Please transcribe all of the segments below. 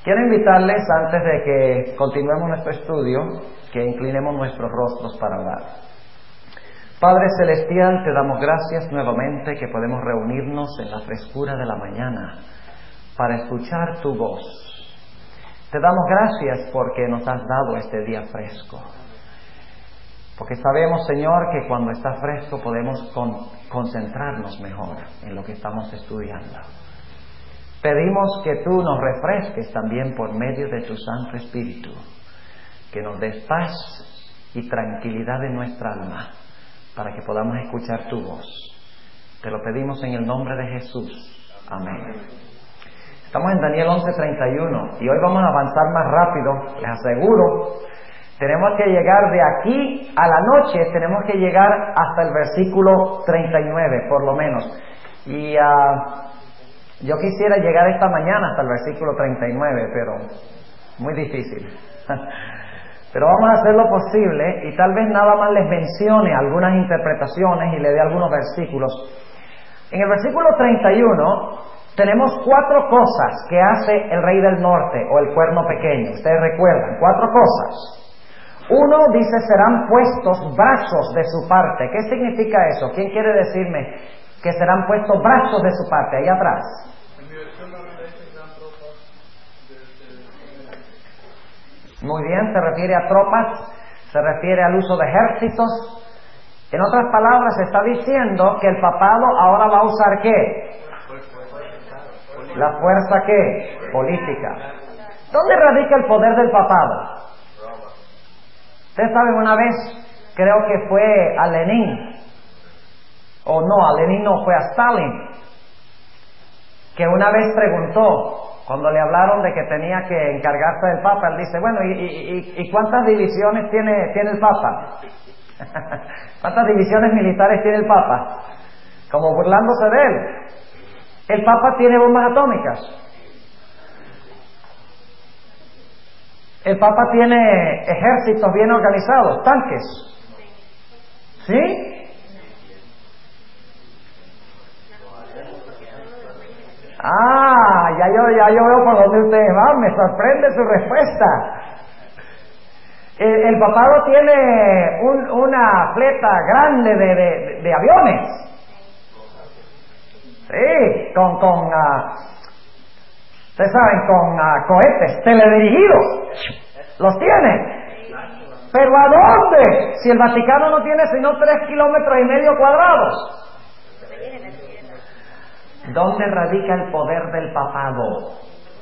Quiero invitarles, antes de que continuemos nuestro estudio, que inclinemos nuestros rostros para orar. Padre Celestial, te damos gracias nuevamente que podemos reunirnos en la frescura de la mañana para escuchar tu voz. Te damos gracias porque nos has dado este día fresco. Porque sabemos, Señor, que cuando está fresco podemos concentrarnos mejor en lo que estamos estudiando. Pedimos que tú nos refresques también por medio de tu Santo Espíritu, que nos des paz y tranquilidad en nuestra alma, para que podamos escuchar tu voz. Te lo pedimos en el nombre de Jesús. Amén. Estamos en Daniel 11:31 y hoy vamos a avanzar más rápido, les aseguro. Tenemos que llegar de aquí a la noche, tenemos que llegar hasta el versículo 39, por lo menos. Y yo quisiera llegar esta mañana hasta el versículo 39, pero muy difícil. Pero vamos a hacer lo posible y tal vez nada más les mencione algunas interpretaciones y le dé algunos versículos. En el versículo 31 tenemos 4 cosas que hace el rey del norte o el cuerno pequeño. Ustedes recuerdan, 4 cosas. 1 dice, serán puestos brazos de su parte. ¿Qué significa eso? ¿Quién quiere decirme que serán puestos brazos de su parte? Ahí atrás. Muy bien, se refiere a tropas, se refiere al uso de ejércitos. En otras palabras, se está diciendo que el papado ahora va a usar ¿qué? La fuerza ¿qué? Política. ¿Dónde radica el poder del papado? Ustedes saben, una vez, creo que fue a Lenin, o no, a Lenin no, fue a Stalin, que una vez preguntó, cuando le hablaron de que tenía que encargarse del Papa, él dice, bueno, ¿y cuántas divisiones tiene el Papa? ¿Cuántas divisiones militares tiene el Papa? Como burlándose de él. El Papa tiene bombas atómicas. El Papa tiene ejércitos bien organizados, tanques. ¿Sí? Ya yo veo por dónde ustedes van, me sorprende su respuesta. El papado tiene una fleta grande de aviones. Sí, ustedes saben, con cohetes teledirigidos. Los tiene. ¿Pero a dónde? Si el Vaticano no tiene sino 3,5 kilómetros cuadrados. ¿Dónde radica el poder del papado?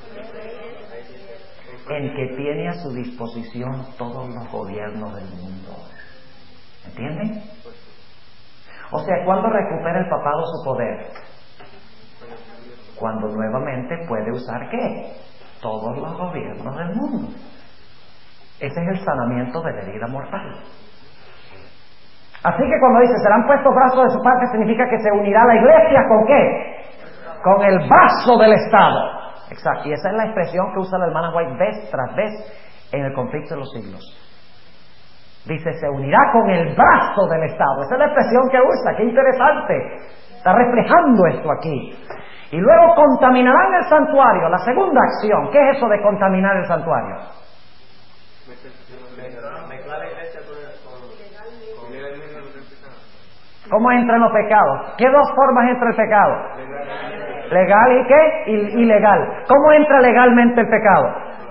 En que tiene a su disposición todos los gobiernos del mundo. ¿Entienden? O sea, ¿cuándo recupera el papado su poder? Cuando nuevamente puede usar ¿qué? Todos los gobiernos del mundo. Ese es el sanamiento de la herida mortal. Así que cuando dice serán puestos brazos de su parte, significa que se unirá la iglesia ¿con qué? Con el vaso del Estado. Exacto. Y esa es la expresión que usa la hermana White vez tras vez en el conflicto de los siglos. Dice, se unirá con el brazo del Estado. Esa es la expresión que usa. ¡Qué interesante! Está reflejando esto aquí. Y luego contaminarán el santuario. La segunda acción. ¿Qué es eso de contaminar el santuario? ¿Cómo entran los pecados? ¿Qué 2 formas entra el pecado? ¿Legal y qué? Ilegal. ¿Cómo entra legalmente el pecado?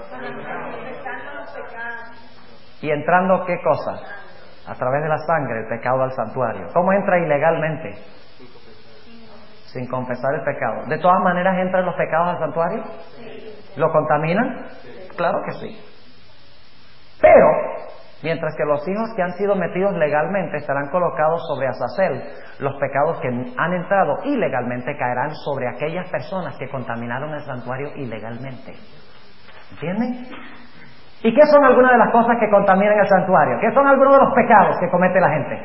¿Y entrando qué cosa? A través de la sangre, el pecado al santuario. ¿Cómo entra ilegalmente? Sin confesar el pecado. ¿De todas maneras entran los pecados al santuario? ¿Lo contaminan? Claro que sí. Pero, mientras que los hijos que han sido metidos legalmente estarán colocados sobre Azazel, los pecados que han entrado ilegalmente caerán sobre aquellas personas que contaminaron el santuario ilegalmente. ¿Entienden? ¿Y qué son algunas de las cosas que contaminan el santuario? ¿Qué son algunos de los pecados que comete la gente?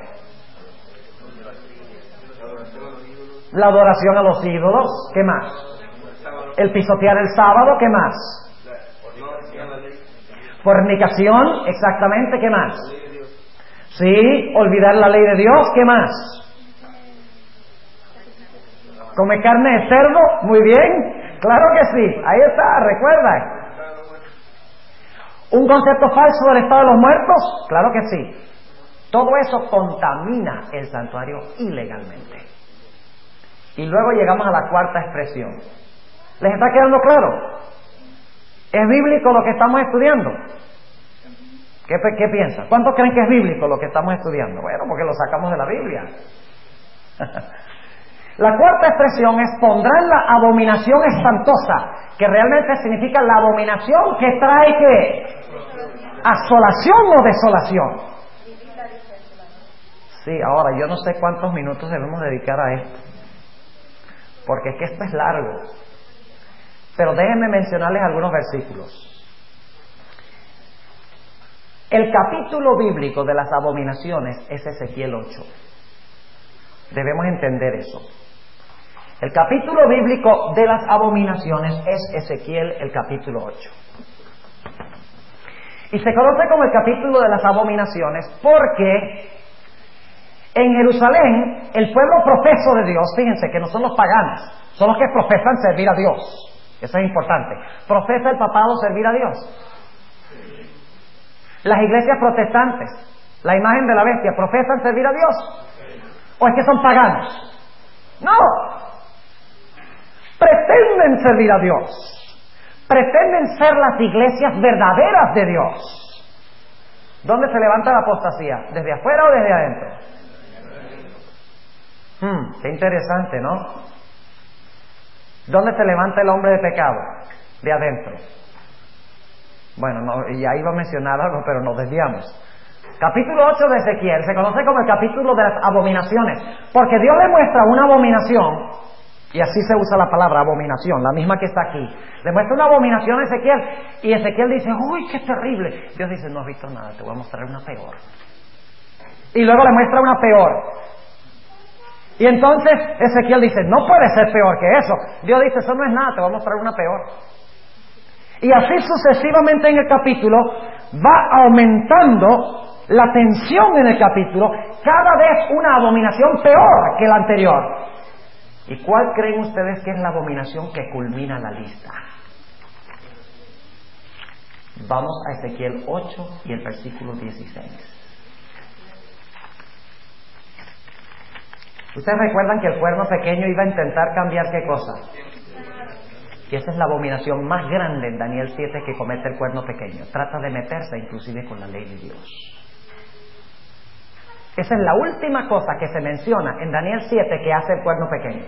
La adoración a los ídolos. ¿Qué más? El pisotear el sábado. ¿Qué más? Fornicación. Exactamente. ¿Qué más? Sí, olvidar la ley de Dios. ¿Qué más? ¿Come carne de cerdo? Muy bien. Claro que sí. Ahí está, recuerda. ¿Un concepto falso del estado de los muertos? Claro que sí. Todo eso contamina el santuario ilegalmente. Y luego llegamos a la cuarta expresión. ¿Les está quedando claro? ¿Es bíblico lo que estamos estudiando? ¿Qué piensan? ¿Cuántos creen que es bíblico lo que estamos estudiando? Bueno, porque lo sacamos de la Biblia. La cuarta expresión es: pondrán la abominación espantosa, que realmente significa la abominación que trae ¿qué? ¿Asolación o desolación? Sí, ahora yo no sé cuántos minutos debemos dedicar a esto, porque es que esto es largo. Pero déjenme mencionarles algunos versículos. El capítulo bíblico de las abominaciones es Ezequiel 8. Debemos entender eso. El capítulo bíblico de las abominaciones es Ezequiel, el capítulo 8. Y se conoce como el capítulo de las abominaciones porque en Jerusalén el pueblo profeso de Dios, fíjense que no son los paganos, son los que profesan servir a Dios. Eso es importante. ¿Profesa el papado servir a Dios? Las iglesias protestantes, la imagen de la bestia, ¿profesan servir a Dios? ¿O es que son paganos? No. Pretenden servir a Dios. Pretenden ser las iglesias verdaderas de Dios. ¿Dónde se levanta la apostasía? ¿Desde afuera o desde adentro? Qué interesante, ¿no? ¿Dónde se levanta el hombre de pecado? De adentro. Bueno, ya iba a mencionar algo, pero nos desviamos. Capítulo 8 de Ezequiel se conoce como el capítulo de las abominaciones, porque Dios le muestra una abominación, y así se usa la palabra abominación, la misma que está aquí. Le muestra una abominación a Ezequiel, y Ezequiel dice: ¡uy, qué terrible! Dios dice: no has visto nada, te voy a mostrar una peor. Y luego le muestra una peor. Y entonces Ezequiel dice: no puede ser peor que eso. Dios dice: eso no es nada, te voy a mostrar una peor. Y así sucesivamente en el capítulo va aumentando la tensión en el capítulo, cada vez una abominación peor que la anterior. ¿Y cuál creen ustedes que es la abominación que culmina la lista? Vamos a Ezequiel 8 y el versículo 16. ¿Ustedes recuerdan que el cuerno pequeño iba a intentar cambiar qué cosa? Y esa es la abominación más grande en Daniel 7 que comete el cuerno pequeño. Trata de meterse inclusive con la ley de Dios. Esa es la última cosa que se menciona en Daniel 7 que hace el cuerno pequeño.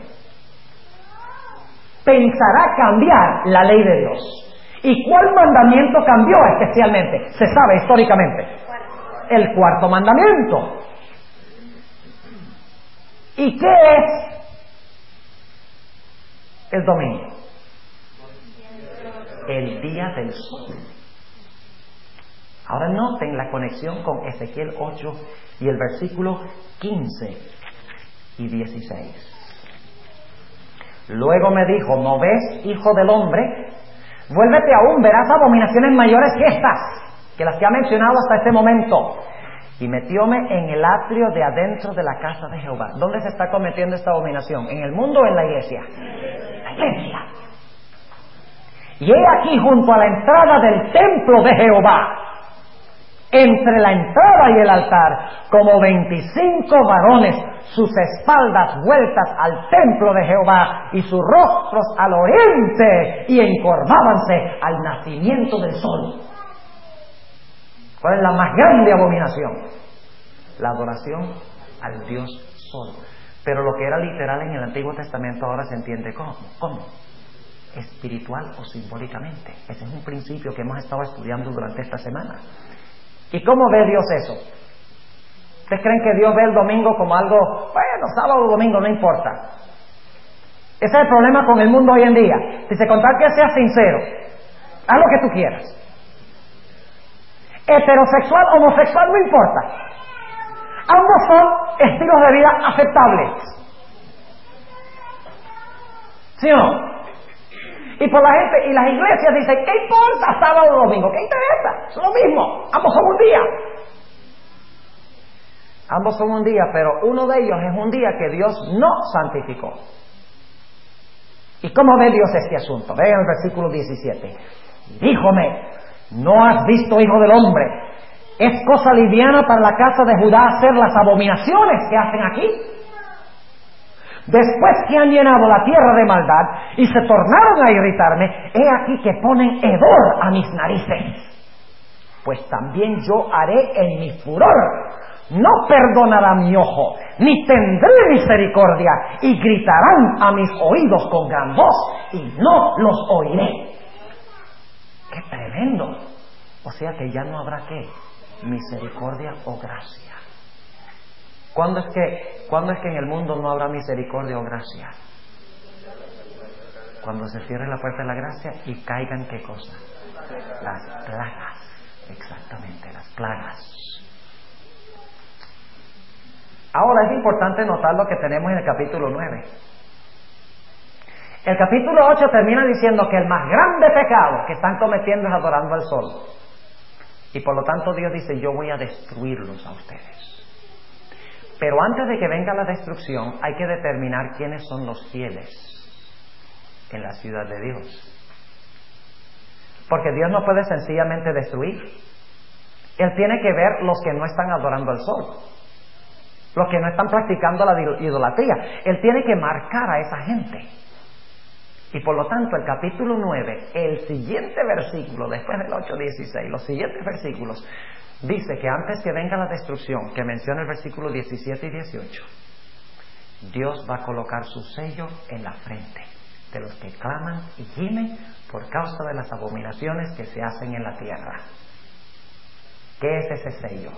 Pensará cambiar la ley de Dios. ¿Y cuál mandamiento cambió especialmente? Se sabe históricamente. El cuarto mandamiento. ¿Y qué es el domingo? El día del sol. Ahora noten la conexión con Ezequiel 8 y el versículo 15 y 16. Luego me dijo: ¿no ves, hijo del hombre? Vuélvete aún, verás abominaciones mayores que estas, que las que ha mencionado hasta este momento. Y metióme en el atrio de adentro de la casa de Jehová. ¿Dónde se está cometiendo esta abominación? ¿En el mundo o en la iglesia? La iglesia. Y he aquí junto a la entrada del templo de Jehová, entre la entrada y el altar, como 25 varones, sus espaldas vueltas al templo de Jehová y sus rostros al oriente, y encorvábanse al nacimiento del sol. ¿Cuál es la más grande abominación? La adoración al Dios Sol. Pero lo que era literal en el Antiguo Testamento ahora se entiende ¿cómo? Espiritual o simbólicamente. Ese es un principio que hemos estado estudiando durante esta semana. ¿Y cómo ve Dios eso? ¿Ustedes creen que Dios ve el domingo como algo, bueno, sábado o domingo, no importa? Ese es el problema con el mundo hoy en día. Dice, con tal que seas sincero, haz lo que tú quieras. Heterosexual, homosexual, no importa. Ambos son estilos de vida aceptables. ¿Sí o no? Y por la gente, y las iglesias dicen, ¿qué importa sábado o domingo? ¿Qué interesa? Es lo mismo. Ambos son un día. Ambos son un día, pero uno de ellos es un día que Dios no santificó. ¿Y cómo ve Dios este asunto? Vean el versículo 17. Díjome, ¿No has visto, hijo del hombre? ¿Es cosa liviana para la casa de Judá hacer las abominaciones que hacen aquí? Después que han llenado la tierra de maldad y se tornaron a irritarme, he aquí que ponen hedor a mis narices. Pues también yo haré en mi furor. No perdonará mi ojo, ni tendré misericordia, y gritarán a mis oídos con gran voz, y no los oiré. ¡Qué tremendo! O sea que ya no habrá ¿qué? Misericordia o gracia. ¿Cuándo es que en el mundo no habrá misericordia o gracia? Cuando se cierre la puerta de la gracia y caigan ¿qué cosa? Las plagas. Exactamente, las plagas. Ahora es importante notar lo que tenemos en el capítulo 9. El capítulo 8 termina diciendo que el más grande pecado que están cometiendo es adorando al sol. Y por lo tanto Dios dice, yo voy a destruirlos a ustedes. Pero antes de que venga la destrucción, hay que determinar quiénes son los fieles en la ciudad de Dios. Porque Dios no puede sencillamente destruir. Él tiene que ver los que no están adorando al sol, los que no están practicando la idolatría. Él tiene que marcar a esa gente. Y por lo tanto, el capítulo 9, el siguiente versículo, después del 8:16, los siguientes versículos, dice que antes que venga la destrucción, que menciona el versículo 17 y 18, Dios va a colocar su sello en la frente de los que claman y gimen por causa de las abominaciones que se hacen en la tierra. ¿Qué es ese sello?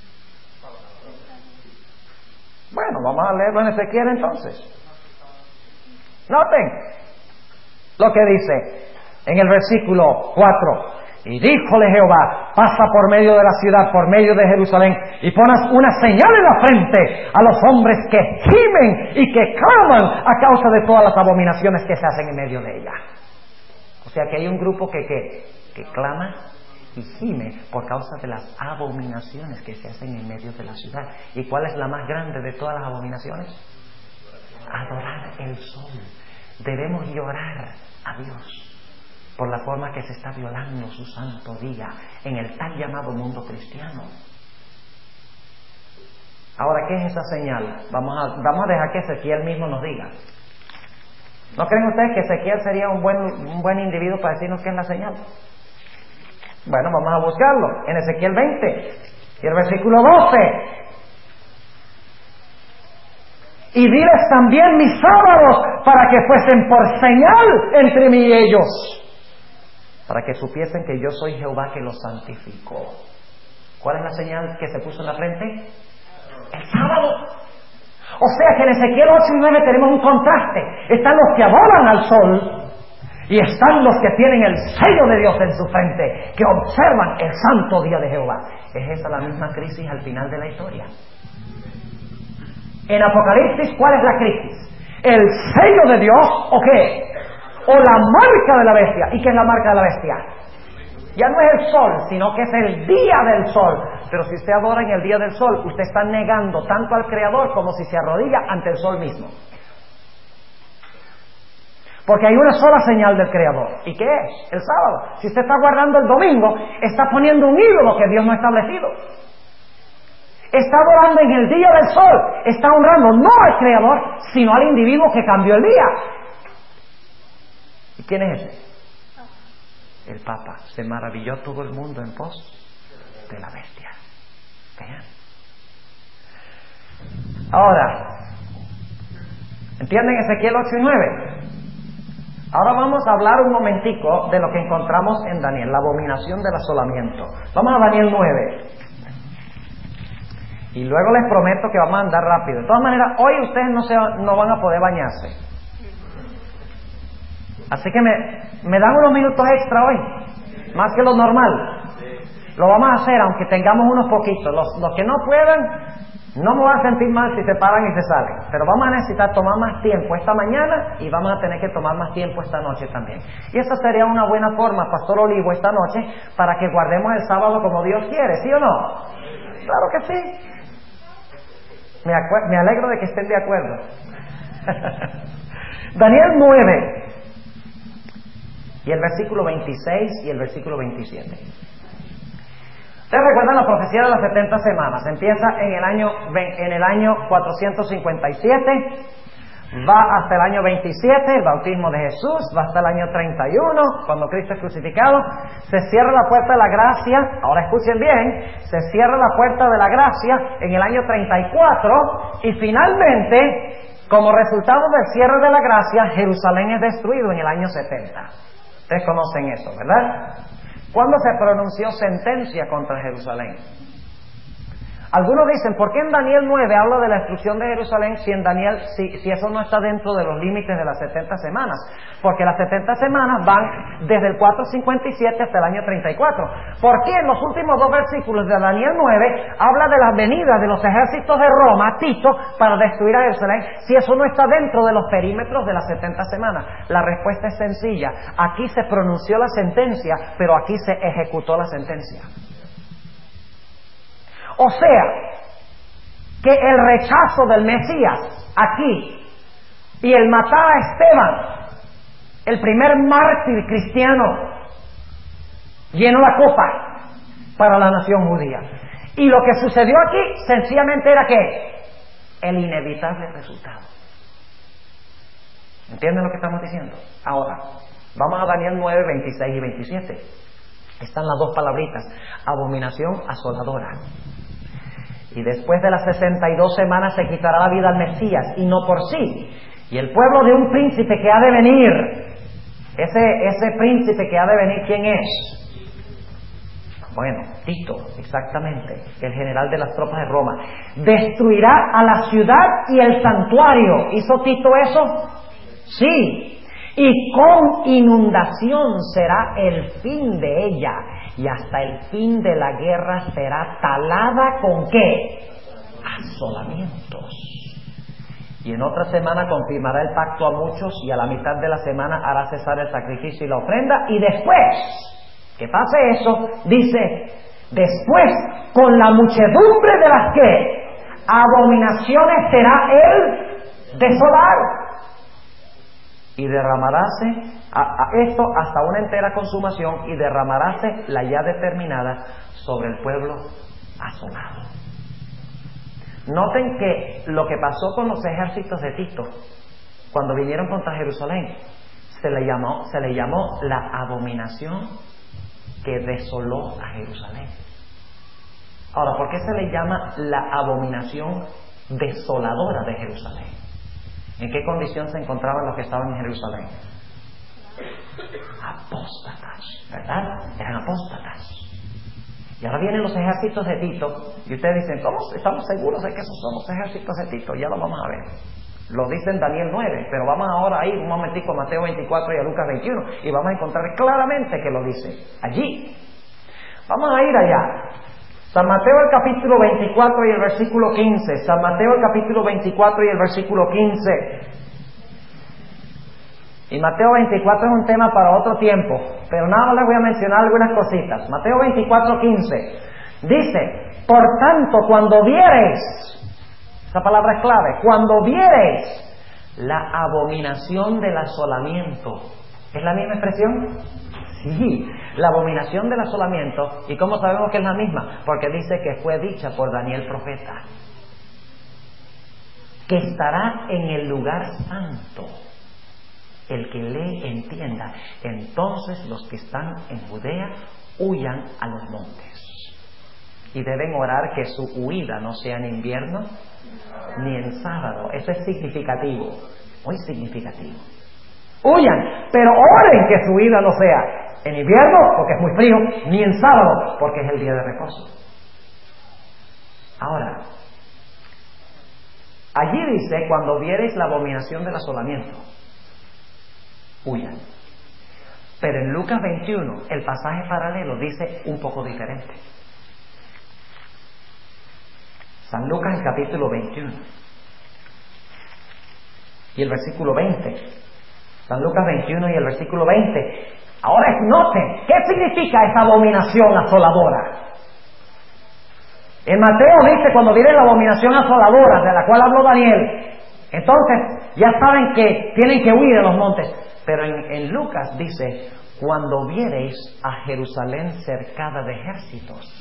Bueno, vamos a leerlo en Ezequiel entonces. Noten lo que dice en el versículo 4. Y díjole Jehová, pasa por medio de la ciudad, por medio de Jerusalén, y ponas una señal en la frente a los hombres que gimen y que claman a causa de todas las abominaciones que se hacen en medio de ella. O sea que hay un grupo que clama y gime por causa de las abominaciones que se hacen en medio de la ciudad. ¿Y cuál es la más grande de todas las abominaciones? Adorar el sol. Debemos llorar a Dios por la forma que se está violando su santo día en el tal llamado mundo cristiano. Ahora, ¿qué es esa señal? Vamos a dejar que Ezequiel mismo nos diga. ¿No creen ustedes que Ezequiel sería un buen individuo para decirnos qué es la señal? Bueno, vamos a buscarlo en Ezequiel 20 y el versículo 12. Y diles también mis sábados para que fuesen por señal entre mí y ellos, para que supiesen que yo soy Jehová que los santificó. ¿Cuál es la señal que se puso en la frente? El sábado. O sea que en Ezequiel 8 y 9 tenemos un contraste. Están los que adoran al sol y están los que tienen el sello de Dios en su frente, que observan el santo día de Jehová. ¿Es esa la misma crisis al final de la historia? En Apocalipsis, ¿cuál es la crisis? ¿El sello de Dios o qué? ¿O la marca de la bestia? ¿Y qué es la marca de la bestia? Ya no es el sol, sino que es el día del sol. Pero si usted adora en el día del sol, usted está negando tanto al Creador como si se arrodilla ante el sol mismo. Porque hay una sola señal del Creador. ¿Y qué es? El sábado. Si usted está guardando el domingo, está poniendo un ídolo que Dios no ha establecido. Está adorando en el día del sol. Está honrando no al Creador, sino al individuo que cambió el día. ¿Y quién es ese? El Papa. Se maravilló todo el mundo en pos de la bestia. Vean. Ahora, ¿entienden Ezequiel 8 y 9? Ahora vamos a hablar un momentico de lo que encontramos en Daniel, la abominación del asolamiento. Vamos a Daniel 9. Y luego les prometo que vamos a andar rápido. De todas maneras, hoy ustedes no van a poder bañarse. Así que me dan unos minutos extra hoy, más que lo normal. Lo vamos a hacer, aunque tengamos unos poquitos. Los que no puedan, no me van a sentir mal si se paran y se salen. Pero vamos a necesitar tomar más tiempo esta mañana y vamos a tener que tomar más tiempo esta noche también. Y esa sería una buena forma, Pastor Olivo, esta noche, para que guardemos el sábado como Dios quiere, ¿sí o no? Claro que sí. Me alegro de que estén de acuerdo. Daniel 9. y el versículo 26 y el versículo 27. ¿Ustedes recuerdan la profecía de las 70 semanas? Empieza en el año 457, va hasta el año 27, el bautismo de Jesús, va hasta el año 31, cuando Cristo es crucificado, se cierra la puerta de la gracia, ahora escuchen bien, se cierra la puerta de la gracia en el año 34, y finalmente, como resultado del cierre de la gracia, Jerusalén es destruido en el año 70. Ustedes conocen eso, ¿verdad? ¿Cuándo se pronunció sentencia contra Jerusalén? Algunos dicen, ¿por qué en Daniel 9 habla de la destrucción de Jerusalén si eso no está dentro de los límites de las 70 semanas? Porque las 70 semanas van desde el 457 hasta el año 34. ¿Por qué en los últimos dos versículos de Daniel 9 habla de las venidas de los ejércitos de Roma, Tito, para destruir a Jerusalén, si eso no está dentro de los perímetros de las 70 semanas? La respuesta es sencilla. Aquí se pronunció la sentencia, pero aquí se ejecutó la sentencia. O sea, que el rechazo del Mesías aquí y el matar a Esteban, el primer mártir cristiano, llenó la copa para la nación judía. Y lo que sucedió aquí sencillamente era que el inevitable resultado. ¿Entienden lo que estamos diciendo? Ahora, vamos a Daniel 9, 26 y 27. Están las dos palabritas: abominación asoladora. Y después de las 62 semanas se quitará la vida al Mesías, y no por sí. Y el pueblo de un príncipe que ha de venir, ese príncipe que ha de venir, ¿quién es? Bueno, Tito, exactamente, el general de las tropas de Roma. Destruirá a la ciudad y el santuario. ¿Hizo Tito eso? Sí. Y con inundación será el fin de ella, y hasta el fin de la guerra será talada ¿con qué? Asolamientos. Y en otra semana confirmará el pacto a muchos, y a la mitad de la semana hará cesar el sacrificio y la ofrenda, y después que pase eso, dice, después con la muchedumbre de las que abominaciones será él desolar. Y derramaráse esto hasta una entera consumación, y derramaráse la ya determinada sobre el pueblo asolado. Noten que lo que pasó con los ejércitos de Tito cuando vinieron contra Jerusalén se le llamó la abominación que desoló a Jerusalén. Ahora, ¿por qué se le llama la abominación desoladora de Jerusalén? ¿En qué condición se encontraban los que estaban en Jerusalén? Apóstatas, ¿verdad? Eran apóstatas. Y ahora vienen los ejércitos de Tito, y ustedes dicen, ¿cómo estamos seguros de que esos son los ejércitos de Tito? Ya lo vamos a ver. Lo dice en Daniel 9, pero vamos ahora a ir un momentico a Mateo 24 y a Lucas 21, y vamos a encontrar claramente que lo dice allí. Vamos a ir allá. San Mateo el capítulo 24 y el versículo 15. San Mateo el capítulo 24 y el versículo 15. Y Mateo 24 es un tema para otro tiempo, pero nada más les voy a mencionar algunas cositas. Mateo 24, 15. Dice, por tanto, cuando viereis, esa palabra es clave, cuando viereis la abominación del asolamiento. ¿Es la misma expresión? Sí, la abominación del asolamiento. ¿Y cómo sabemos que es la misma? Porque dice que fue dicha por Daniel profeta, que estará en el lugar santo. El que lee entienda. Entonces los que están en Judea huyan a los montes. Y deben orar que su huida no sea en invierno ni en sábado. Eso es significativo, muy significativo. Huyan, pero oren que su huida no sea en invierno, porque es muy frío, ni en sábado, porque es el día de reposo. Ahora, allí dice, cuando viereis la abominación del asolamiento, huyan. Pero en Lucas 21, el pasaje paralelo dice un poco diferente. San Lucas, el capítulo 21 y el versículo 20. San Lucas 21 y el versículo 20. Ahora noten, ¿qué significa esa abominación asoladora? En Mateo dice, cuando viene la abominación asoladora, de la cual habló Daniel, entonces ya saben que tienen que huir de los montes. Pero en Lucas dice, cuando viereis a Jerusalén cercada de ejércitos,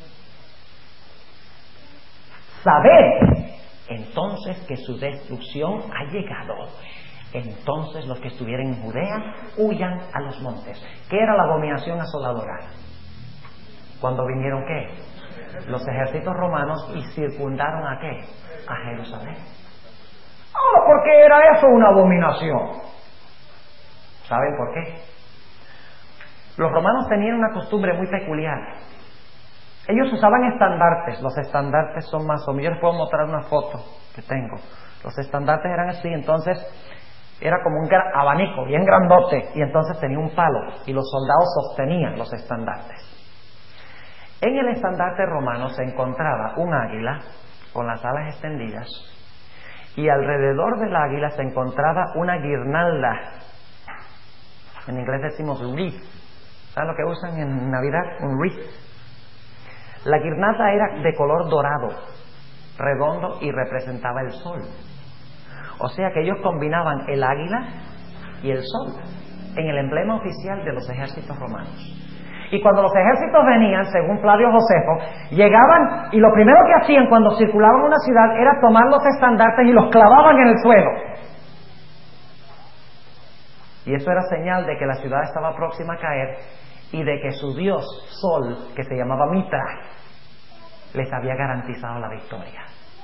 sabed entonces que su destrucción ha llegado. Entonces los que estuvieran en Judea huyan a los montes. ¿Qué era la abominación asoladora? Cuando vinieron ¿qué? Los ejércitos romanos y circundaron ¿a qué? A Jerusalén. Ahora, ¿por qué era eso una abominación? ¿Saben por qué? Los romanos tenían una costumbre muy peculiar. Ellos usaban estandartes. Los estandartes son más o menos. Yo les puedo mostrar una foto que tengo. Los estandartes eran así, entonces era como un abanico bien grandote, y entonces tenía un palo y los soldados sostenían los estandartes. En el estandarte romano se encontraba un águila con las alas extendidas, y alrededor del águila se encontraba una guirnalda. En inglés decimos wreath. ¿Saben lo que usan en Navidad? Un wreath. La guirnalda era de color dorado, redondo, y representaba el sol. O sea que ellos combinaban el águila y el sol en el emblema oficial de los ejércitos romanos. Y cuando los ejércitos venían, según Flavio Josefo, llegaban y lo primero que hacían cuando circulaban una ciudad era tomar los estandartes y los clavaban en el suelo. Y eso era señal de que la ciudad estaba próxima a caer y de que su dios Sol, que se llamaba Mitra, les había garantizado la victoria.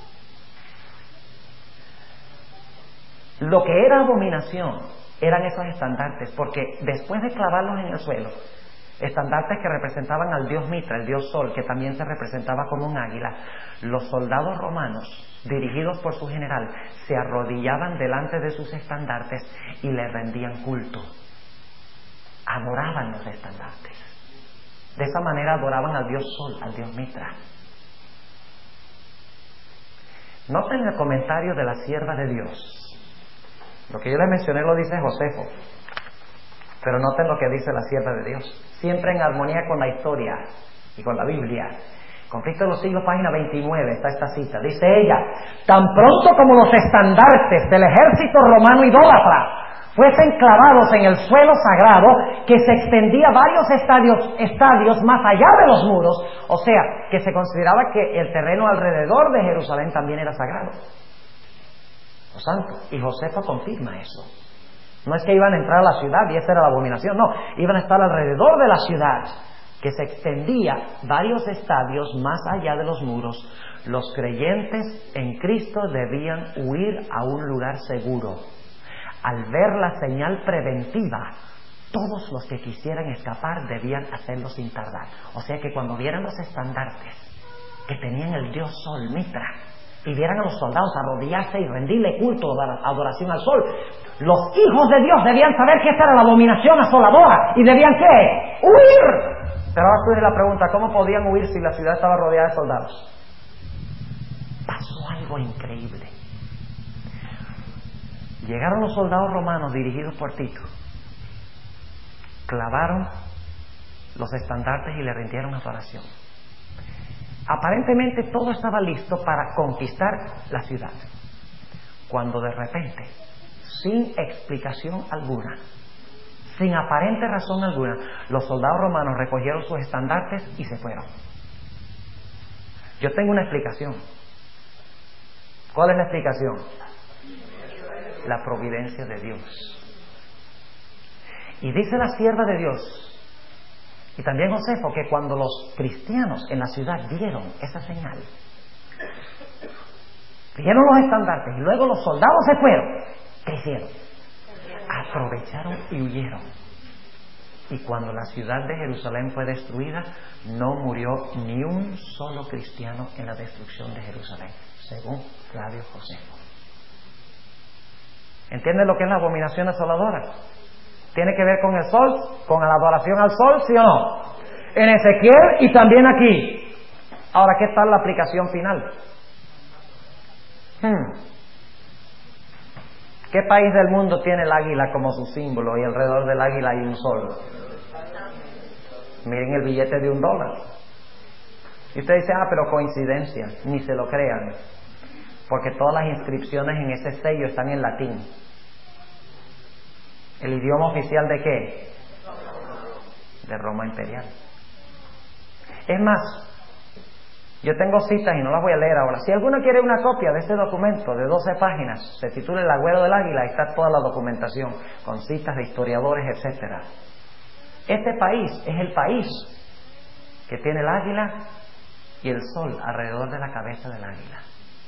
Lo que era abominación eran esos estandartes, porque después de clavarlos en el suelo, estandartes que representaban al dios Mitra, el dios Sol, que también se representaba como un águila, los soldados romanos, dirigidos por su general, se arrodillaban delante de sus estandartes y le rendían culto. Adoraban los estandartes. De esa manera adoraban al dios Sol, al dios Mitra. Noten el comentario de la sierva de Dios. Lo que yo les mencioné lo dice Josefo, pero noten lo que dice la sierva de Dios, siempre en armonía con la historia y con la Biblia. Conflicto de los Siglos, página 29, está esta cita. Dice ella: tan pronto como los estandartes del ejército romano idólatra fuesen clavados en el suelo sagrado, que se extendía varios estadios más allá de los muros, o sea, que se consideraba que el terreno alrededor de Jerusalén también era sagrado. Los santos. Y Josefo confirma eso. No es que iban a entrar a la ciudad y esa era la abominación, no, iban a estar alrededor de la ciudad, que se extendía varios estadios más allá de los muros. Los creyentes en Cristo debían huir a un lugar seguro. Al ver la señal preventiva, todos los que quisieran escapar debían hacerlo sin tardar. O sea que cuando vieran los estandartes que tenían el dios Sol, Mitra, y vieran a los soldados arrodillarse y rendirle culto, adoración al sol, los hijos de Dios debían saber que esta era la abominación asoladora y debían ¿qué? ¡Huir! Pero ahora surge la pregunta: ¿cómo podían huir si la ciudad estaba rodeada de soldados? Pasó algo increíble. Llegaron los soldados romanos dirigidos por Tito, clavaron los estandartes y le rindieron adoración. Aparentemente todo estaba listo para conquistar la ciudad, cuando de repente, sin explicación alguna, sin aparente razón alguna, los soldados romanos recogieron sus estandartes y se fueron. Yo tengo una explicación. ¿Cuál es la explicación? La providencia de Dios. Y dice la sierva de Dios, y también Josefo, que cuando los cristianos en la ciudad vieron esa señal, vieron los estandartes y luego los soldados se fueron, ¿qué hicieron? Aprovecharon y huyeron. Y cuando la ciudad de Jerusalén fue destruida, no murió ni un solo cristiano en la destrucción de Jerusalén, según Flavio Josefo. ¿Entienden lo que es la abominación asoladora? ¿Tiene que ver con el sol? ¿Con la adoración al sol? ¿Sí o no? En Ezequiel y también aquí. Ahora, ¿qué tal la aplicación final? ¿Qué país del mundo tiene el águila como su símbolo y alrededor del águila hay un sol? Miren el billete de $1. Y usted dice: pero coincidencia. Ni se lo crean, porque todas las inscripciones en ese sello están en latín. ¿El idioma oficial de qué? de Roma imperial. Es más, yo tengo citas y no las voy a leer ahora. Si alguno quiere una copia de este documento de 12 páginas, se titula El Agüero del Águila, ahí está toda la documentación, con citas de historiadores, etc. Este país es el país que tiene el águila y el sol alrededor de la cabeza del águila.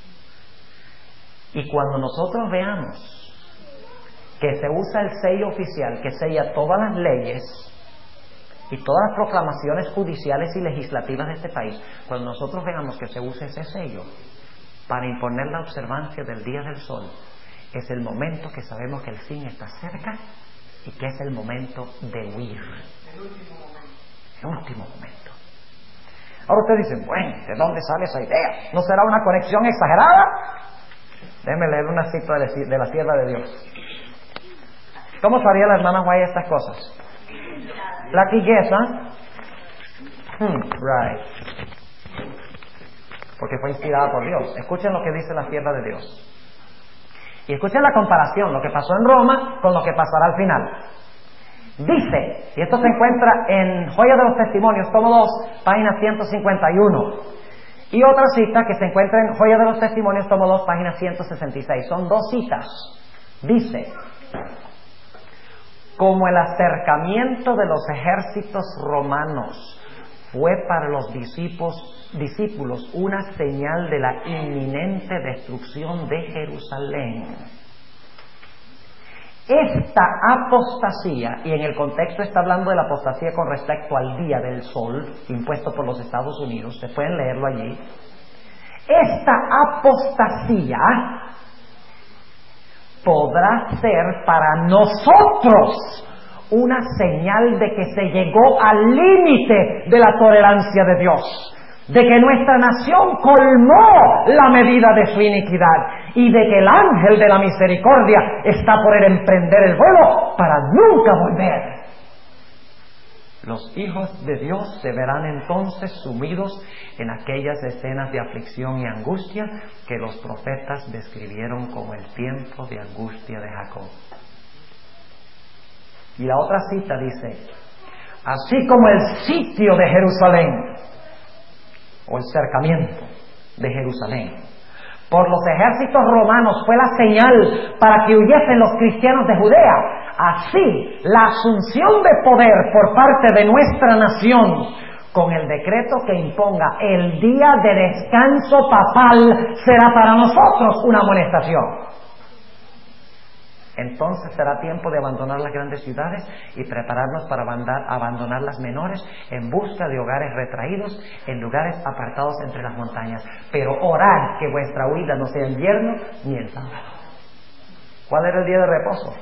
Y cuando nosotros veamos que se usa el sello oficial que sella todas las leyes y todas las proclamaciones judiciales y legislativas de este país, cuando nosotros veamos que se usa ese sello para imponer la observancia del Día del Sol, es el momento que sabemos que el fin está cerca y que es el momento de huir. El último momento. Ahora ustedes dicen, bueno, ¿de dónde sale esa idea? ¿No será una conexión exagerada? Déjenme leer una cita de la sierva de Dios. ¿Cómo sabía la hermana Guay estas cosas? La quiguesa, right, porque fue inspirada por Dios. Escuchen lo que dice la sierva de Dios. Y escuchen la comparación, lo que pasó en Roma con lo que pasará al final. Dice, y esto se encuentra en Joya de los Testimonios, tomo 2, página 151. Y otra cita que se encuentra en Joya de los Testimonios, tomo 2, página 166. Son dos citas. Dice: como el acercamiento de los ejércitos romanos fue para los discípulos una señal de la inminente destrucción de Jerusalén, esta apostasía, y en el contexto está hablando de la apostasía con respecto al Día del Sol impuesto por los Estados Unidos, se pueden leerlo allí, esta apostasía podrá ser para nosotros una señal de que se llegó al límite de la tolerancia de Dios, de que nuestra nación colmó la medida de su iniquidad y de que el ángel de la misericordia está por emprender el vuelo para nunca volver. Los hijos de Dios se verán entonces sumidos en aquellas escenas de aflicción y angustia que los profetas describieron como el tiempo de angustia de Jacob. Y la otra cita dice: así como el sitio de Jerusalén, o el cercamiento de Jerusalén, por los ejércitos romanos fue la señal para que huyesen los cristianos de Judea, así la asunción de poder por parte de nuestra nación, con el decreto que imponga el día de descanso papal, será para nosotros una amonestación. Entonces será tiempo de abandonar las grandes ciudades y prepararnos para abandonar las menores en busca de hogares retraídos en lugares apartados entre las montañas. Pero orad que vuestra huida no sea en invierno ni en sábado. ¿Cuál era el día de reposo?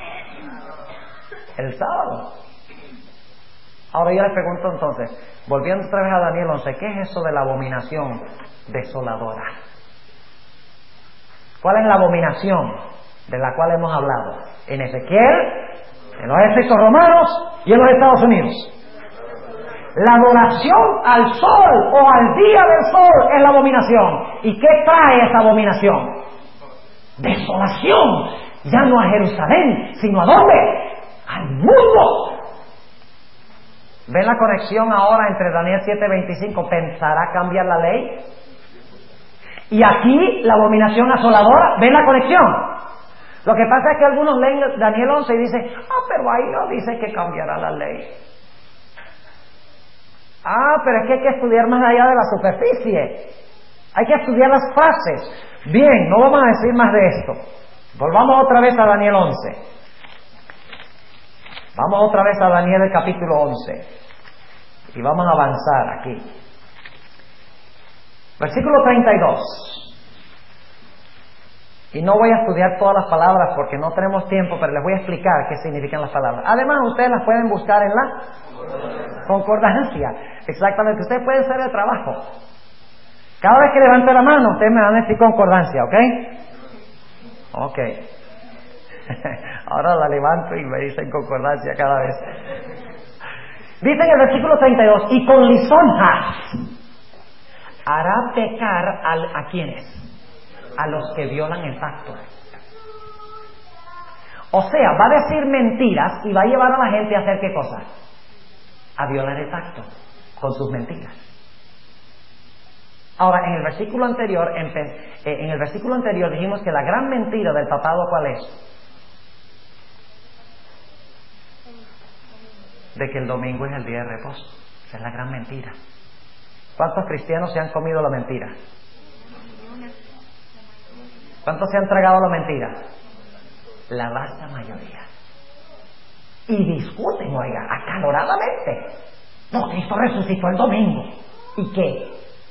El sábado. Ahora yo les pregunto entonces, volviendo otra vez a Daniel 11, ¿qué es eso de la abominación desoladora? ¿Cuál es la abominación de la cual hemos hablado en Ezequiel, en los ejércitos romanos y en los Estados Unidos? La adoración al sol o al día del sol es la abominación. ¿Y qué trae esa abominación? Desolación, ya no a Jerusalén, sino ¿a dónde? Al mundo. ¿Ven la conexión ahora entre Daniel 7:25? ¿Pensará cambiar la ley? Y aquí la abominación asoladora. ¿Ven la conexión? Lo que pasa es que algunos leen Daniel 11 y dicen, pero ahí no dice que cambiará la ley. Pero es que hay que estudiar más allá de la superficie. Hay que estudiar las frases. Bien, no vamos a decir más de esto. Volvamos otra vez a Daniel 11. Vamos otra vez a Daniel el capítulo 11. Y vamos a avanzar aquí. Versículo 32. Y no voy a estudiar todas las palabras porque no tenemos tiempo, pero les voy a explicar qué significan las palabras. Además, ustedes las pueden buscar en la concordancia. Exactamente, ustedes pueden hacer el trabajo. Cada vez que levante la mano, ustedes me van a decir concordancia, ¿ok? Ok. Ahora la levanto y me dicen concordancia cada vez. Dice en el versículo 32, y con lisonjas hará pecar ¿a quiénes? A los que violan el pacto. O sea, va a decir mentiras y va a llevar a la gente a hacer ¿qué cosa? a violar el pacto con sus mentiras. Ahora, en el versículo anterior dijimos que la gran mentira del papado, ¿cuál es? De que el domingo es el día de reposo. Esa es la gran mentira. ¿Cuántos cristianos se han comido la mentira? ¿Cuántos se han tragado la mentira? La vasta mayoría. Y discuten, oiga, acaloradamente. No, Cristo resucitó el domingo. ¿Y qué?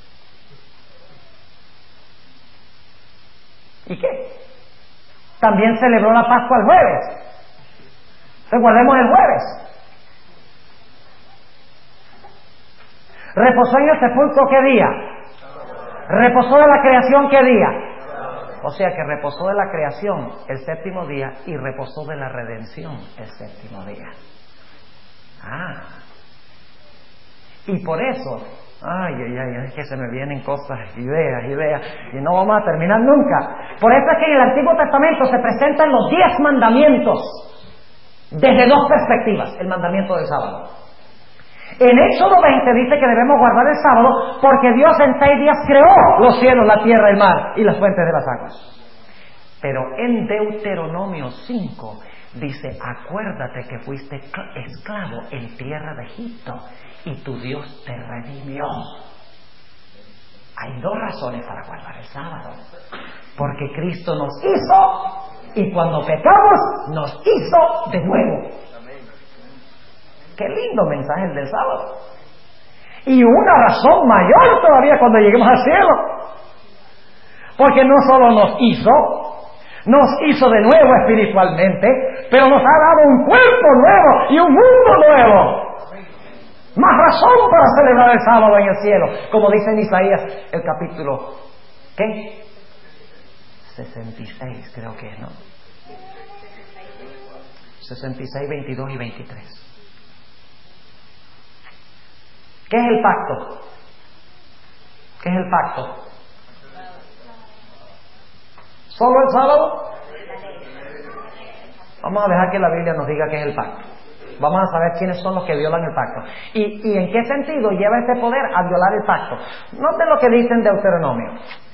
¿Y qué? También celebró la Pascua el jueves. Recordemos el jueves. ¿Reposó en el sepulcro qué día? ¿Reposó de la creación qué día? O sea que reposó de la creación el séptimo día y reposó de la redención el séptimo día. Y por eso, es que se me vienen cosas, ideas, y no vamos a terminar nunca. Por eso es que en el Antiguo Testamento se presentan los 10 mandamientos desde dos perspectivas, el mandamiento del sábado. En Éxodo 20 dice que debemos guardar el sábado porque Dios en 6 días creó los cielos, la tierra, el mar y las fuentes de las aguas. Pero en Deuteronomio 5 dice, acuérdate que fuiste esclavo en tierra de Egipto y tu Dios te redimió. Hay 2 razones para guardar el sábado. Porque Cristo nos hizo y cuando pecamos nos hizo de nuevo. Qué lindo mensaje el del sábado. Y una razón mayor todavía cuando lleguemos al cielo. Porque no solo nos hizo de nuevo espiritualmente, pero nos ha dado un cuerpo nuevo y un mundo nuevo. Más razón para celebrar el sábado en el cielo. Como dice en Isaías, el capítulo, ¿qué? 66 creo que es, ¿no? 66, 22 y 23. ¿Qué es el pacto? ¿Qué es el pacto? ¿Solo el sábado? Vamos a dejar que la Biblia nos diga qué es el pacto. Vamos a saber quiénes son los que violan el pacto. ¿Y en qué sentido lleva ese poder a violar el pacto? Note lo que dice en Deuteronomio.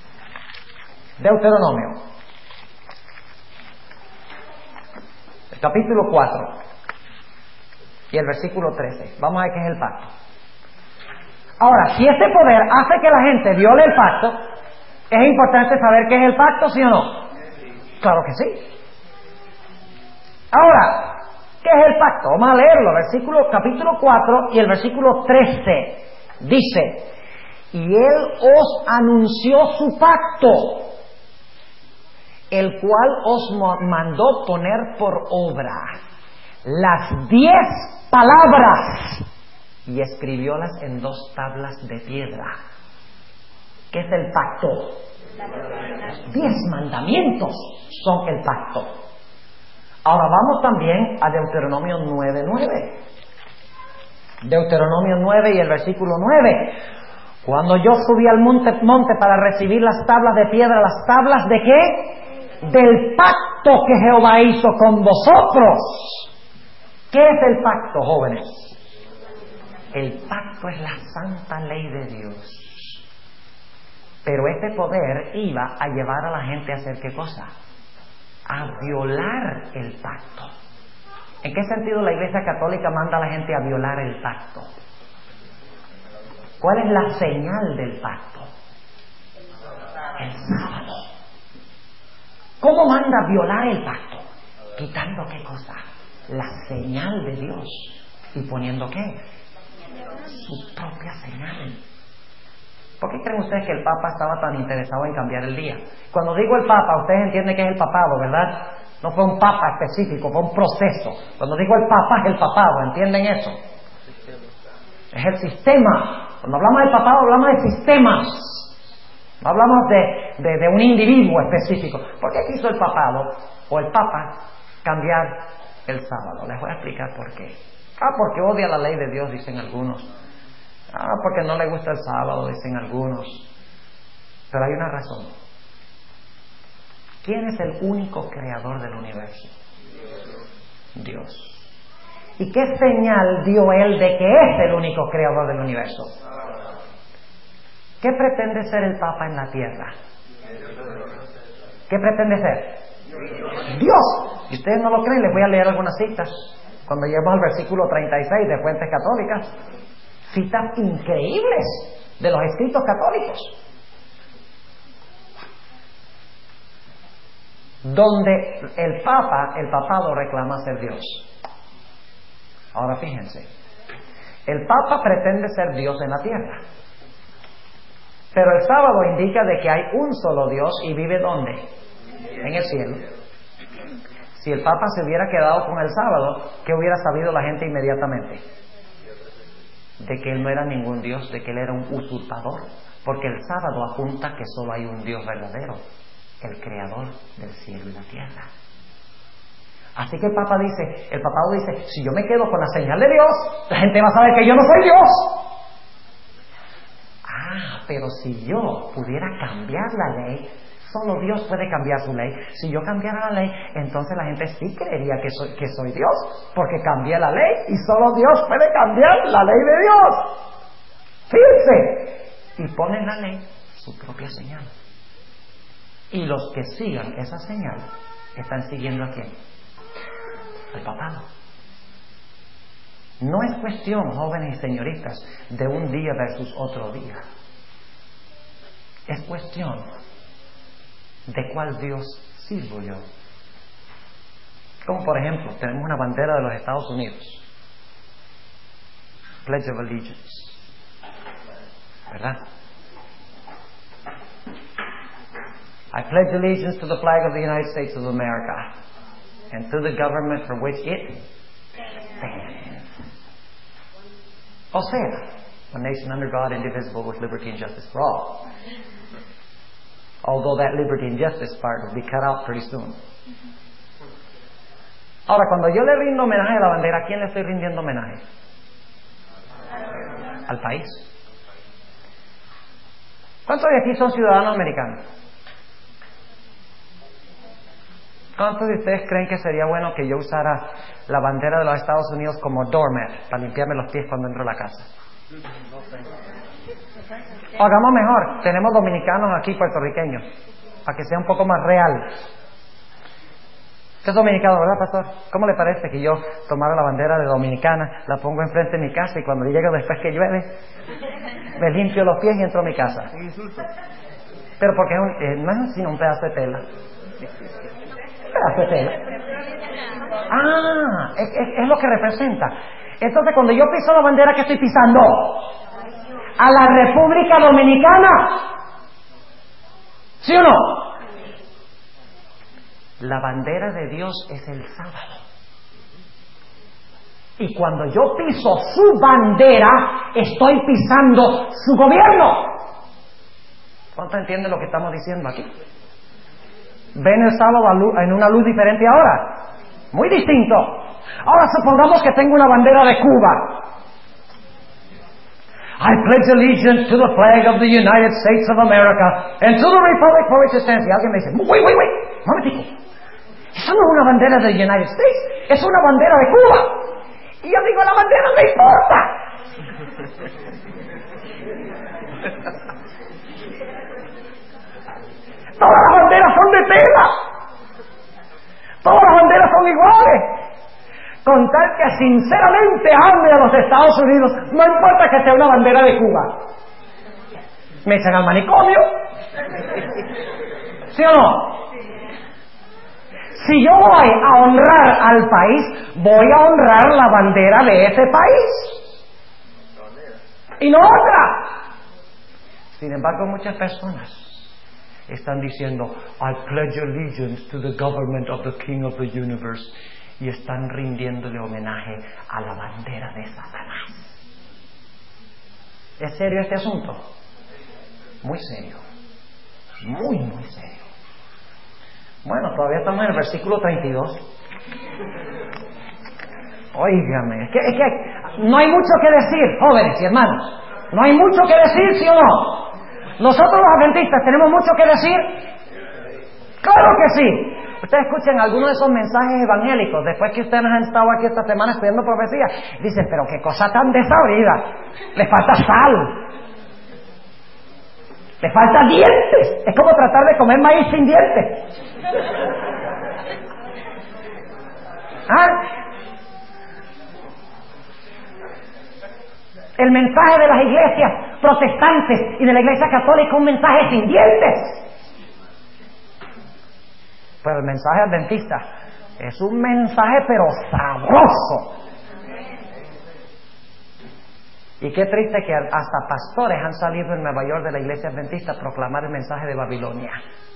El capítulo 4 y el versículo 13. Vamos a ver qué es el pacto. Ahora, si este poder hace que la gente viole el pacto, ¿es importante saber qué es el pacto, sí o no? Claro que sí. Ahora, ¿qué es el pacto? Vamos a leerlo, capítulo 4 y el versículo 13. Dice, y Él os anunció su pacto, el cual os mandó poner por obra las 10 palabras y escribiólas en 2 tablas de piedra. ¿Qué es el pacto? Los 10 mandamientos son el pacto. Ahora vamos también a Deuteronomio 9:9. Deuteronomio 9 y el versículo 9. Cuando yo subí al monte para recibir las tablas de piedra, ¿las tablas de qué? Del pacto que Jehová hizo con vosotros. ¿Qué es el pacto, jóvenes? El pacto es la santa ley de Dios. Pero este poder iba a llevar a la gente a hacer ¿qué cosa? A violar el pacto. ¿En qué sentido la Iglesia Católica manda a la gente a violar el pacto? ¿Cuál es la señal del pacto? El sábado. ¿Cómo manda a violar el pacto? Quitando ¿qué cosa? La señal de Dios. ¿Y poniendo qué? Su propia señal. ¿Por qué creen ustedes que el Papa estaba tan interesado en cambiar el día? Cuando digo el Papa, ustedes entienden que es el papado, ¿verdad? No fue un Papa específico, fue un proceso. Cuando digo el Papa, es el papado, ¿entienden eso? Es el sistema. Cuando hablamos del papado, hablamos de sistemas. No hablamos de un individuo específico. ¿Por qué quiso el papado o el Papa cambiar el sábado? Les voy a explicar por qué. Porque odia la ley de Dios, dicen algunos. Porque no le gusta el sábado, dicen algunos. Pero hay una razón. ¿Quién es el único creador del universo? Dios. ¿Y qué señal dio Él de que es el único creador del universo? ¿Qué pretende ser el Papa en la tierra? ¿Qué pretende ser? Dios. Si ustedes no lo creen, les voy a leer algunas citas. Cuando lleguemos al versículo 36 de Fuentes Católicas, citas increíbles de los escritos católicos, donde el papado reclama ser Dios. Ahora fíjense, el Papa pretende ser Dios en la tierra, pero el sábado indica de que hay un solo Dios y vive ¿dónde? En el cielo. Si el Papa se hubiera quedado con el sábado, ¿qué hubiera sabido la gente inmediatamente? De que Él no era ningún Dios, de que Él era un usurpador, porque el sábado apunta que solo hay un Dios verdadero, el creador del cielo y la tierra. Así que el papado dice, si yo me quedo con la señal de Dios, la gente va a saber que yo no soy Dios. Pero si yo pudiera cambiar la ley, solo Dios puede cambiar su ley. Si yo cambiara la ley, entonces la gente sí creería que soy Dios, porque cambié la ley y solo Dios puede cambiar la ley de Dios. Fíjense, y pone en la ley su propia señal. Y los que sigan esa señal están siguiendo ¿a quién? Al papado. No es cuestión, jóvenes y señoritas, de un día versus otro día. Es cuestión de cuál Dios sirvo yo. Como por ejemplo, tenemos una bandera de los Estados Unidos, Pledge of Allegiance, ¿verdad? I pledge allegiance to the flag of the United States of America and to the government for which it stands. O sea, a nation under God, indivisible, with liberty and justice for all. Although that liberty and justice part will be cut out pretty soon. Ahora, cuando yo le rindo homenaje a la bandera, ¿a quién le estoy rindiendo homenaje? Al país. ¿Cuántos de aquí son ciudadanos americanos? ¿Cuántos de ustedes creen que sería bueno que yo usara la bandera de los Estados Unidos como doormat para limpiarme los pies cuando entro a la casa? O hagamos mejor, tenemos dominicanos aquí, puertorriqueños, para que sea un poco más real. Usted es dominicano, ¿verdad, pastor? ¿Cómo le parece que yo tomara la bandera de dominicana, la pongo enfrente de mi casa y cuando llego después que llueve, me limpio los pies y entro a mi casa? Pero porque no es sino un pedazo de tela. Es lo que representa. Entonces, cuando yo piso la bandera, ¿qué estoy pisando? A la República Dominicana. ¿Sí o no? La bandera de Dios es el sábado. Y cuando yo piso su bandera, estoy pisando su gobierno. ¿Cuántos entienden lo que estamos diciendo aquí? ¿Ven el sábado en una luz diferente ahora? Muy distinto. Ahora supongamos que tengo una bandera de Cuba. I pledge allegiance to the flag of the United States of America and to the republic for which it stands. Y alguien me dice, wait, un momentico. Esa no es una bandera de United States, es una bandera de Cuba. Y yo digo, la bandera no importa. Todas las banderas son de tela. Todas las banderas son iguales. Con tal que sinceramente ame a los Estados Unidos, no importa que sea una bandera de Cuba. Me echan al manicomio. ¿Sí o no? Si yo voy a honrar al país, voy a honrar la bandera de ese país. Y no otra. Sin embargo, muchas personas están diciendo, I pledge allegiance to the government of the King of the universe. Y están rindiéndole homenaje a la bandera de Satanás. ¿Es serio este asunto? Muy serio. Muy serio. Bueno, todavía estamos en el versículo 32. Óigame, es que no hay mucho que decir, jóvenes y hermanos. No hay mucho que decir, ¿sí o no? Nosotros los adventistas tenemos mucho que decir. Claro que sí. Ustedes escuchan algunos de esos mensajes evangélicos, después que ustedes han estado aquí esta semana estudiando profecía, dicen, pero qué cosa tan desabrida, le falta sal, le falta dientes, es como tratar de comer maíz sin dientes. ¿Ah? El mensaje de las iglesias protestantes y de la iglesia católica es un mensaje sin dientes. Pero el mensaje adventista es un mensaje pero sabroso. Y qué triste que hasta pastores han salido en Nueva York de la iglesia adventista a proclamar el mensaje de Babilonia.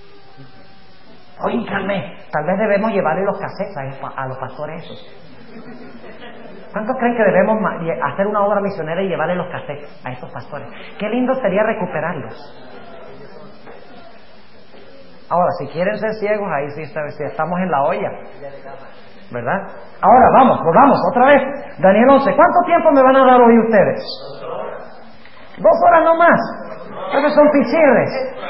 Óigame, tal vez debemos llevarle los cassettes a los pastores esos. ¿Cuántos creen que debemos hacer una obra misionera y llevarle los cassettes a esos pastores? Qué lindo sería recuperarlos. Ahora, si quieren ser ciegos, ahí sí estamos en la olla, ¿verdad? Ahora, volvamos otra vez. Daniel 11, ¿cuánto tiempo me van a dar hoy ustedes? 2 horas no más. Esos son pichirres.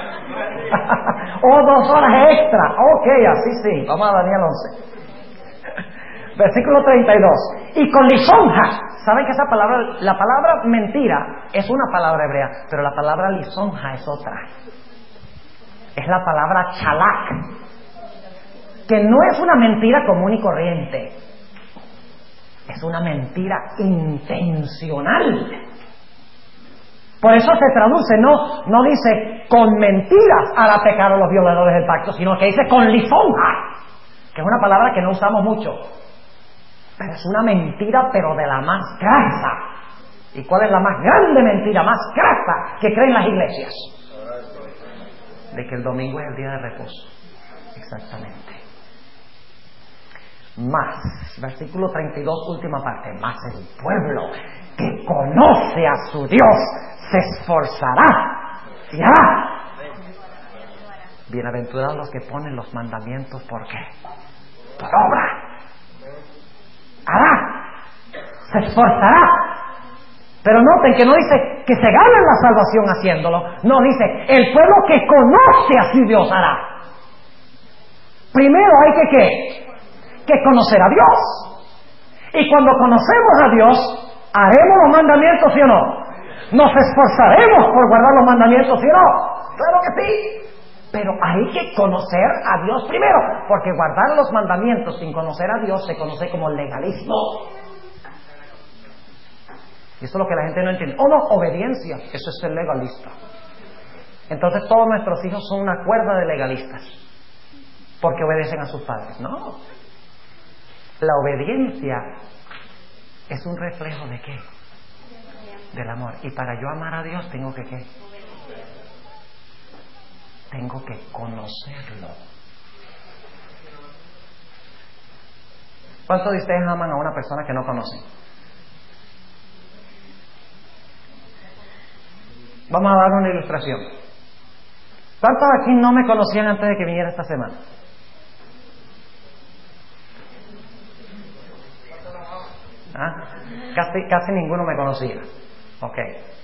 O 2 horas extra. Ok, así sí. Vamos a Daniel 11. Versículo 32. Y con lisonja. ¿Saben que esa palabra, la palabra mentira es una palabra hebrea, pero la palabra lisonja es otra? Es la palabra chalak, que no es una mentira común y corriente, es una mentira intencional. Por eso se traduce, no dice con mentiras hará pecar a los violadores del pacto, sino que dice con lisonja, que es una palabra que no usamos mucho, pero es una mentira pero de la más grasa. ¿Y cuál es la más grande mentira, más grasa que creen las iglesias? De que el domingo es el día de reposo. Exactamente. Más, versículo 32, última parte. Más el pueblo que conoce a su Dios se esforzará y hará. Bienaventurados los que ponen los mandamientos, ¿por qué? Por obra. Hará. Se esforzará. Pero noten que no dice que se ganen la salvación haciéndolo. No, dice, el pueblo que conoce a su Dios hará. Primero hay que conocer a Dios. Y cuando conocemos a Dios, ¿haremos los mandamientos, sí o no? ¿Nos esforzaremos por guardar los mandamientos, sí o no? Claro que sí. Pero hay que conocer a Dios primero, porque guardar los mandamientos sin conocer a Dios se conoce como legalismo. Y eso es lo que la gente no entiende. Oh, no, obediencia. Eso es ser legalista. Entonces todos nuestros hijos son una cuerda de legalistas, porque obedecen a sus padres. No. La obediencia es un reflejo ¿de qué? Del amor. Y para yo amar a Dios tengo que ¿qué? Tengo que conocerlo. ¿Cuántos de ustedes aman a una persona que no conocen? Vamos a dar una ilustración. ¿Cuántos aquí no me conocían antes de que viniera esta semana? ¿Ah? Casi ninguno me conocía. Ok.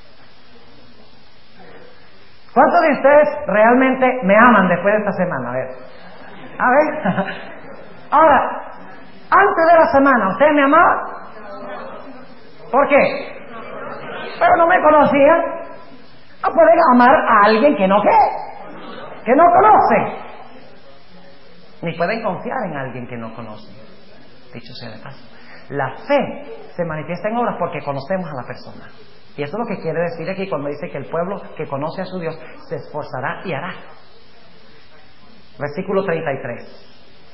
¿Cuántos de ustedes realmente me aman después de esta semana? A ver. Ahora, antes de la semana, ¿usted me amaba? ¿Por qué? Pero no me conocían. No pueden amar a alguien que no conoce. Ni pueden confiar en alguien que no conoce. Dicho sea de paso. La fe se manifiesta en obras porque conocemos a la persona. Y eso es lo que quiere decir aquí cuando dice que el pueblo que conoce a su Dios se esforzará y hará. Versículo 33.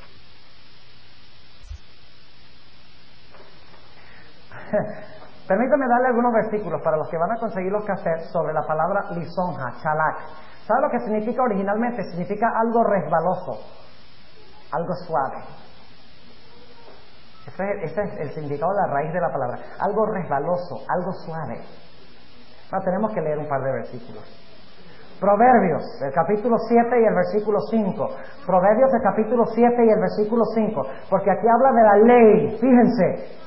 Permítame darle algunos versículos para los que van a conseguir los cassettes sobre la palabra lisonja, chalak. ¿Sabe lo que significa originalmente? Significa algo resbaloso, algo suave. Ese es el significado de la raíz de la palabra. Algo resbaloso, algo suave. Ahora tenemos que leer un par de versículos. Proverbios, el capítulo 7 y el versículo 5. Proverbios, el capítulo 7 y el versículo 5. Porque aquí habla de la ley, fíjense.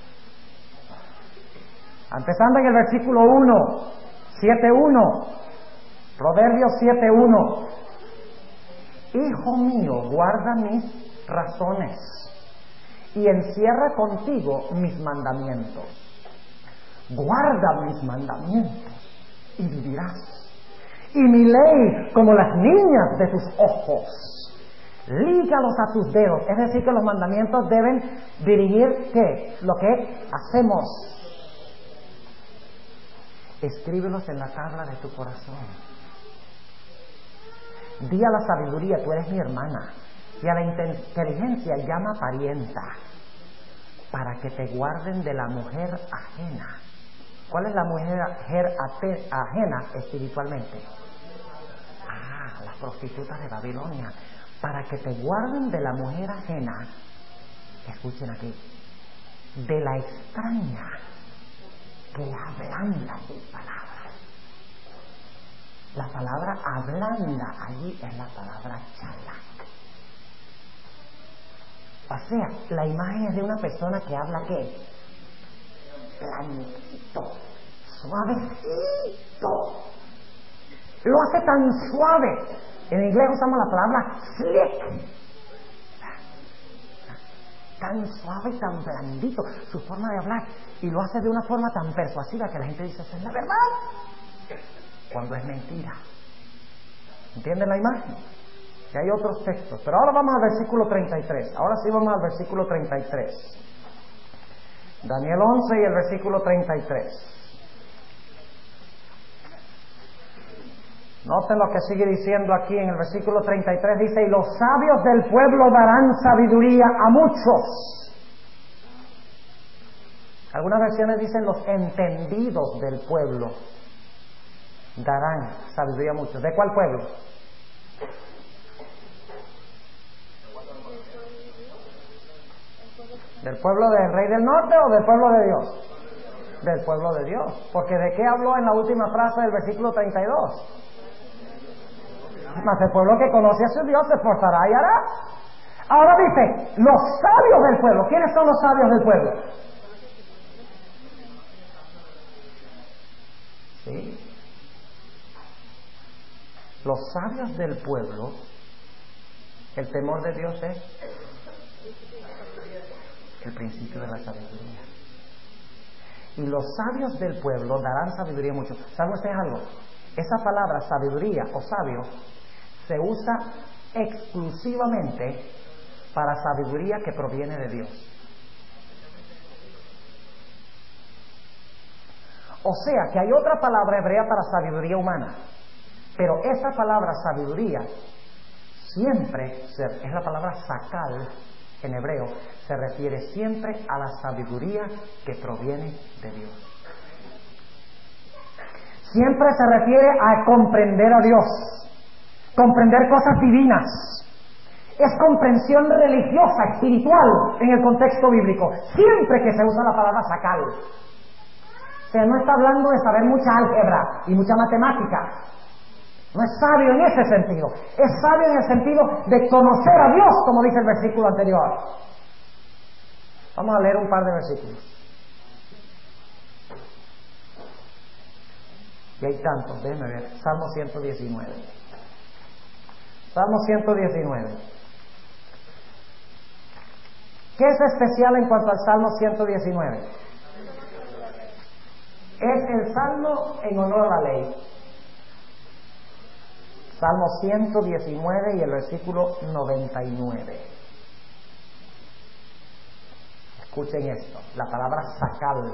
Empezando en el versículo 1, 7.1, Proverbios 7.1. Hijo mío, guarda mis razones y encierra contigo mis mandamientos. Guarda mis mandamientos y vivirás. Y mi ley como las niñas de tus ojos. Lígalos a tus dedos. Es decir, que los mandamientos deben dirigir ¿qué? Lo que hacemos. Escríbelos en la tabla de tu corazón. Di a la sabiduría, tú eres mi hermana, y a la inteligencia llama parienta, para que te guarden de la mujer ajena. ¿Cuál es la mujer ajena espiritualmente? Las prostitutas de Babilonia. Para que te guarden de la mujer ajena, escuchen aquí, de la extraña que ablanda sus palabras. La palabra ablanda allí es la palabra chalak. O sea, la imagen es de una persona que habla ¿qué? Blandito, suavecito. Lo hace tan suave. En inglés usamos la palabra slick. Tan suave y tan blandito su forma de hablar. Y lo hace de una forma tan persuasiva que la gente dice, esa es la verdad. Cuando es mentira. ¿Entienden la imagen? Y hay otros textos. Pero ahora vamos al versículo 33. Ahora sí vamos al versículo 33. Daniel 11 y el versículo 33. Noten lo que sigue diciendo aquí en el versículo 33. Dice, y los sabios del pueblo darán sabiduría a muchos. Algunas versiones dicen los entendidos del pueblo darán sabiduría a muchos. ¿De cuál pueblo? ¿Del pueblo del rey del norte o del pueblo de Dios? Del pueblo de Dios. Porque ¿de qué habló en la última frase del versículo 32? Mas el pueblo que conoce a su Dios se esforzará y hará. Ahora dice, los sabios del pueblo. ¿Quiénes son los sabios del pueblo? ¿Sí? Los sabios del pueblo, el temor de Dios es el principio de la sabiduría. Y los sabios del pueblo darán sabiduría mucho. ¿Saben ustedes algo? Esa palabra sabiduría o sabio se usa exclusivamente para sabiduría que proviene de Dios. O sea que hay otra palabra hebrea para sabiduría humana, pero esa palabra sabiduría siempre es la palabra sakal en hebreo, se refiere siempre a la sabiduría que proviene de Dios. Siempre se refiere a comprender a Dios, comprender cosas divinas. Es comprensión religiosa, espiritual, en el contexto bíblico, siempre que se usa la palabra sakal. O sea, no está hablando de saber mucha álgebra y mucha matemática. No es sabio en ese sentido. Es sabio en el sentido de conocer a Dios, como dice el versículo anterior. Vamos a leer un par de versículos. Y hay tantos, déjenme ver. Salmo 119. Salmo 119. ¿Qué es especial en cuanto al Salmo 119? Es el salmo en honor a la ley. Salmo 119 y el versículo 99. Escuchen esto, la palabra sakal.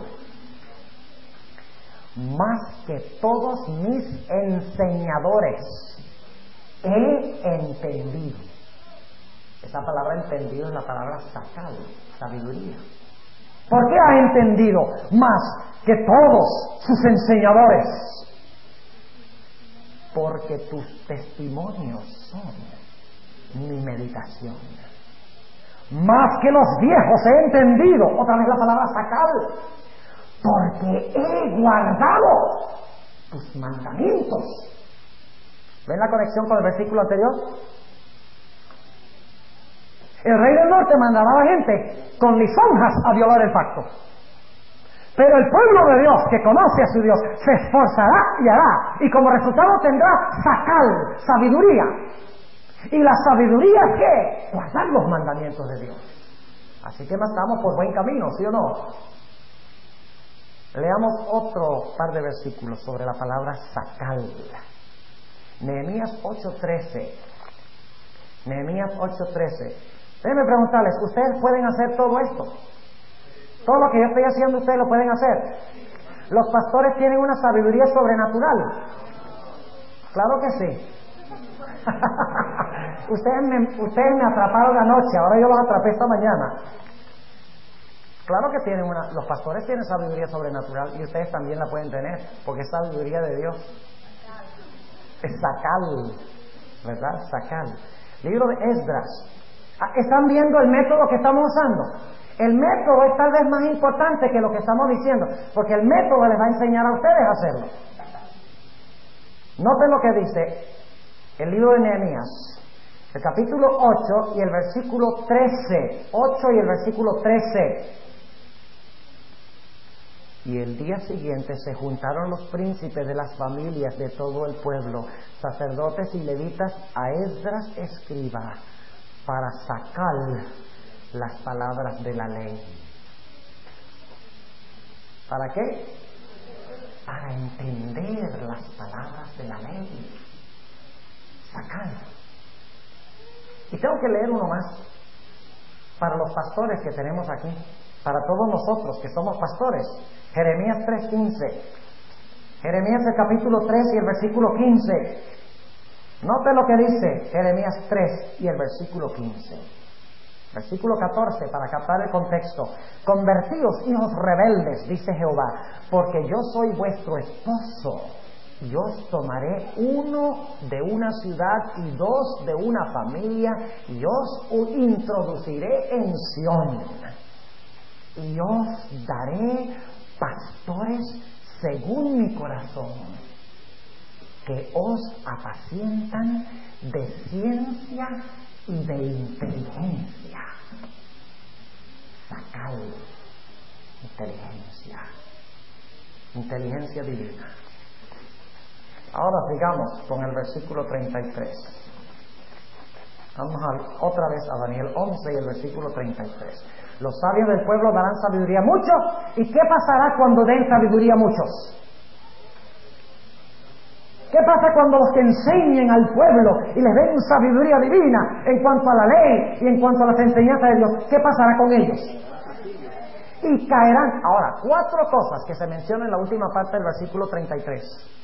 Más que todos mis enseñadores he entendido. Esa palabra entendido es la palabra sakal, sabiduría. ¿Por qué ha entendido más que todos sus enseñadores? Porque tus testimonios son mi meditación. Más que los viejos he entendido, otra vez la palabra sakal, porque he guardado tus mandamientos. ¿Ven la conexión con el versículo anterior? El rey del norte mandaba a la gente con lisonjas a violar el pacto. Pero el pueblo de Dios, que conoce a su Dios, se esforzará y hará, y como resultado tendrá sakal, sabiduría. Y la sabiduría es ¿qué? Guardar los mandamientos de Dios. Así que estamos por buen camino, ¿sí o no? Leamos otro par de versículos sobre la palabra sacal. Nehemías 8:13. Nehemías 8:13. Déjenme preguntarles, ¿ustedes pueden hacer todo esto? Todo lo que yo estoy haciendo, ¿ustedes lo pueden hacer? ¿Los pastores tienen una sabiduría sobrenatural? Claro que sí. ustedes me atraparon anoche, ahora yo los atrapé esta mañana. Claro que los pastores tienen sabiduría sobrenatural y ustedes también la pueden tener, porque es sabiduría de Dios. Es sacal, ¿verdad? Sacal. Libro de Esdras. ¿Están viendo el método que estamos usando? El método es tal vez más importante que lo que estamos diciendo, porque el método les va a enseñar a ustedes a hacerlo. Noten lo que dice el libro de Nehemías, el capítulo 8 y el versículo 13. 8 y el versículo 13. Y el día siguiente se juntaron los príncipes de las familias de todo el pueblo, sacerdotes y levitas, a Esdras escriba, para sacar las palabras de la ley. ¿Para qué? Para entender las palabras de la ley. Sacar. Y tengo que leer uno más para los pastores que tenemos aquí, para todos nosotros que somos pastores. Jeremías 3:15. Jeremías el capítulo 3 y el versículo 15. Note lo que dice Jeremías 3 y el versículo 15. Versículo 14, para captar el contexto. Convertíos, hijos rebeldes, dice Jehová, porque yo soy vuestro esposo. Yo os tomaré uno de una ciudad y dos de una familia, y os introduciré en Sión. Y os daré pastores según mi corazón, que os apacientan de ciencia y de inteligencia. Sacar inteligencia divina. Ahora sigamos con el versículo 33. Vamos otra vez a Daniel 11 y el versículo 33. Los sabios del pueblo darán sabiduría a muchos. ¿Y qué pasará cuando den sabiduría a muchos? ¿Qué pasa cuando los que enseñen al pueblo y les den sabiduría divina en cuanto a la ley y en cuanto a las enseñanzas de Dios? ¿Qué pasará con ellos? Y caerán. Ahora, 4 cosas que se mencionan en la última parte del versículo 33.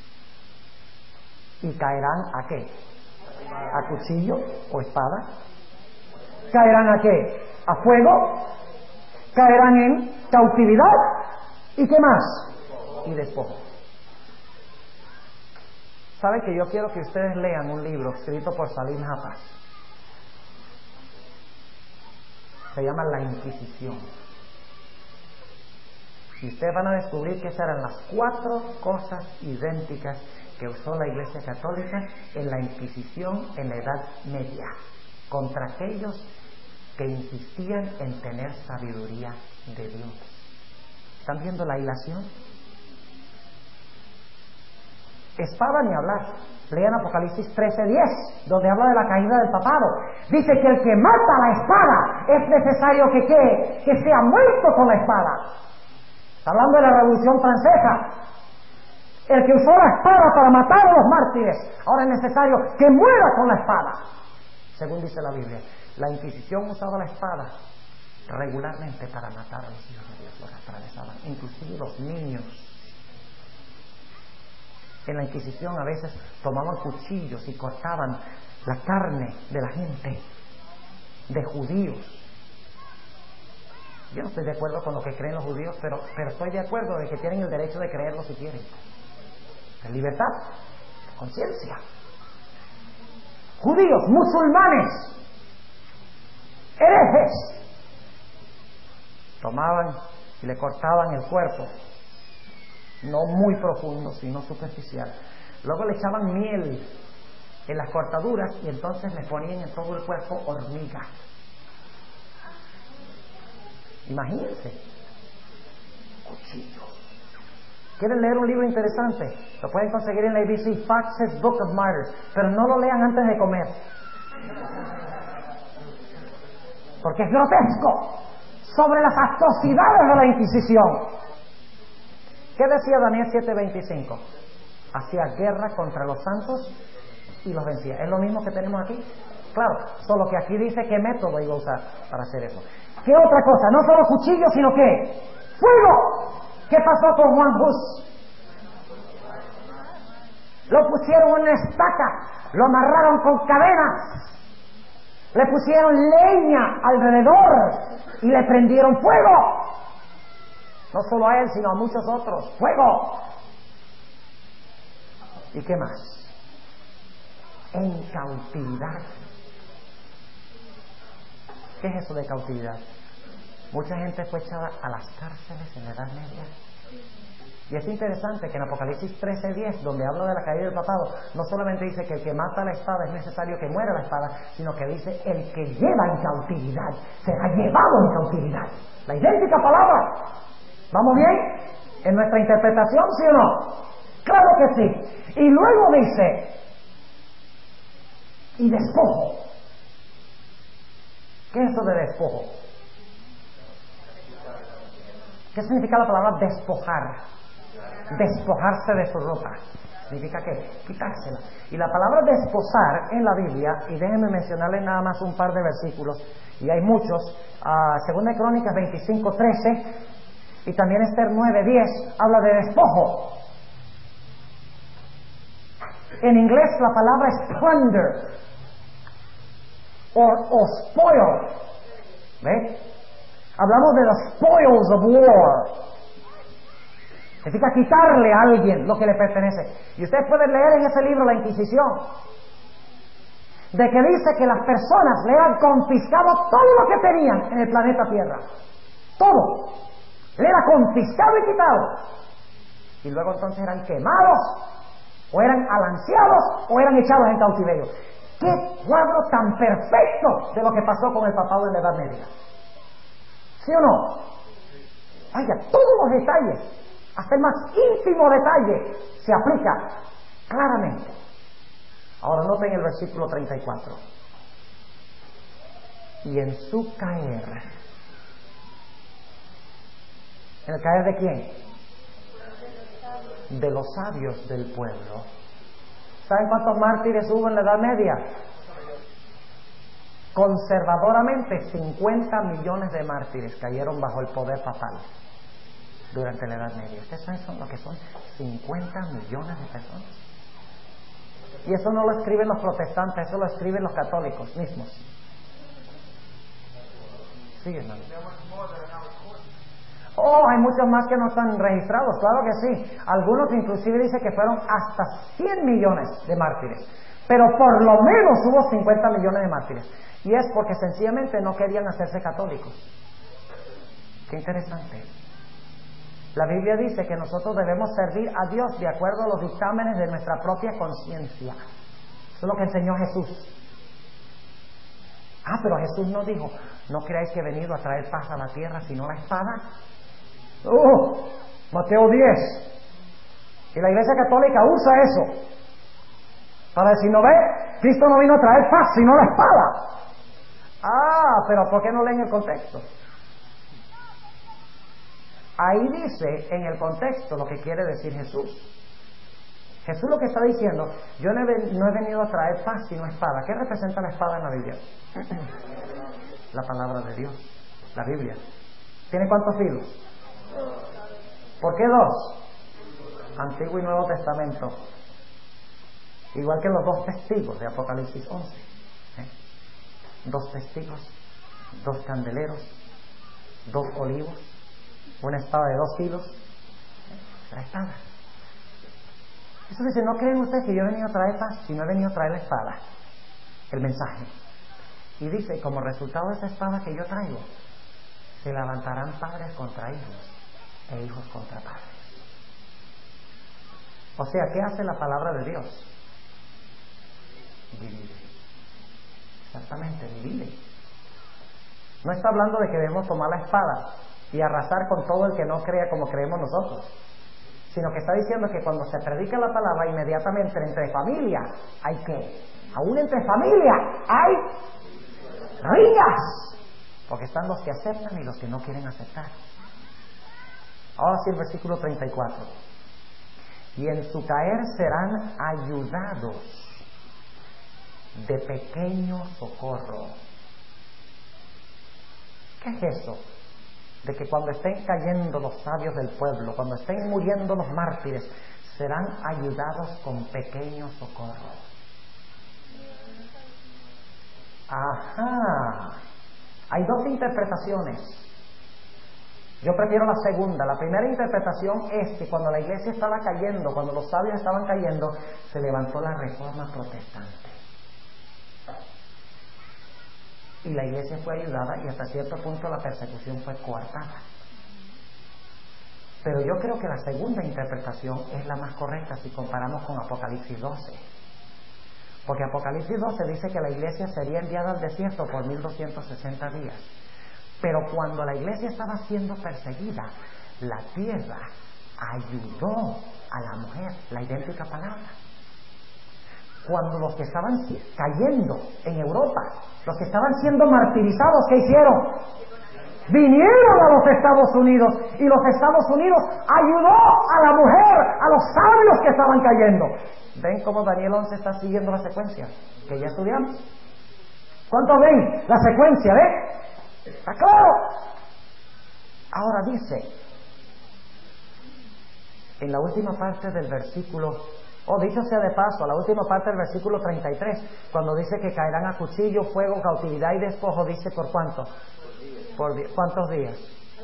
¿Y caerán a qué? ¿A cuchillo o espada? ¿Caerán a qué? ¿A fuego? ¿Caerán en cautividad? ¿Y qué más? Y despojo. ¿Sabe que yo quiero que ustedes lean un libro escrito por Salim Hafez? Se llama La Inquisición. Y ustedes van a descubrir que esas eran las 4 cosas idénticas que usó la Iglesia Católica en la Inquisición en la Edad Media, contra aquellos que insistían en tener sabiduría de Dios. ¿Están viendo la hilación? Espada ni hablar. Lean Apocalipsis 13:10, donde habla de la caída del papado. Dice que el que mata la espada es necesario que sea muerto con la espada. Está hablando de la Revolución Francesa. El que usó la espada para matar a los mártires, ahora es necesario que muera con la espada, según dice la Biblia. La Inquisición usaba la espada regularmente para matar a los hijos de Dios, los atravesaban, inclusive los niños. En la Inquisición a veces tomaban cuchillos y cortaban la carne de la gente, de judíos. Yo no estoy de acuerdo con lo que creen los judíos, pero estoy de acuerdo de que tienen el derecho de creerlo si quieren. Es libertad, conciencia. Judíos, musulmanes, herejes, tomaban y le cortaban el cuerpo, no muy profundo, sino superficial. Luego le echaban miel en las cortaduras y entonces le ponían en todo el cuerpo hormigas. Imagínense, cuchillos. ¿Quieren leer un libro interesante? Lo pueden conseguir en la ABC, Fox's Book of Martyrs, pero no lo lean antes de comer. porque es grotesco, sobre las atrocidades de la Inquisición. ¿Qué decía Daniel 7:25? Hacía guerra contra los santos y los vencía. ¿Es lo mismo que tenemos aquí? Claro, solo que aquí dice qué método iba a usar para hacer eso. ¿Qué otra cosa? No solo cuchillo, sino ¿qué? ¡Fuego! ¿Qué pasó con Juan Hus? Lo pusieron en una estaca, lo amarraron con cadenas, le pusieron leña alrededor y le prendieron fuego. No solo a él, sino a muchos otros. ¡Fuego! ¿Y qué más? En cautividad. ¿Qué es eso de cautividad? Mucha gente fue echada a las cárceles en la Edad Media. Y es interesante que en Apocalipsis 13:10, donde habla de la caída del papado, no solamente dice que el que mata la espada es necesario que muera la espada, sino que dice el que lleva en cautividad será llevado en cautividad. La idéntica palabra. ¿Vamos bien? ¿En nuestra interpretación, sí o no? Claro que sí. Y luego dice, y despojo. ¿Qué es eso de despojo? ¿Qué significa la palabra despojar? Despojarse de su ropa. Significa que quitársela. Y la palabra desposar en la Biblia, y déjenme mencionarles nada más un par de versículos, y hay muchos, 2 Crónicas 25:13, y también Esther 9:10, habla de despojo. En inglés la palabra es plunder, o spoil. ¿Ve? Hablamos de los spoils of war. Significa quitarle a alguien lo que le pertenece. Y ustedes pueden leer en ese libro La Inquisición, de que dice que las personas le eran confiscado todo lo que tenían en el planeta Tierra. Todo. Le era confiscado y quitado. Y luego entonces eran quemados, o eran alanciados, o eran echados en cautiverio. ¡Qué cuadro tan perfecto de lo que pasó con el papado en la Edad Media! ¿Sí o no? Vaya, todos los detalles, hasta el más ínfimo detalle, se aplica claramente. Ahora noten el versículo 34. Y en su caer. ¿En el caer de quién? De los sabios del pueblo. ¿Saben cuántos mártires hubo en la Edad Media? Conservadoramente, 50 millones de mártires cayeron bajo el poder papal durante la Edad Media. ¿Ustedes saben lo que son 50 millones de personas? Y eso no lo escriben los protestantes, eso lo escriben los católicos mismos. Sí, hermano. Oh, hay muchos más que no están registrados, claro que sí. Algunos inclusive dicen que fueron hasta 100 millones de mártires. Pero por lo menos hubo 50 millones de mártires. Y es porque sencillamente no querían hacerse católicos. Qué interesante. La Biblia dice que nosotros debemos servir a Dios de acuerdo a los dictámenes de nuestra propia conciencia. Eso es lo que enseñó Jesús. Pero Jesús no dijo, ¿no creáis que he venido a traer paz a la tierra sino la espada? Mateo 10. Y la Iglesia Católica usa eso para decir, ¿no ve? Cristo no vino a traer paz sino la espada. Pero ¿por qué no leen el contexto? Ahí dice en el contexto lo que quiere decir Jesús. Jesús lo que está diciendo, yo no he venido a traer paz sino espada. ¿Qué representa la espada en la Biblia? La palabra de Dios, la Biblia. ¿Tiene cuántos filos? ¿Por qué dos? Antiguo y Nuevo Testamento. Igual que los dos testigos de Apocalipsis 11. Dos testigos, dos candeleros, dos olivos, una espada de 2 filos. La espada. Eso dice, ¿no creen ustedes que yo he venido a traer paz? Si no he venido a traer la espada, el mensaje. Y dice, como resultado de esa espada que yo traigo, se levantarán padres contra hijos e hijos contra padres. O sea, ¿qué hace la palabra de Dios? Divide. Exactamente, divide. No está hablando de que debemos tomar la espada y arrasar con todo el que no crea como creemos nosotros, sino que está diciendo que cuando se predica la palabra, inmediatamente entre familias hay que, aún entre familias hay riñas. Porque están los que aceptan y los que no quieren aceptar. Ahora sí el versículo 34. Y en su caer serán ayudados de pequeño socorro. ¿Qué es eso? De que cuando estén cayendo los sabios del pueblo, cuando estén muriendo los mártires, serán ayudados con pequeño socorro. Ajá. Hay dos interpretaciones. Yo prefiero la segunda. La primera interpretación es que cuando la iglesia estaba cayendo, cuando los sabios estaban cayendo, se levantó la Reforma Protestante. Y la iglesia fue ayudada y hasta cierto punto la persecución fue coartada. Pero yo creo que la segunda interpretación es la más correcta si comparamos con Apocalipsis 12. Porque Apocalipsis 12 dice que la iglesia sería enviada al desierto por 1260 días. Pero cuando la iglesia estaba siendo perseguida, la tierra ayudó a la mujer, la idéntica palabra. Cuando los que estaban cayendo en Europa, los que estaban siendo martirizados, ¿qué hicieron? Vinieron a los Estados Unidos y los Estados Unidos ayudó a la mujer, a los sabios que estaban cayendo. ¿Ven cómo Daniel 11 está siguiendo la secuencia que ya estudiamos? ¿Cuántos ven la secuencia? ¿Ven? ¿Está claro? Ahora dice, en la última parte del versículo, dicho sea de paso, la última parte del versículo 33, cuando dice que caerán a cuchillo, fuego, cautividad y despojo, dice ¿por cuánto? ¿Cuántos días?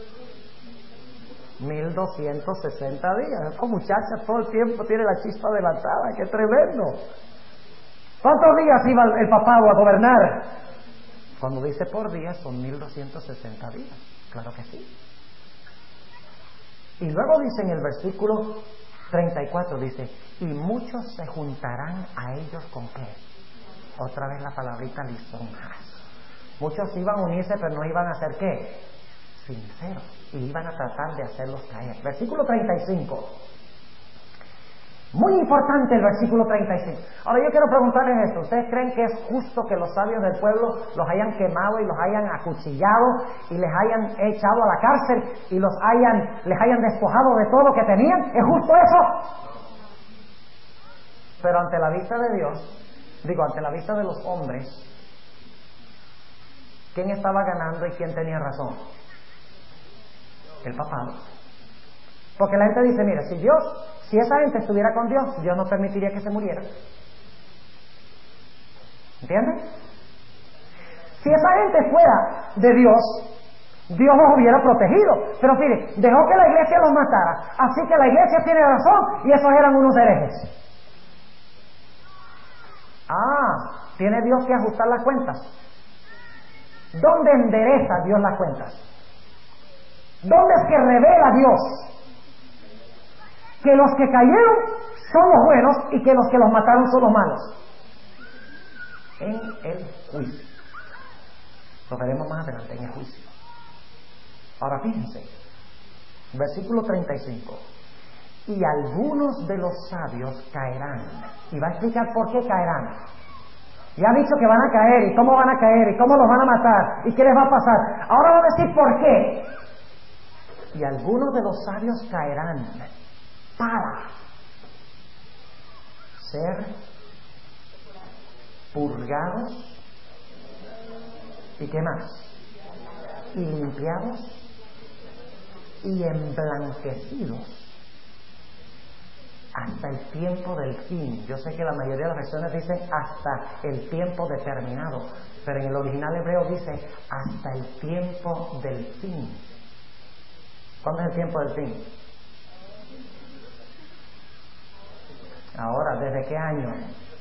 1260 días. Esta muchacha todo el tiempo tiene la chispa adelantada, ¡qué tremendo! ¿Cuántos días iba el papado a gobernar? Cuando dice por día son 1260 días, claro que sí. Y luego dice en el versículo 34, dice, y muchos se juntarán a ellos ¿con qué? Otra vez la palabrita lisonjas. Muchos iban a unirse, pero no iban a hacer ¿qué? Sinceros. Y iban a tratar de hacerlos caer. Versículo 35. Muy importante el versículo 35. Ahora yo quiero preguntarles esto. ¿Ustedes creen que es justo que los sabios del pueblo los hayan quemado y los hayan acuchillado y les hayan echado a la cárcel y les hayan despojado de todo lo que tenían? ¿Es justo eso? Pero ante la vista de Dios, ante la vista de los hombres, ¿quién estaba ganando y quién tenía razón? El papado. Porque la gente dice, mira, si esa gente estuviera con Dios, Dios no permitiría que se muriera. ¿Entiendes? Si esa gente fuera de Dios, Dios los hubiera protegido. Pero fíjate, dejó que la iglesia los matara. Así que la iglesia tiene razón y esos eran unos herejes. Tiene Dios que ajustar las cuentas. ¿Dónde endereza Dios las cuentas? ¿Dónde es que revela Dios que los que cayeron son los buenos y que los que los mataron son los malos? En el juicio. Lo veremos más adelante, en el juicio. Ahora fíjense, versículo 35. Y algunos de los sabios caerán. Y va a explicar por qué caerán. Ya ha dicho que van a caer, y cómo van a caer, y cómo los van a matar, y qué les va a pasar. Ahora va a decir por qué. Y algunos de los sabios caerán para ser purgados, ¿y qué más? Y limpiados y emblanquecidos hasta el tiempo del fin. Yo sé que la mayoría de las versiones dicen hasta el tiempo determinado, pero en el original hebreo dice hasta el tiempo del fin. ¿Cuándo es el tiempo del fin? Ahora, ¿desde qué año?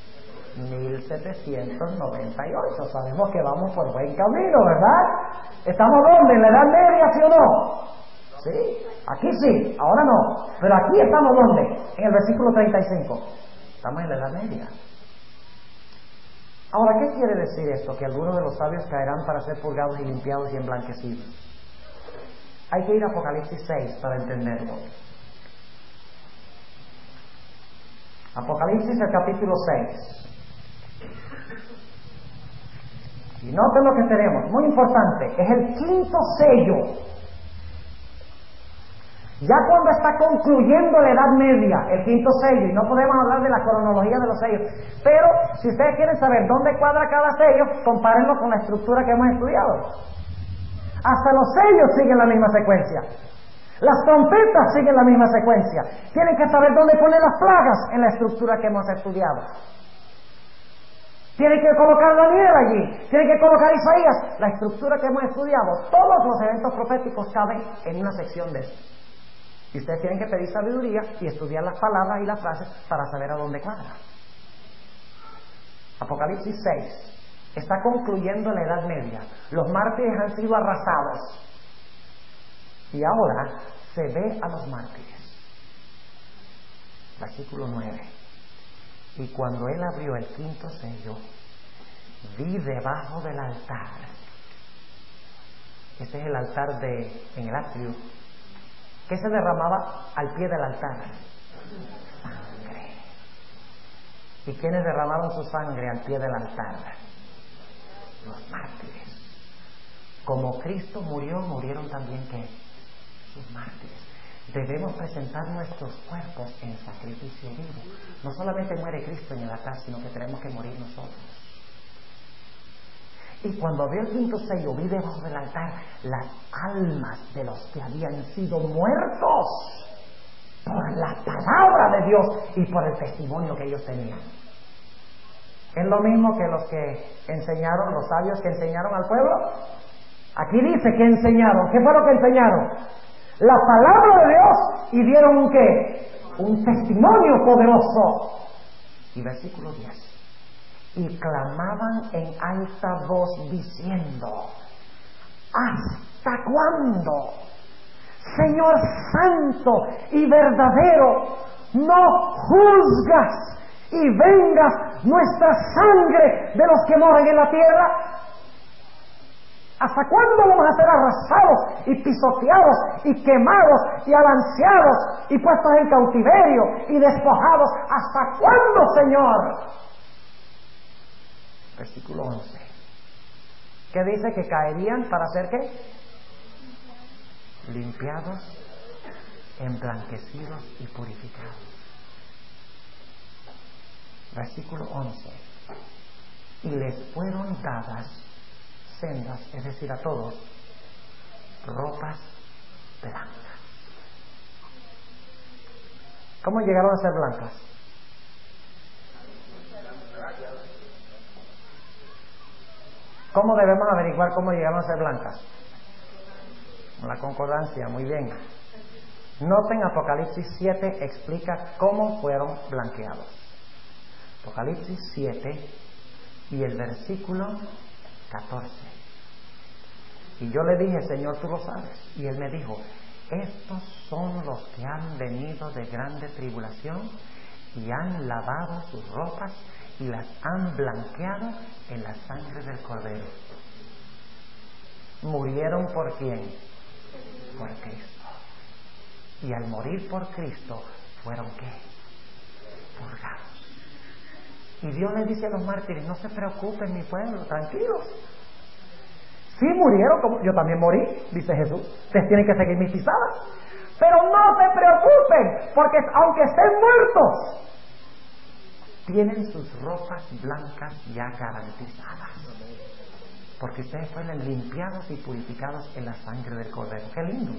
1798. Sabemos que vamos por buen camino, ¿verdad? ¿Estamos dónde? ¿En la Edad Media, sí o no? Sí, aquí sí, ahora no. Pero aquí estamos ¿dónde? En el versículo 35. Estamos en la Edad Media. Ahora, ¿qué quiere decir esto? Que algunos de los sabios caerán para ser purgados y limpiados y emblanquecidos. Hay que ir a Apocalipsis 6 para entenderlo. Apocalipsis, el capítulo 6. Y noten lo que tenemos, muy importante, es el quinto sello. Ya cuando está concluyendo la Edad Media, el quinto sello, y no podemos hablar de la cronología de los sellos, pero si ustedes quieren saber dónde cuadra cada sello, compárenlo con la estructura que hemos estudiado. Hasta los sellos siguen la misma secuencia. Las trompetas siguen la misma secuencia. Tienen que saber dónde poner las plagas en la estructura que hemos estudiado. Tienen que colocar Daniel allí, tienen que colocar Isaías. La estructura que hemos estudiado, todos los eventos proféticos caben en una sección de esto. Y ustedes tienen que pedir sabiduría y estudiar las palabras y las frases para saber a dónde cuadra. Apocalipsis 6 está concluyendo la Edad Media. Los mártires han sido arrasados. Y ahora se ve a los mártires. Versículo 9. Y cuando él abrió el quinto sello, vi debajo del altar. Este es el altar en el atrio. ¿Qué se derramaba al pie del altar? Sangre. ¿Y quiénes derramaron su sangre al pie del altar? Los mártires. Como Cristo murió, murieron también ¿qué? Sus mártires. Debemos presentar nuestros cuerpos en sacrificio vivo. No solamente muere Cristo en el altar, sino que tenemos que morir nosotros. Y cuando abrió el quinto sello, vi debajo del altar las almas de los que habían sido muertos por la palabra de Dios y por el testimonio que ellos tenían. Es lo mismo que los que enseñaron, los sabios que enseñaron al pueblo. Aquí dice que enseñaron. ¿Qué fue lo que enseñaron? La palabra de Dios, y dieron un ¿qué? Un testimonio poderoso. Y versículo 10. Y clamaban en alta voz diciendo: ¿hasta cuándo, Señor santo y verdadero, no juzgas y vengas nuestra sangre de los que moran en la tierra? ¿Hasta cuándo vamos a ser arrasados y pisoteados y quemados y alanceados y puestos en cautiverio y despojados? ¿Hasta cuándo, Señor? Versículo 11. ¿Qué dice? Que caerían para ser ¿qué? Limpiados, emblanquecidos y purificados. Versículo 11. Y les fueron dadas sendas, es decir, a todos, ropas blancas. ¿Cómo llegaron a ser blancas? ¿Cómo debemos averiguar cómo llegaron a ser blancas? La concordancia, muy bien. Noten, Apocalipsis 7 explica cómo fueron blanqueados. Apocalipsis 7 y el versículo 14. Y yo le dije: Señor, tú lo sabes. Y él me dijo: estos son los que han venido de grande tribulación y han lavado sus ropas y las han blanqueado en la sangre del Cordero. ¿Murieron por quién? Por Cristo. Y al morir por Cristo, ¿fueron qué? Purgados. Y Dios le dice a los mártires: no se preocupen, mi pueblo, tranquilos. Sí murieron, como yo también morí, dice Jesús. Ustedes tienen que seguir mis pisadas. Pero no se preocupen, porque aunque estén muertos, tienen sus ropas blancas ya garantizadas. Porque ustedes fueron limpiados y purificados en la sangre del Cordero. ¡Qué lindo!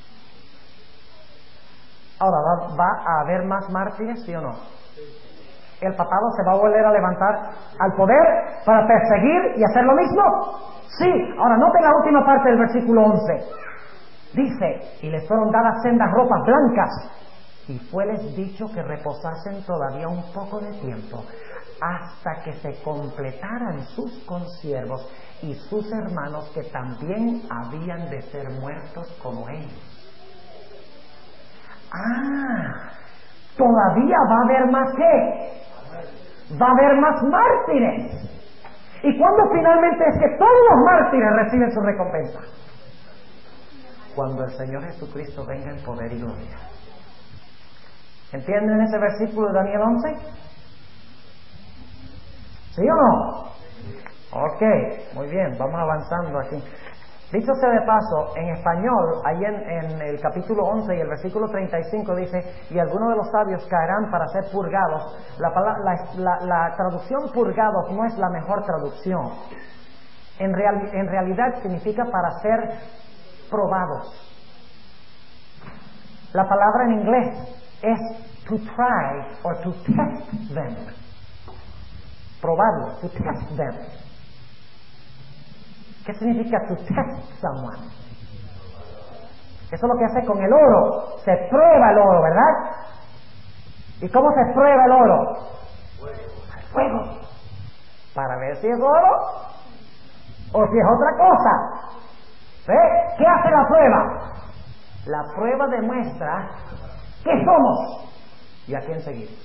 Ahora, ¿va a haber más mártires, sí o no? ¿El papado se va a volver a levantar al poder para perseguir y hacer lo mismo? Sí. Ahora, noten la última parte del versículo 11. Dice: y les fueron dadas sendas ropas blancas, y fueles dicho que reposasen todavía un poco de tiempo, hasta que se completaran sus consiervos y sus hermanos, que también habían de ser muertos como ellos. Todavía va a haber más ¿qué? Va a haber más mártires. ¿Y cuándo finalmente es que todos los mártires reciben su recompensa? Cuando el Señor Jesucristo venga en poder y gloria. ¿Entienden ese versículo de Daniel 11? ¿Sí o no? Ok, Ok, muy bien, vamos avanzando aquí. Dicho sea de paso, en español, ahí en el capítulo 11 y el versículo 35 dice, y algunos de los sabios caerán para ser purgados. La traducción purgados no es la mejor traducción. En realidad significa para ser probados. La palabra en inglés es to try or to test them. Probarlos, to test them. ¿Qué significa to test someone? Eso es lo que hace con el oro. Se prueba el oro, ¿verdad? ¿Y cómo se prueba el oro? Al fuego. Para ver si es oro o si es otra cosa. ¿Ve? ¿Qué hace la prueba? La prueba demuestra qué somos y a quién seguimos.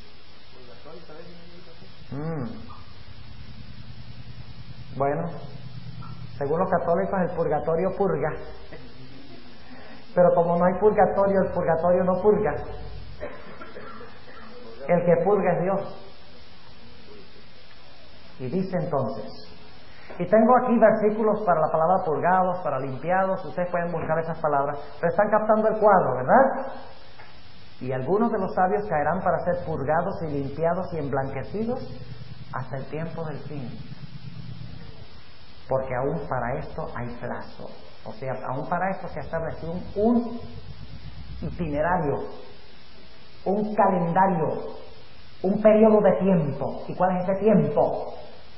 Bueno, según los católicos el purgatorio purga, pero como no hay purgatorio, el purgatorio no purga. El que purga es Dios. Y dice entonces, y tengo aquí versículos para la palabra purgados, para limpiados, ustedes pueden buscar esas palabras, pero están captando el cuadro, ¿verdad? Y algunos de los sabios caerán para ser purgados y limpiados y emblanquecidos hasta el tiempo del fin. Porque aún para esto hay plazo. O sea, aún para esto se ha establecido un itinerario, un calendario, un periodo de tiempo. ¿Y cuál es ese tiempo?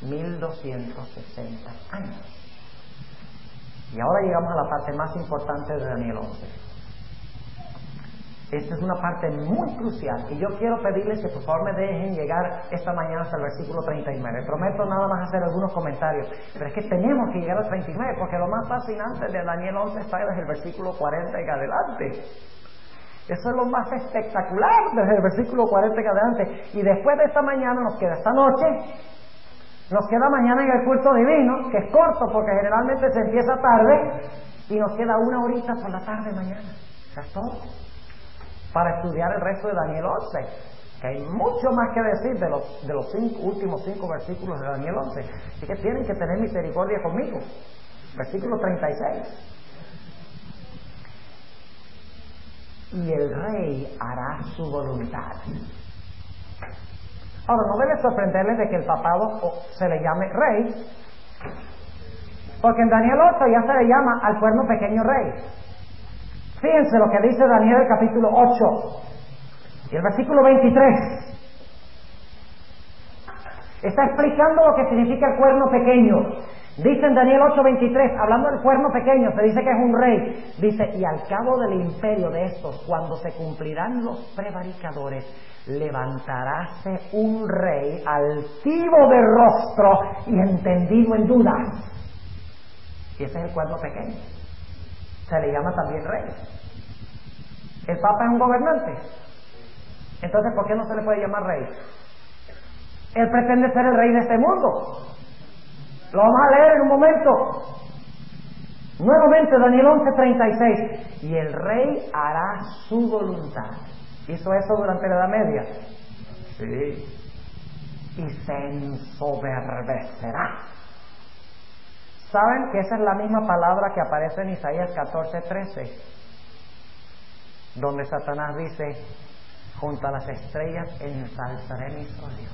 1260 años. Y ahora llegamos a la parte más importante de Daniel 11. Esta es una parte muy crucial y yo quiero pedirles que por favor me dejen llegar esta mañana hasta el versículo 39. Prometo nada más hacer algunos comentarios, pero es que tenemos que llegar al 39 porque lo más fascinante de Daniel 11 está desde el versículo 40 en adelante. Eso es lo más espectacular desde el versículo 40 en adelante. Y después de esta mañana nos queda esta noche, nos queda mañana en el culto divino, que es corto porque generalmente se empieza tarde, y nos queda una horita por la tarde mañana. Eso es todo. Para estudiar el resto de Daniel 11, que hay mucho más que decir de los últimos 5 versículos de Daniel 11. Así que tienen que tener misericordia conmigo. Versículo 36. Y el rey hará su voluntad. Ahora, no debe sorprenderles de que el papado se le llame rey, porque en Daniel 8 ya se le llama al cuerno pequeño rey. Fíjense lo que dice Daniel el capítulo 8 y el versículo 23. Está explicando lo que significa el cuerno pequeño. Dice en Daniel 8:23, hablando del cuerno pequeño, se dice que es un rey. Dice, y al cabo del imperio de estos, cuando se cumplirán los prevaricadores, levantaráse un rey altivo de rostro y entendido en dudas. Y ese es el cuerno pequeño. Se le llama también rey. El Papa es un gobernante. Entonces, ¿por qué no se le puede llamar rey? Él pretende ser el rey de este mundo. Lo vamos a leer en un momento. Nuevamente, Daniel 11:36. Y el rey hará su voluntad. ¿Hizo eso durante la Edad Media? Sí. Y se ensoberbecerá. ¿Saben que esa es la misma palabra que aparece en Isaías 14:13? Donde Satanás dice, junto a las estrellas ensalzaré mis odios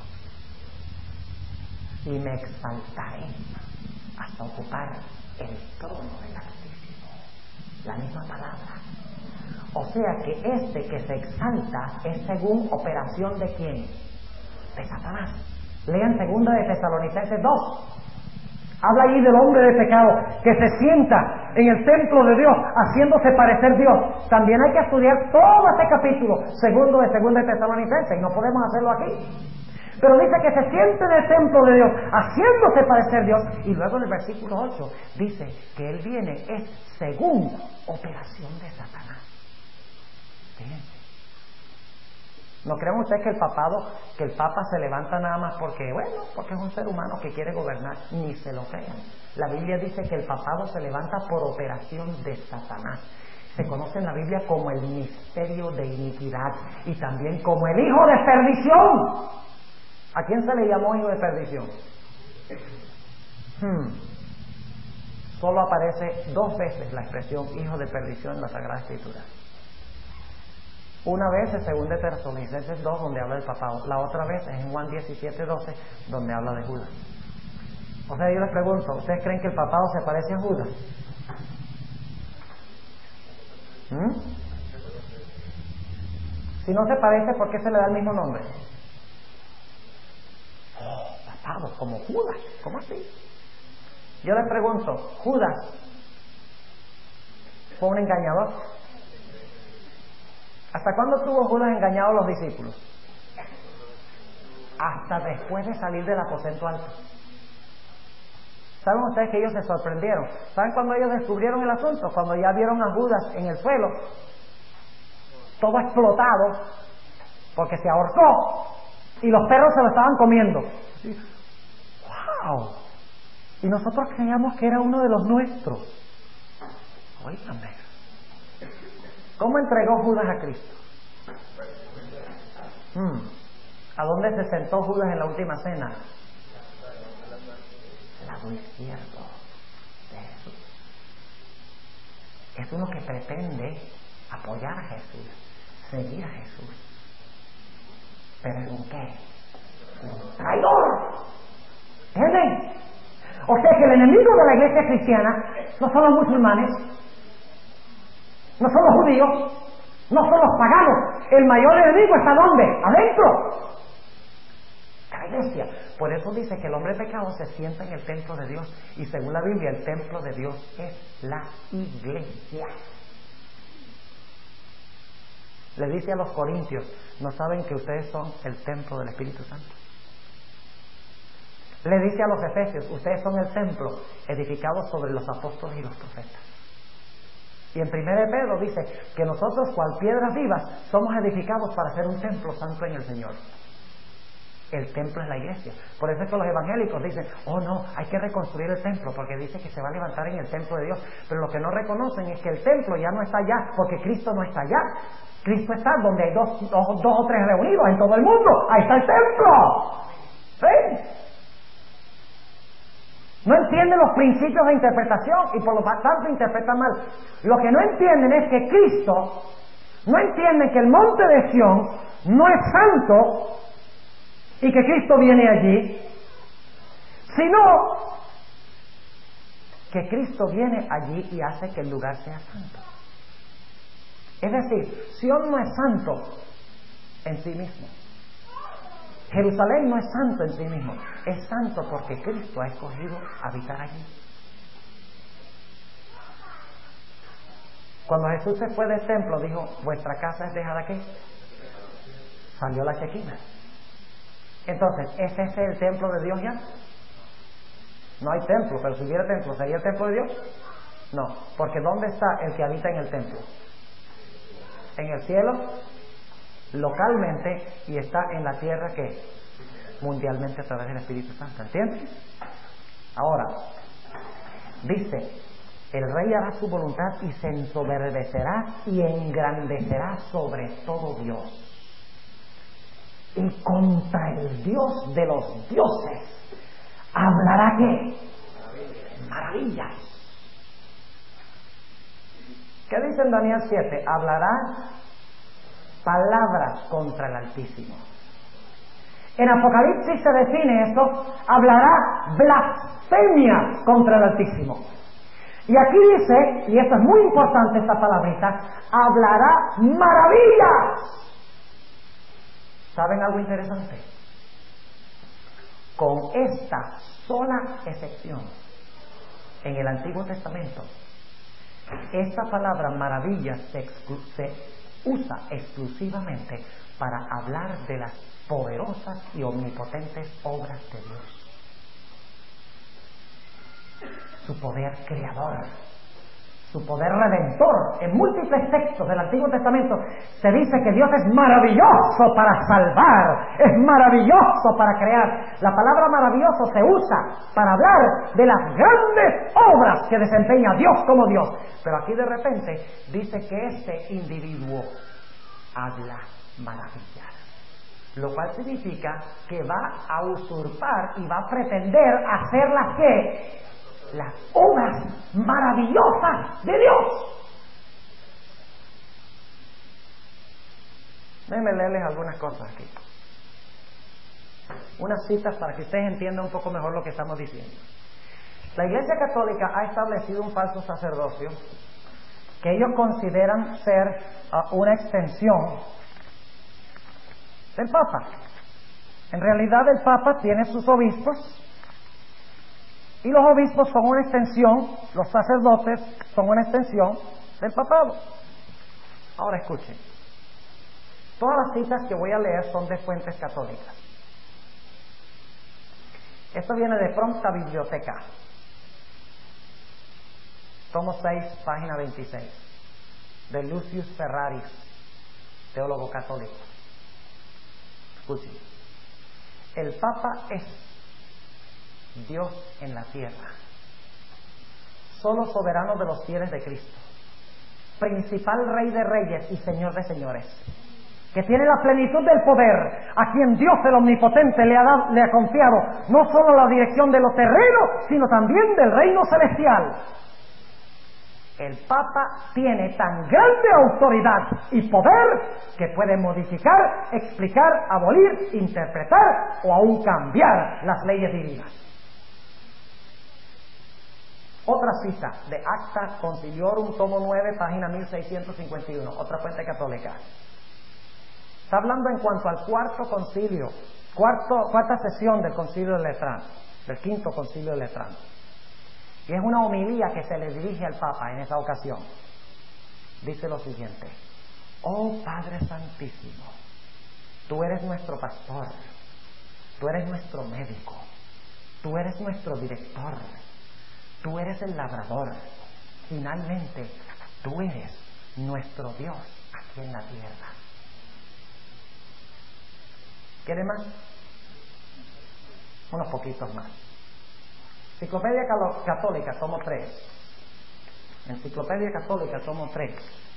y me exaltaré hasta ocupar el trono del Altísimo. La misma palabra. O sea que este que se exalta es según operación ¿de quién? De Satanás. Lean 2 de Tesalonicenses 2. Habla allí del hombre de pecado que se sienta en el templo de Dios haciéndose parecer Dios. También hay que estudiar todo este capítulo, 2 de Tesalonicenses, y no podemos hacerlo aquí. Pero dice que se siente en el templo de Dios haciéndose parecer Dios, y luego en el versículo 8 dice que Él viene es según operación de Satanás. Fíjense. ¿No creen ustedes que el Papa se levanta nada más porque es un ser humano que quiere gobernar? Ni se lo crean. La Biblia dice que el papado se levanta por operación de Satanás. Se conoce en la Biblia como el misterio de iniquidad y también como el hijo de perdición. ¿A quién se le llamó hijo de perdición? Solo aparece 2 veces la expresión hijo de perdición en la Sagrada Escritura. Una vez en 2 Tesalonicenses 2, donde habla del papado. La otra vez es en Juan 17:12, donde habla de Judas. O sea, yo les pregunto, ¿ustedes creen que el papado se parece a Judas? Si no se parece, ¿por qué se le da el mismo nombre? Papado, como Judas. ¿Cómo así? Yo les pregunto, ¿Judas fue un engañador? ¿Hasta cuándo tuvo Judas engañado a los discípulos? Hasta después de salir del aposento alto. ¿Saben ustedes que ellos se sorprendieron? ¿Saben cuándo ellos descubrieron el asunto? Cuando ya vieron a Judas en el suelo, todo explotado, porque se ahorcó, y los perros se lo estaban comiendo. ¡Wow! Y nosotros creíamos que era uno de los nuestros. Óigame, ¿cómo entregó Judas a Cristo? ¿A dónde se sentó Judas en la última cena? Al lado izquierdo de Jesús. Es uno que pretende apoyar a Jesús, seguir a Jesús. ¿Pero es un qué? Un traidor. ¿Entienden? O sea que el enemigo de la iglesia cristiana no son los musulmanes, no son los judíos, no son los paganos. El mayor enemigo está ¿dónde? Adentro. La iglesia. Por eso dice que el hombre pecado se sienta en el templo de Dios. Y según la Biblia, el templo de Dios es la iglesia. Le dice a los corintios, ¿no saben que ustedes son el templo del Espíritu Santo? Le dice a los efesios, ustedes son el templo edificado sobre los apóstoles y los profetas. Y en 1 Pedro dice que nosotros, cual piedras vivas, somos edificados para ser un templo santo en el Señor. El templo es la iglesia. Por eso es que los evangélicos dicen, oh no, hay que reconstruir el templo, porque dice que se va a levantar en el templo de Dios. Pero lo que no reconocen es que el templo ya no está allá, porque Cristo no está allá. Cristo está donde hay dos o tres reunidos en todo el mundo. Ahí está el templo. ¿Sí? No entienden los principios de interpretación y por lo tanto interpretan mal. Lo que no entienden es que Cristo, no entienden que el monte de Sión no es santo y que Cristo viene allí, sino que Cristo viene allí y hace que el lugar sea santo. Es decir, Sión no es santo en sí mismo. Jerusalén no es santo en sí mismo, es santo porque Cristo ha escogido habitar allí. Cuando Jesús se fue del templo, dijo, ¿vuestra casa es dejada qué? Salió la Shequina. Entonces, ¿es ese el templo de Dios ya? No hay templo, pero si hubiera templo, ¿sería el templo de Dios? No, porque ¿dónde está el que habita en el templo? En el cielo, localmente, y está en la tierra que mundialmente a través del Espíritu Santo. ¿Entiendes? Ahora, dice, el rey hará su voluntad y se ensoberbecerá y engrandecerá sobre todo Dios. Y contra el Dios de los dioses hablará ¿qué? Maravillas. ¿Qué dice en Daniel 7? Hablará palabras contra el Altísimo. En Apocalipsis se define esto, hablará blasfemias contra el Altísimo. Y aquí dice, y esto es muy importante esta palabrita, hablará maravillas. ¿Saben algo interesante? Con esta sola excepción, en el Antiguo Testamento, esta palabra maravillas se usa exclusivamente para hablar de las poderosas y omnipotentes obras de Dios. Su poder creador, su poder redentor. En múltiples textos del Antiguo Testamento se dice que Dios es maravilloso para salvar, es maravilloso para crear. La palabra maravilloso se usa para hablar de las grandes obras que desempeña Dios como Dios. Pero aquí de repente dice que este individuo habla maravillas. lo cual significa que va a usurpar y va a pretender hacer las obras maravillosas de Dios. Déjenme leerles algunas cosas aquí. Unas citas para que ustedes entiendan un poco mejor lo que estamos diciendo. La Iglesia Católica ha establecido un falso sacerdocio que ellos consideran ser una extensión del Papa. En realidad el Papa tiene sus obispos y los obispos son una extensión, los sacerdotes son una extensión del papado. Ahora escuchen. Todas las citas que voy a leer son de fuentes católicas. Esto viene de Prompta Biblioteca, tomo 6, página 26, de Lucius Ferraris, teólogo católico. Escuchen. El Papa es Dios en la tierra, solo soberano de los fieles de Cristo, principal Rey de reyes y Señor de señores, que tiene la plenitud del poder, a quien Dios el Omnipotente le ha confiado no solo la dirección de lo terreno, sino también del reino celestial. El Papa tiene tan grande autoridad y poder que puede modificar, explicar, abolir, interpretar o aún cambiar las leyes divinas. Otra cita de Acta Conciliorum, tomo 9, página 1651, otra fuente católica. Está hablando en cuanto al cuarta sesión del Concilio de Letrán, del quinto Concilio de Letrán. Y es una homilía que se le dirige al Papa en esa ocasión. Dice lo siguiente: oh Padre Santísimo, tú eres nuestro pastor, tú eres nuestro médico, tú eres nuestro director, tú eres el labrador, finalmente tú eres nuestro Dios aquí en la tierra. ¿Quiere más? Unos poquitos más. Enciclopedia Católica, tomo 3. Enciclopedia Católica, tomo 3.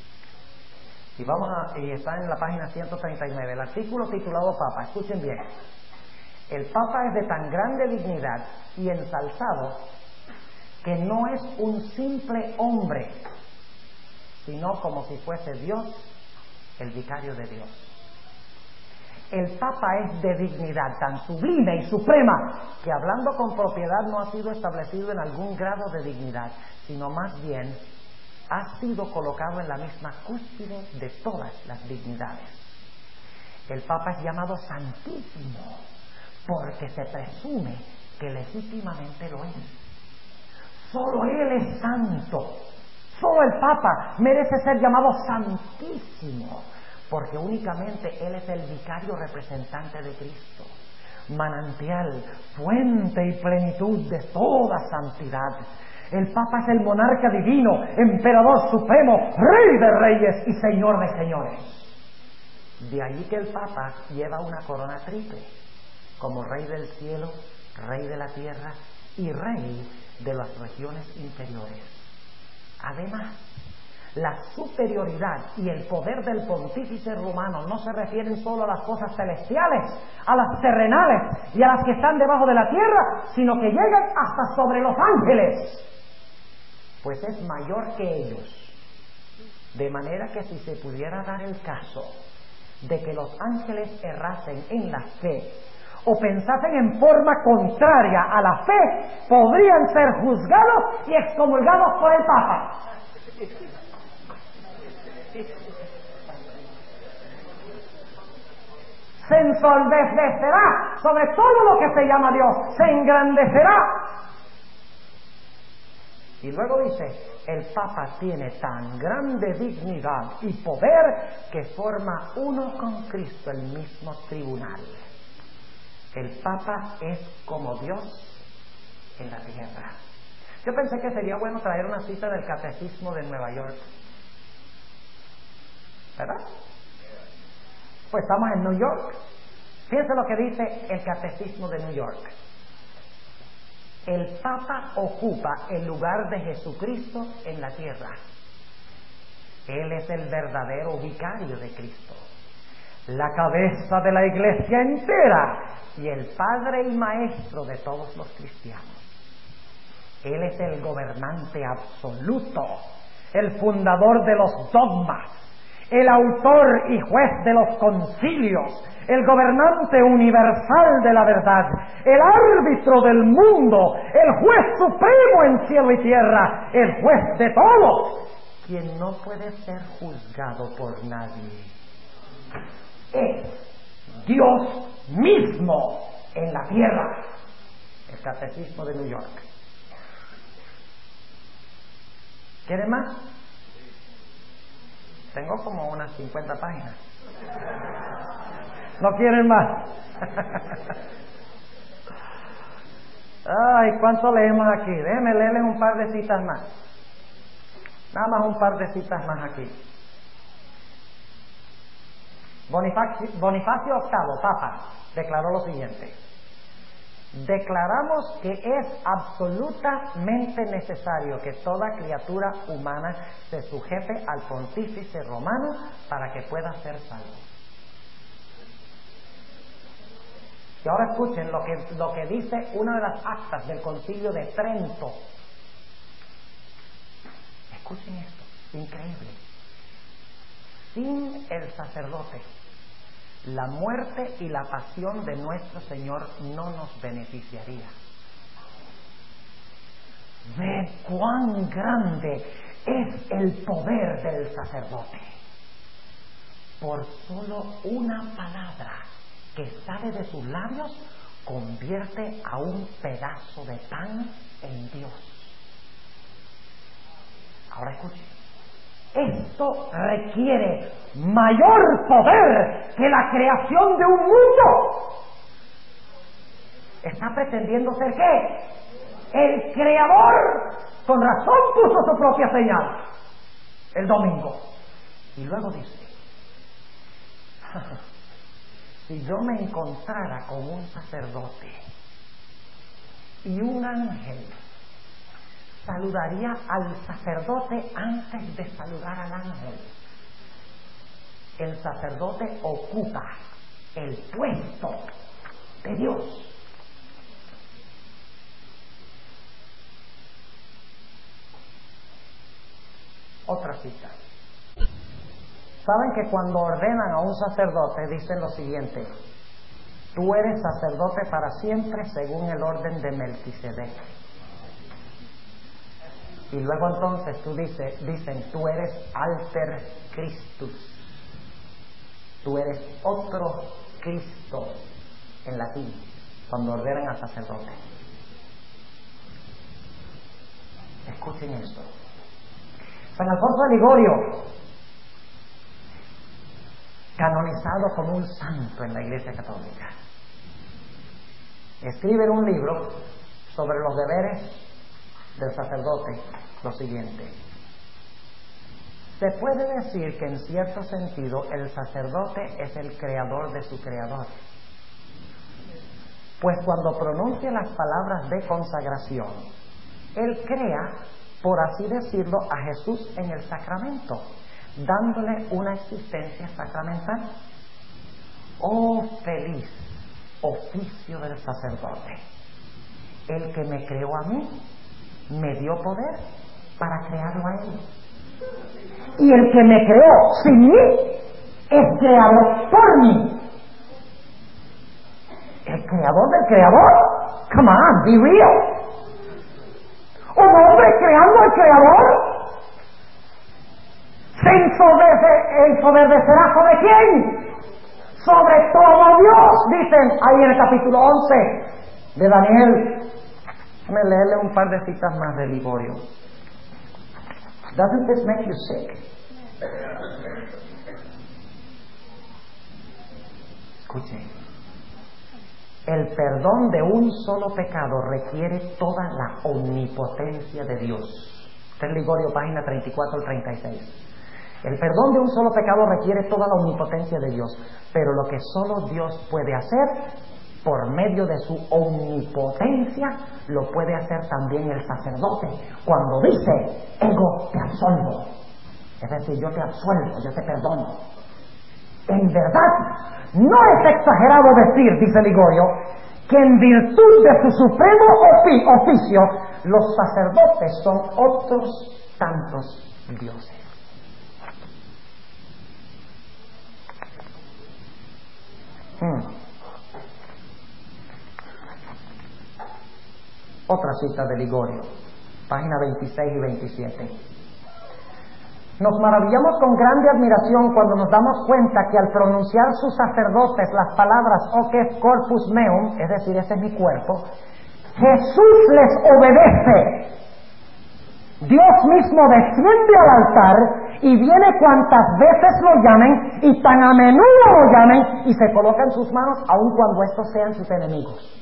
Y está en la página 139. El artículo titulado Papa. Escuchen bien. El Papa es de tan grande dignidad y ensalzado que no es un simple hombre, sino como si fuese Dios, el vicario de Dios. El Papa es de dignidad tan sublime y suprema que, hablando con propiedad, no ha sido establecido en algún grado de dignidad, sino más bien ha sido colocado en la misma cúspide de todas las dignidades. El Papa es llamado Santísimo porque se presume que legítimamente lo es. Solo Él es santo. Solo el Papa merece ser llamado Santísimo, porque únicamente Él es el vicario representante de Cristo, manantial, fuente y plenitud de toda santidad. El Papa es el monarca divino, emperador supremo, Rey de reyes y Señor de señores. De allí que el Papa lleva una corona triple, como Rey del cielo, Rey de la tierra y Rey de las regiones inferiores. Además, la superioridad y el poder del pontífice romano no se refieren solo a las cosas celestiales, a las terrenales y a las que están debajo de la tierra, sino que llegan hasta sobre los ángeles, pues es mayor que ellos. De manera que si se pudiera dar el caso de que los ángeles errasen en la fe o pensasen en forma contraria a la fe, podrían ser juzgados y excomulgados por el Papa. Se ensolvecerá sobre todo lo que se llama Dios, se engrandecerá. Y luego dice, el Papa tiene tan grande dignidad y poder que forma uno con Cristo el mismo tribunal. El Papa es como Dios en la tierra. Yo pensé que sería bueno traer una cita del Catecismo de Nueva York, ¿verdad? Pues estamos en New York. Fíjense lo que dice el Catecismo de New York. El Papa ocupa el lugar de Jesucristo en la tierra. Él es el verdadero vicario de Cristo. la cabeza de la iglesia entera y el padre y maestro de todos los cristianos. Él es el gobernante absoluto, el fundador de los dogmas, el autor y juez de los concilios, el gobernante universal de la verdad, el árbitro del mundo, el juez supremo en cielo y tierra, el juez de todos, quien no puede ser juzgado por nadie. Es Dios mismo en la tierra. El Catecismo de New York. ¿Quieren más? Tengo como unas 50 páginas. ¿No quieren más? Ay, ¿cuánto leemos aquí? Déjenme leerles un par de citas más. Nada más un par de citas más aquí. Bonifacio VIII, Papa, declaró lo siguiente: declaramos que es absolutamente necesario que toda criatura humana se sujete al pontífice romano para que pueda ser salvo. Y ahora escuchen lo que dice una de las actas del Concilio de Trento. Escuchen esto, increíble. Sin el sacerdote, la muerte y la pasión de nuestro Señor no nos beneficiaría. Ve cuán grande es el poder del sacerdote. Por solo una palabra que sale de sus labios, convierte a un pedazo de pan en Dios. Ahora escuchen. Esto requiere mayor poder que la creación de un mundo. ¿Está pretendiendo ser qué? El creador. Con razón puso su propia señal el domingo. Y luego dice: si yo me encontrara con un sacerdote y un ángel, saludaría al sacerdote antes de saludar al ángel. El sacerdote ocupa el puesto de Dios. Otra cita. ¿Saben que cuando ordenan a un sacerdote dicen lo siguiente? Tú eres sacerdote para siempre según el orden de Melquisedec. Y luego entonces dicen, tú eres alter Christus. Tú eres otro Cristo en latín, cuando ordenan al sacerdote. Escuchen esto. San Alfonso de Ligorio, canonizado como un santo en la Iglesia Católica, escribe en un libro sobre los deberes del sacerdote lo siguiente: se puede decir que en cierto sentido el sacerdote es el creador de su creador, pues cuando pronuncia las palabras de consagración, él crea, por así decirlo, a Jesús en el sacramento, dándole una existencia sacramental. Oh feliz oficio del sacerdote, el que me creó a mí me dio poder para crearlo a él, y el que me creó sin mí es creado por mí. El creador del creador. Come on, be real. Un hombre creando al creador. ¿Se ensoberbecerá sobre quién? Sobre todo Dios, dicen ahí en el capítulo 11 de Daniel. Déjame leerle un par de citas más de Ligorio. Doesn't this make you sick? Escuchen. El perdón de un solo pecado requiere toda la omnipotencia de Dios. Este es Ligorio, página 34 al 36. El perdón de un solo pecado requiere toda la omnipotencia de Dios, pero lo que solo Dios puede hacer, por medio de su omnipotencia, lo puede hacer también el sacerdote, cuando dice, ego te absolvo. Es decir, yo te absuelvo, yo te perdono. En verdad, no es exagerado decir, dice Ligorio, que en virtud de su supremo oficio, los sacerdotes son otros tantos dioses. Otra cita de Ligorio, página 26 y 27. Nos maravillamos con grande admiración cuando nos damos cuenta que al pronunciar sus sacerdotes las palabras "Hoc est corpus meum", es decir, ese es mi cuerpo, Jesús les obedece. Dios mismo desciende al altar y viene cuantas veces lo llamen, y tan a menudo lo llamen, y se coloca en sus manos aun cuando estos sean sus enemigos.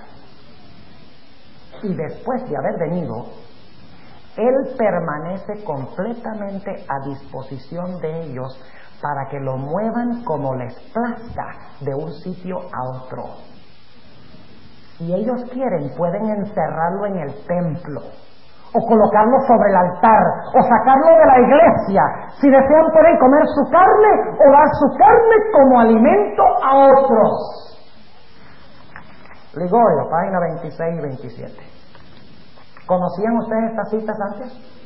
Y después de haber venido, Él permanece completamente a disposición de ellos para que lo muevan como les plazca de un sitio a otro. Si ellos quieren, pueden encerrarlo en el templo, o colocarlo sobre el altar, o sacarlo de la iglesia. Si desean, pueden comer su carne o dar su carne como alimento a otros. Ligorio, página 26 y 27. ¿Conocían ustedes estas citas antes?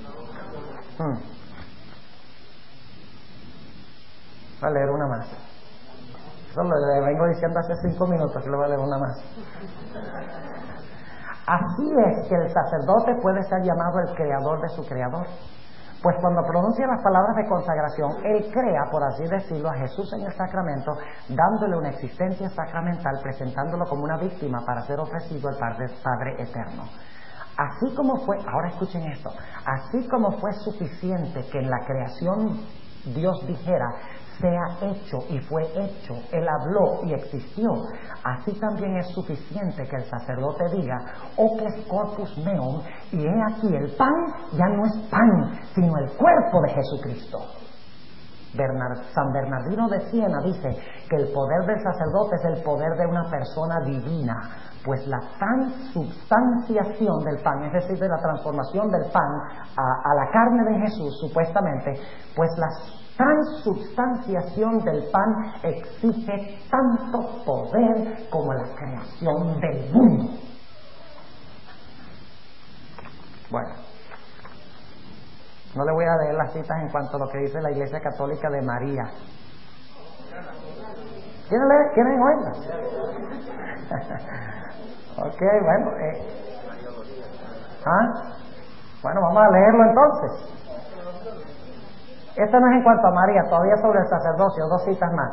Voy a leer una más. Eso le vengo diciendo hace 5 minutos que le voy a leer una más. Así es que el sacerdote puede ser llamado el creador de su creador. Pues cuando pronuncia las palabras de consagración, Él crea, por así decirlo, a Jesús en el sacramento, dándole una existencia sacramental, presentándolo como una víctima para ser ofrecido al Padre Eterno. Así como fue, ahora escuchen esto, así como fue suficiente que en la creación Dios dijera, sea hecho, y fue hecho, Él habló y existió, así también es suficiente que el sacerdote diga, hoc est corpus meum, y he aquí el pan ya no es pan, sino el cuerpo de Jesucristo. San Bernardino de Siena dice que el poder del sacerdote es el poder de una persona divina, pues la transubstanciación del pan, es decir, de la transformación del pan a la carne de Jesús, supuestamente, pues la transubstanciación del pan exige tanto poder como la creación del mundo. Bueno, no le voy a leer las citas en cuanto a lo que dice la Iglesia Católica de María. ¿Quieren oírlas? Ok, bueno. Bueno, vamos a leerlo entonces. Esto no es en cuanto a María, todavía sobre el sacerdocio, 2 citas más.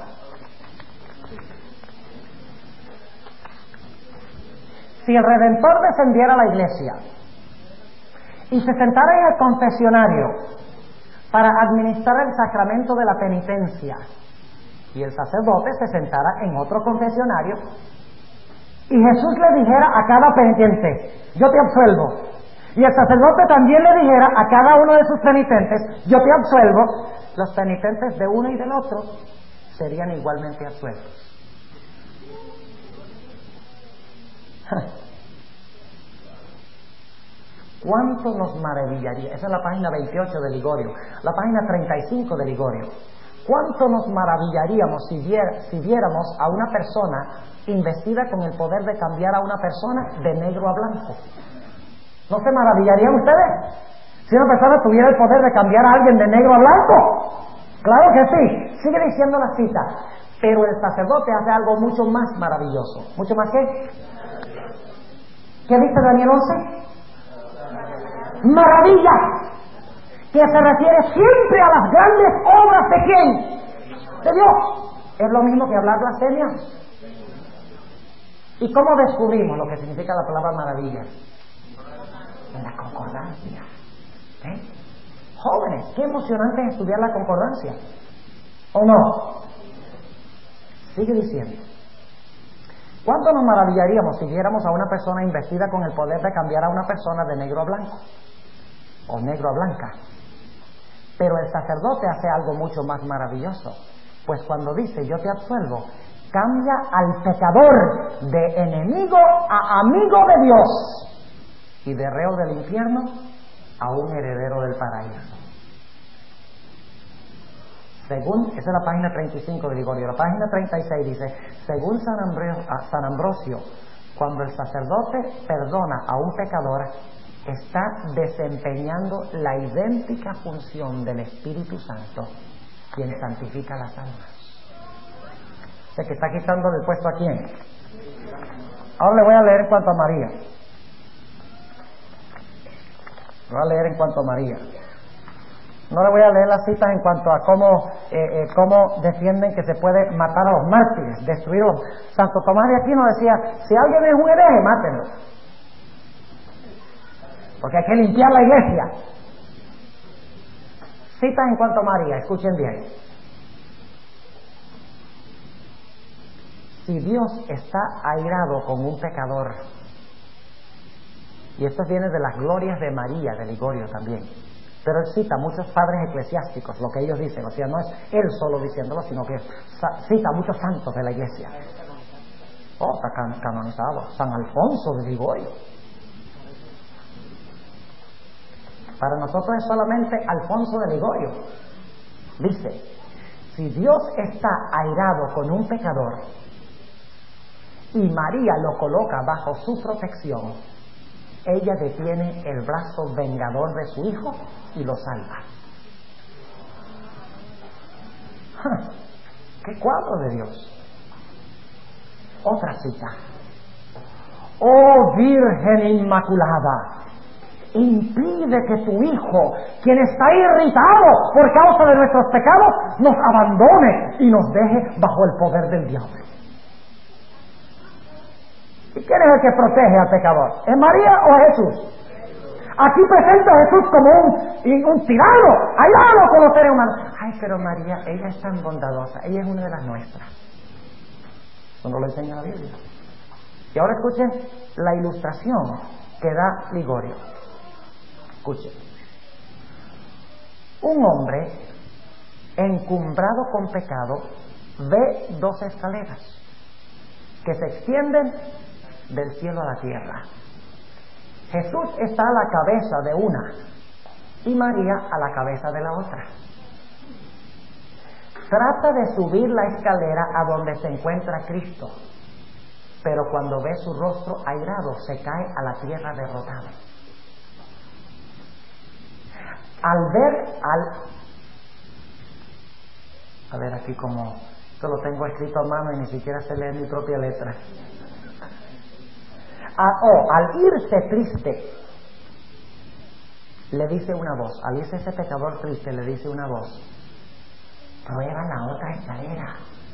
Si el Redentor descendiera a la iglesia y se sentara en el confesionario para administrar el sacramento de la penitencia, y el sacerdote se sentara en otro confesionario, y Jesús le dijera a cada penitente, yo te absuelvo, y el sacerdote también le dijera a cada uno de sus penitentes, yo te absuelvo, los penitentes de uno y del otro serían igualmente absueltos. ¿Cuánto nos maravillaría? Esa es la página 28 de Ligorio, la página 35 de Ligorio. ¿Cuánto nos maravillaríamos si viéramos a una persona investida con el poder de cambiar a una persona de negro a blanco? ¿No se maravillarían ustedes? Si una persona tuviera el poder de cambiar a alguien de negro a blanco. Claro que sí. Sigue diciendo la cita. Pero el sacerdote hace algo mucho más maravilloso. ¿Mucho más qué? ¿Qué dice Daniel 11? Maravilla. Que se refiere siempre a las grandes obras de ¿quién? De Dios. ¿Es lo mismo que hablar blasfemia? ¿Y cómo descubrimos lo que significa la palabra maravilla? En la concordancia. Jóvenes, qué emocionante es estudiar la concordancia. ¿O no? Sigue diciendo. ¿Cuánto nos maravillaríamos si viéramos a una persona investida con el poder de cambiar a una persona de negro a blanco? O negro a blanca. Pero el sacerdote hace algo mucho más maravilloso. Pues cuando dice yo te absuelvo, cambia al pecador de enemigo a amigo de Dios, y de reo del infierno a un heredero del paraíso. esa es la página 35 de Ligorio. La página 36 dice, según San Ambrosio, cuando el sacerdote perdona a un pecador, está desempeñando la idéntica función del Espíritu Santo, quien santifica las almas. O sea, que está quitando del puesto a quién. Ahora le voy a leer en cuanto a María. Voy a leer en cuanto a María. No le voy a leer las citas en cuanto a cómo defienden que se puede matar a los mártires, destruirlos. Santo Tomás de Aquino decía, si alguien es un hereje, mátenlo. Porque hay que limpiar la iglesia. Citas en cuanto a María, escuchen bien. Si Dios está airado con un pecador, y esto viene de las glorias de María, de Ligorio también, pero él cita a muchos padres eclesiásticos, lo que ellos dicen, o sea, no es él solo diciéndolo, sino que cita a muchos santos de la iglesia. Está canonizado, San Alfonso de Ligorio. Para nosotros es solamente Alfonso de Ligorio. Dice, si Dios está airado con un pecador y María lo coloca bajo su protección, ella detiene el brazo vengador de su hijo y lo salva. ¡Qué cuadro de Dios! Otra cita. Oh Virgen Inmaculada, impide que tu hijo, quien está irritado por causa de nuestros pecados, nos abandone y nos deje bajo el poder del diablo. ¿Y quién es el que protege al pecador? ¿Es María o es Jesús? Aquí presenta a Jesús como un tirano, airado con los seres humanos. Ay, pero María, ella es tan bondadosa, ella es una de las nuestras. Eso no lo enseña la Biblia. Y ahora escuchen la ilustración que da Ligorio. Escuchen. Un hombre encumbrado con pecado ve dos escaleras que se extienden del cielo a la tierra. Jesús está a la cabeza de una y María a la cabeza de la otra. Trata de subir la escalera a donde se encuentra Cristo, pero cuando ve su rostro airado se cae a la tierra derrotado. A ver aquí como esto lo tengo escrito a mano y ni siquiera sé leer mi propia letra. Al irse triste, le dice una voz, al irse ese pecador triste, le dice una voz, prueba la otra escalera.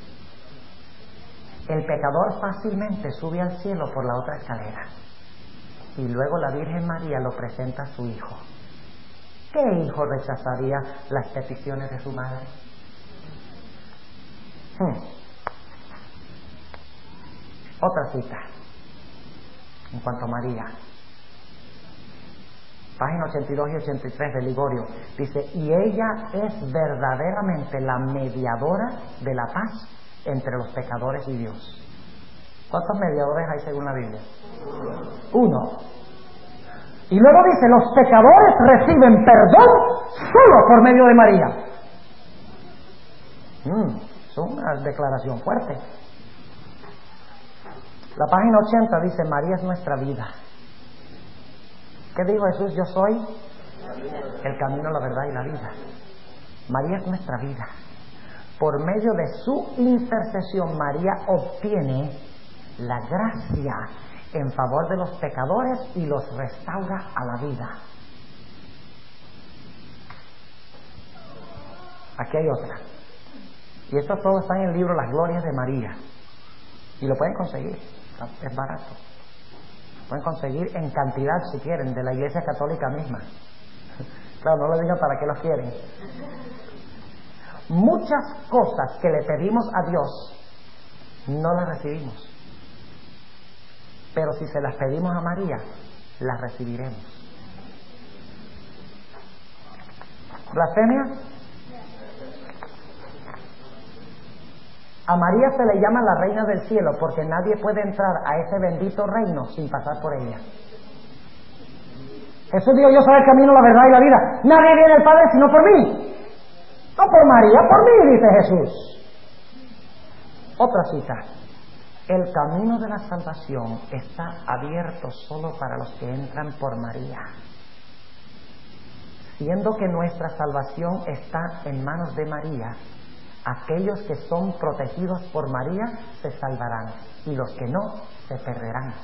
El pecador fácilmente sube al cielo por la otra escalera y luego la Virgen María lo presenta a su hijo. ¿Qué hijo rechazaría las peticiones de su madre? Otra cita en cuanto a María, página 82 y 83 de Ligorio, dice, y ella es verdaderamente la mediadora de la paz entre los pecadores y Dios. ¿Cuántos mediadores hay según la Biblia? Uno. Y luego dice, los pecadores reciben perdón solo por medio de María. Es una declaración fuerte. La página 80 dice, María es nuestra vida. ¿Qué dijo Jesús? Yo soy el camino, la verdad y la vida. María es nuestra vida. Por medio de su intercesión, María obtiene la gracia en favor de los pecadores y los restaura a la vida. Aquí hay otra. Y esto todo está en el libro Las Glorias de María. Y lo pueden conseguir. Es barato. Pueden conseguir en cantidad, si quieren, de la Iglesia Católica misma. Claro, no le digan para qué los quieren. Muchas cosas que le pedimos a Dios no las recibimos. Pero si se las pedimos a María, las recibiremos. ¿Blasfemia? A María se le llama la reina del cielo porque nadie puede entrar a ese bendito reino sin pasar por ella. Jesús dijo, yo soy el camino, la verdad y la vida. Nadie viene al Padre sino por mí. No por María, por mí, dice Jesús. Otra cita. El camino de la salvación está abierto solo para los que entran por María. Siendo que nuestra salvación está en manos de María, aquellos que son protegidos por María se salvarán y los que no se perderán.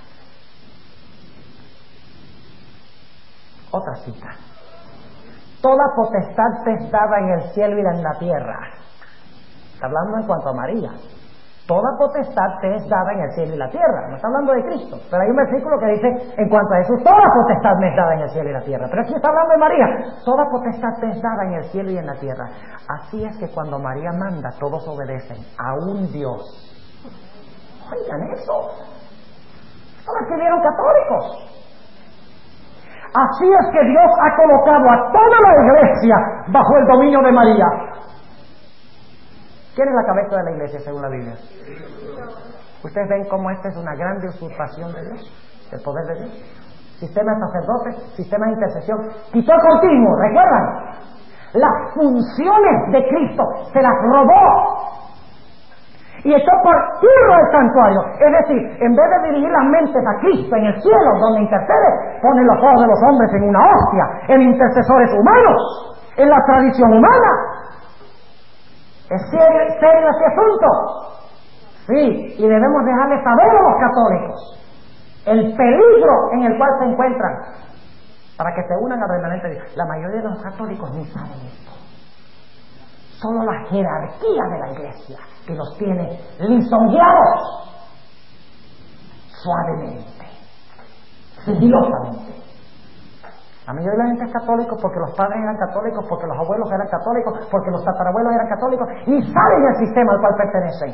Otra cita. Toda potestad te es dada en el cielo y en la tierra. Está hablando en cuanto a María. Toda potestad te es dada en el cielo y la tierra. No está hablando de Cristo. Pero hay un versículo que dice, en cuanto a Jesús, toda potestad me es dada en el cielo y la tierra. Pero aquí está hablando de María. Toda potestad te es dada en el cielo y en la tierra. Así es que cuando María manda, todos obedecen. Aún Dios. Oigan eso. Eso lo escribieron católicos. Así es que Dios ha colocado a toda la iglesia bajo el dominio de María. ¿Quién es la cabeza de la iglesia según la Biblia? Ustedes ven cómo esta es una grande usurpación de Dios, del poder de Dios. Sistema de sacerdotes, sistema de intercesión, quitó el continuo, ¿recuerdan? Las funciones de Cristo se las robó y echó por tierra el santuario. Es decir, en vez de dirigir las mentes a Cristo en el cielo, donde intercede, pone los ojos de los hombres en una hostia, en intercesores humanos, en la tradición humana. ¿Es serio este asunto? Sí, y debemos dejarles saber a los católicos el peligro en el cual se encuentran para que se unan al remanente de Dios. La mayoría de los católicos ni saben esto. Solo la jerarquía de la iglesia que los tiene lisonjeados suavemente, sigilosamente. La mayoría de la gente es católico porque los padres eran católicos, porque los abuelos eran católicos, porque los tatarabuelos eran católicos, y saben el sistema al cual pertenecen.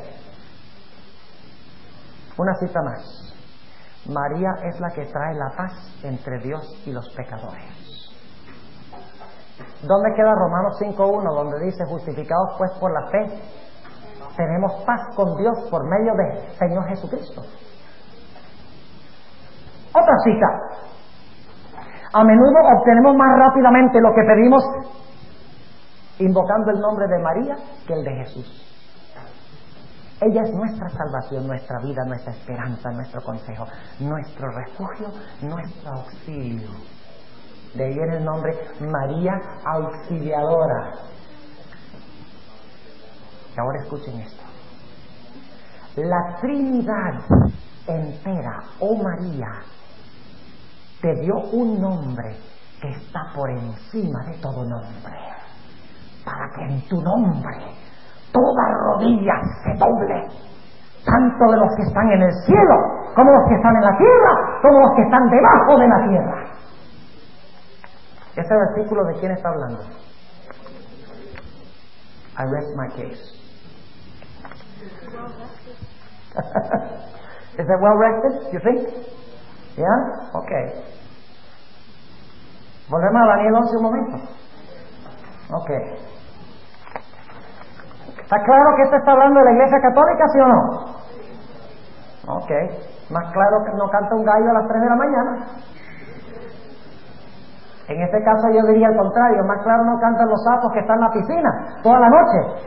Una cita más. María es la que trae la paz entre Dios y los pecadores. ¿Dónde queda Romanos 5.1, donde dice, justificados pues por la fe, tenemos paz con Dios por medio de Señor Jesucristo? Otra cita. A menudo obtenemos más rápidamente lo que pedimos invocando el nombre de María que el de Jesús. Ella es nuestra salvación, nuestra vida, nuestra esperanza, nuestro consejo, nuestro refugio, nuestro auxilio. De ahí viene el nombre María Auxiliadora. Y ahora escuchen esto. La Trinidad entera, oh María, te dio un nombre que está por encima de todo nombre, para que en tu nombre toda rodilla se doble, tanto de los que están en el cielo, como los que están en la tierra, como los que están debajo de la tierra. Este versículo, ¿de quién está hablando? I rest my case. Is it well rested, you think? Yeah? Okay. Volvemos a Daniel 11 un momento. Okay. ¿Está claro que esto está hablando de la Iglesia Católica, sí o no? Okay. Más claro que no canta un gallo a las 3 de la mañana. En este caso yo diría al contrario, más claro no cantan los sapos que están en la piscina toda la noche.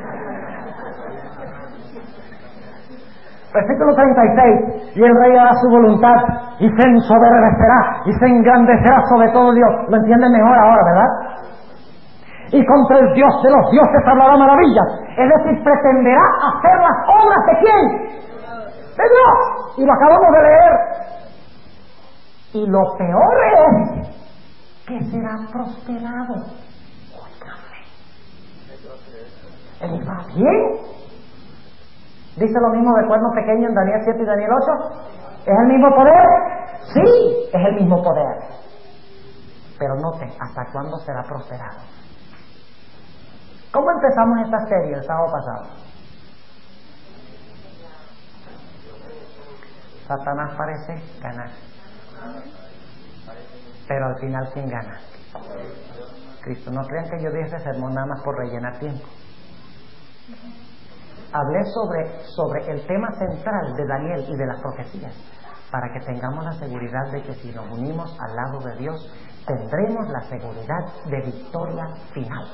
Versículo 36, y el rey hará su voluntad, y se ensoberbecerá, y se engrandecerá sobre todo Dios. Lo entienden mejor ahora, ¿verdad? Y contra el Dios de los dioses hablará maravillas. Es decir, pretenderá hacer las obras de ¿quién? De Dios. Y lo acabamos de leer. Y lo peor es que será prosperado. Óigame. ¿El va bien? ¿Dice lo mismo de cuerno pequeño en Daniel 7 y Daniel 8? ¿Es el mismo poder? Sí, es el mismo poder. Pero noten, ¿hasta cuándo será prosperado? ¿Cómo empezamos esta serie el sábado pasado? Satanás parece ganar. Pero al final, ¿quién gana? Cristo. No crean que yo di ese sermón nada más por rellenar tiempo. Hablé sobre el tema central de Daniel y de las profecías. para que tengamos la seguridad de que si nos unimos al lado de Dios, tendremos la seguridad de victoria final.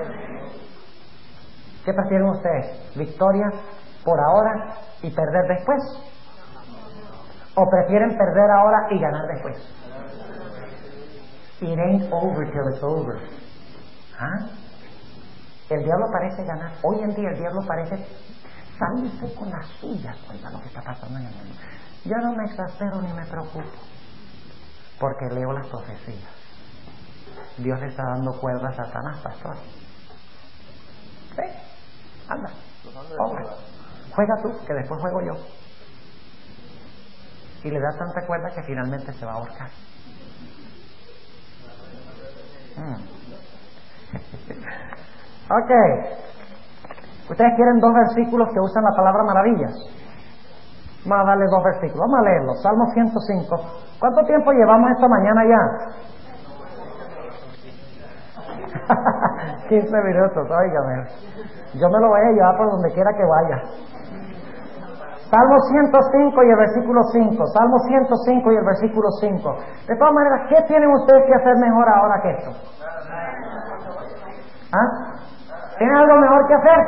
¿Qué prefieren ustedes? ¿Victoria por ahora y perder después? ¿O prefieren perder ahora y ganar después? It ain't over till it's over. ¿Ah? El diablo parece ganar. Hoy en día el diablo parece salirse con las suyas. Oiga lo que está pasando en el mundo. Yo no me exaspero ni me preocupo, porque leo las profecías. Dios le está dando cuerda a Satanás, pastor. Sí, anda, hombre, juega tú, que después juego yo. Y le da tanta cuerda que finalmente se va a ahorcar. Ok. Ustedes quieren 2 versículos que usan la palabra maravillas. Vamos a darle 2 versículos. Vamos a leerlos. Salmo 105. ¿Cuánto tiempo llevamos esta mañana ya? 15 minutos, óigame. Yo me lo voy a llevar por donde quiera que vaya. Salmo 105 y el versículo 5. Salmo 105 y el versículo 5. De todas maneras, ¿qué tienen ustedes que hacer mejor ahora que esto? ¿Ah? ¿Tienen algo mejor que hacer?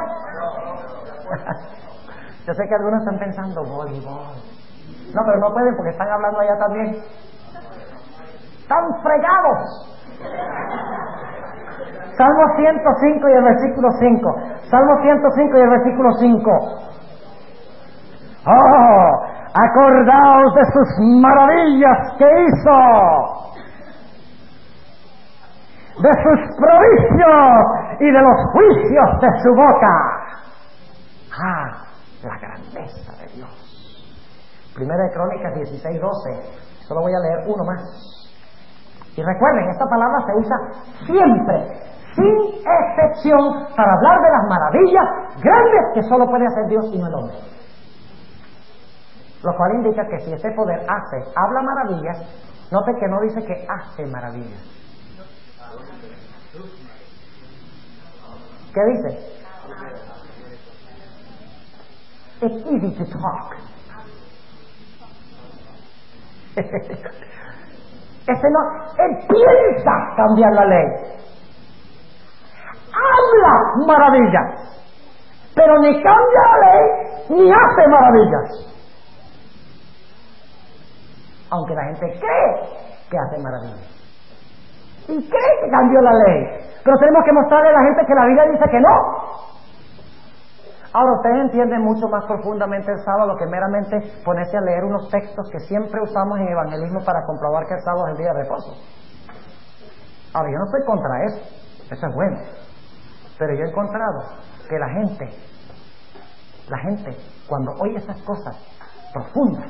Yo sé que algunos están pensando voleibol. No, pero no pueden porque están hablando allá también. ¡Están fregados! Salmo 105 y el versículo 5. Salmo 105 y el versículo 5. ¡Oh! Acordaos de sus maravillas que hizo, de sus prodigios y de los juicios de su boca. ¡Ah! La grandeza de Dios. Primera de Crónicas 16:12. Solo voy a leer uno más. Y recuerden, esta palabra se usa siempre, sin excepción, para hablar de las maravillas grandes que solo puede hacer Dios y no el hombre. Lo cual indica que si ese poder habla maravillas, note que no dice que hace maravillas. ¿Qué dice? It's easy to talk. Él piensa cambiar la ley. Habla maravillas, pero ni cambia la ley ni hace maravillas. Aunque la gente cree que hace maravillas y cree que cambió la ley, pero tenemos que mostrarle a la gente que la Biblia dice que no. Ahora ustedes entienden mucho más profundamente el sábado que meramente ponerse a leer unos textos que siempre usamos en evangelismo para comprobar que el sábado es el día de reposo. Ahora yo no estoy contra eso es bueno, pero yo he encontrado que la gente cuando oye esas cosas profundas,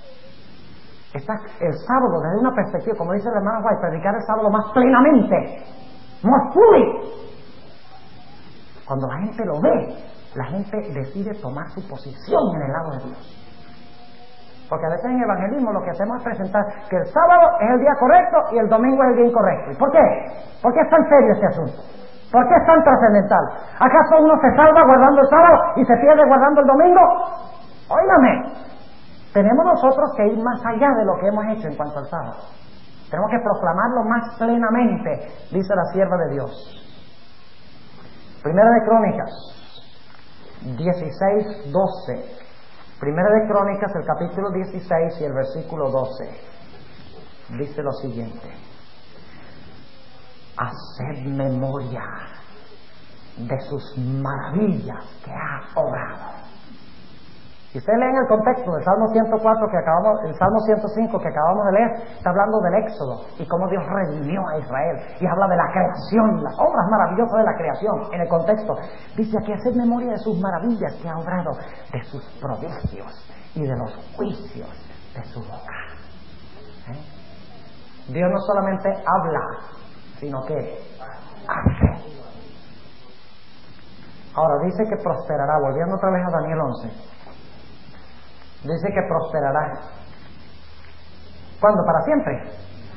el sábado desde una perspectiva, como dice el hermano White, predicar el sábado más plenamente, more fully. Cuando la gente lo ve, la gente decide tomar su posición en el lado de Dios. Porque a veces en evangelismo lo que hacemos es presentar que el sábado es el día correcto y el domingo es el día incorrecto. ¿Y por qué? ¿Por qué es tan serio este asunto? ¿Por qué es tan trascendental? ¿Acaso uno se salva guardando el sábado y se pierde guardando el domingo? Óigame, tenemos nosotros que ir más allá de lo que hemos hecho en cuanto al sábado. Tenemos que proclamarlo más plenamente, dice la sierva de Dios. Primera de Crónicas 16:12. Primera de Crónicas, el capítulo 16 y el versículo 12. Dice lo siguiente: haced memoria de sus maravillas que ha obrado. Si ustedes leen el contexto del Salmo 104 el Salmo 105 que acabamos de leer, está hablando del Éxodo y cómo Dios redimió a Israel, y habla de la creación, las obras maravillosas de la creación. En el contexto dice aquí: haced memoria de sus maravillas que ha obrado, de sus prodigios y de los juicios de su boca. Dios no solamente habla, sino que hace. Ahora dice que prosperará. Volviendo otra vez a Daniel 11, dice que prosperará. ¿Cuándo? ¿Para siempre?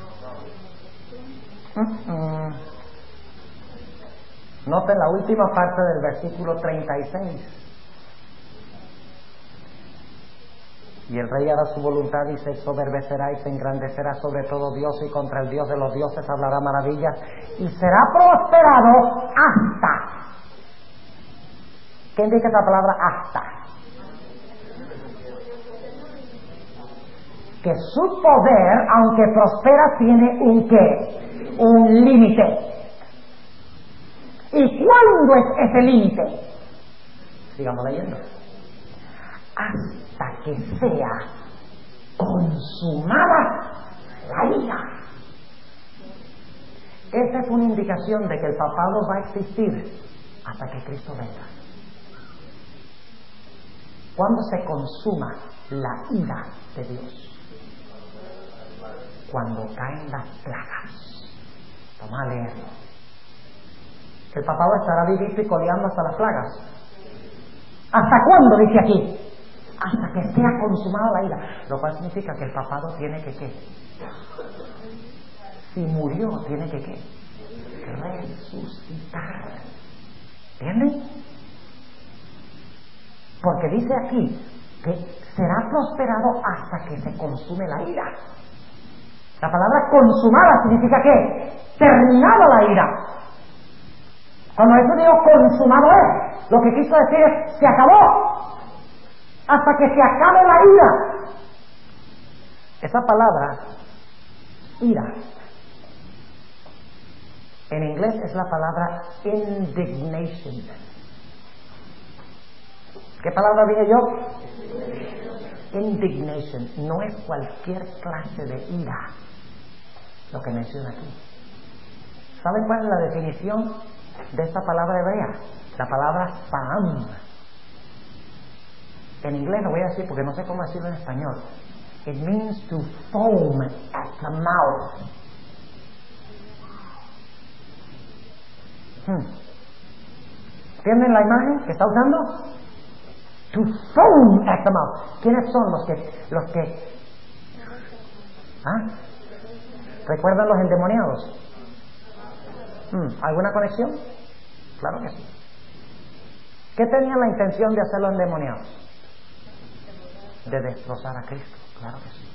Noten la última parte del versículo 36. Y el rey hará su voluntad y se soberbecerá y se engrandecerá sobre todo Dios, y contra el Dios de los dioses hablará maravillas, y será prosperado hasta. ¿Qué indica esa palabra hasta? Que su poder, aunque prospera, tiene un ¿qué? Un límite. ¿Y cuándo es ese límite? Sigamos leyendo. Hasta que sea consumada la ira. Esta es una indicación de que el papado va a existir hasta que Cristo venga. ¿Cuándo se consuma la ira de Dios? Cuando caen las plagas. Vamos a leerlo. El papado estará vivito y coleando hasta las plagas. ¿Hasta cuándo? Dice aquí. Hasta que sea consumada la ira. Lo cual significa que el papado tiene que ¿qué? Si murió, tiene que ¿qué? Resucitar. ¿Entienden? Porque dice aquí que será prosperado hasta que se consume la ira. La palabra consumada significa ¿qué? Terminada la ira. Cuando eso digo consumado es, lo que quiso decir es se acabó. Hasta que se acabe la ira. Esa palabra, ira, en inglés es la palabra indignation. ¿Qué palabra dije yo? Indignation. No es cualquier clase de ira lo que menciona aquí. ¿Saben cuál es la definición de esta palabra hebrea? La palabra Saam. En inglés lo voy a decir porque no sé cómo decirlo en español. It means to foam at the mouth. ¿Entienden la imagen que está usando? To foam at the mouth. ¿Quiénes son los que recuerdan los endemoniados? ¿Alguna conexión? Claro que sí. ¿Qué tenían la intención de hacer los endemoniados? De destrozar a Cristo, claro que sí.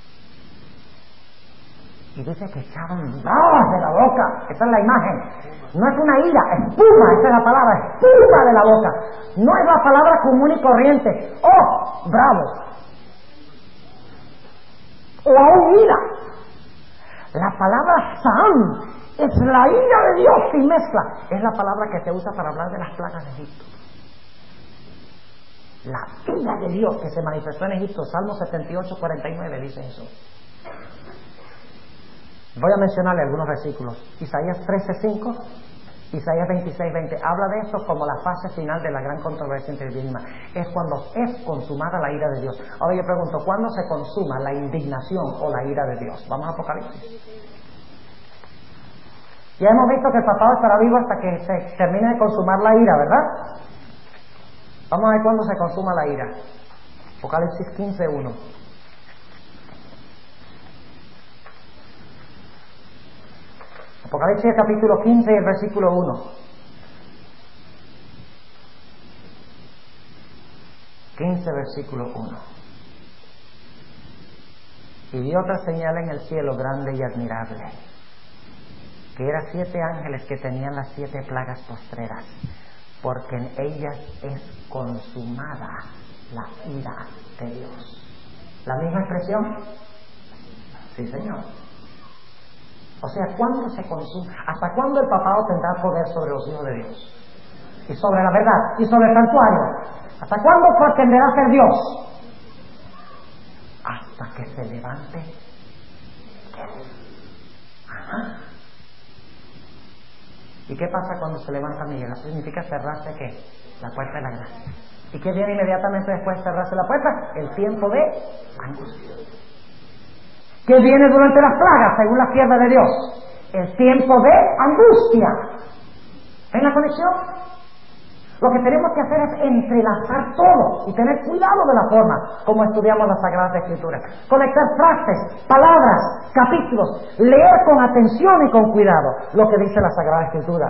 Y dice que echaban babas de la boca. Esa es la imagen. No es una ira, espuma, esa es la palabra, espuma de la boca. No es la palabra común y corriente. ¡Oh, bravo! O aún ira. La palabra Saam es la ira de Dios sin mezcla. Es la palabra que se usa para hablar de las plagas de Egipto. La ira de Dios que se manifestó en Egipto. Salmo 78, 49 dice eso. Voy a mencionarle algunos versículos. Isaías 13:5, Isaías 26:20. Habla de esto como la fase final de la gran controversia entre el bien y el mal. Es cuando es consumada la ira de Dios. Ahora yo pregunto, ¿cuándo se consuma la indignación o la ira de Dios? Vamos a Apocalipsis. Ya hemos visto que el papado estará vivo hasta que se termine de consumar la ira, ¿verdad? Vamos a ver cuándo se consuma la ira. Apocalipsis 15:1. Apocalipsis capítulo 15 y el versículo 1. Versículo 1. Y vi otra señal en el cielo grande y admirable, que eran 7 ángeles que tenían las 7 plagas postreras, porque en ellas es consumada la ira de Dios. ¿La misma expresión? Sí, Señor. O sea, ¿cuándo se consume? ¿Hasta cuándo el papado tendrá poder sobre los hijos de Dios? Y sobre la verdad, y sobre el santuario. ¿Hasta cuándo pretenderá ser Dios? Hasta que se levante. Ajá. ¿Y qué pasa cuando se levanta Miguel? Eso significa cerrarse ¿qué? La puerta de la gracia. ¿Y qué viene inmediatamente después de cerrarse la puerta? El tiempo de angustia. ¿Qué viene durante las plagas, según la sierva de Dios? El tiempo de angustia. ¿Ven la conexión? Lo que tenemos que hacer es entrelazar todo y tener cuidado de la forma como estudiamos las Sagradas Escrituras. Conectar frases, palabras, capítulos, leer con atención y con cuidado lo que dice la Sagrada Escritura.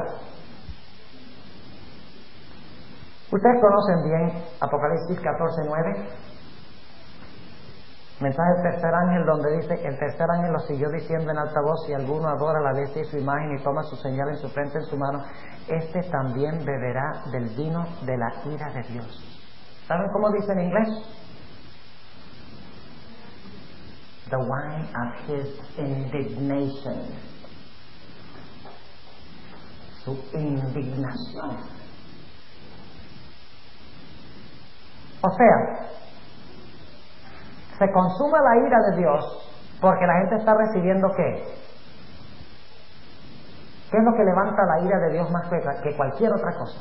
Ustedes conocen bien Apocalipsis 14:9. Mensaje del tercer ángel, donde dice: el tercer ángel lo siguió diciendo en alta voz: si alguno adora la bestia y su imagen y toma su señal en su frente, en su mano, este también beberá del vino de la ira de Dios. ¿Saben cómo dice en inglés? The wine of his indignation. Su indignación. O sea, se consuma la ira de Dios porque la gente está recibiendo ¿qué? ¿Qué es lo que levanta la ira de Dios más que cualquier otra cosa?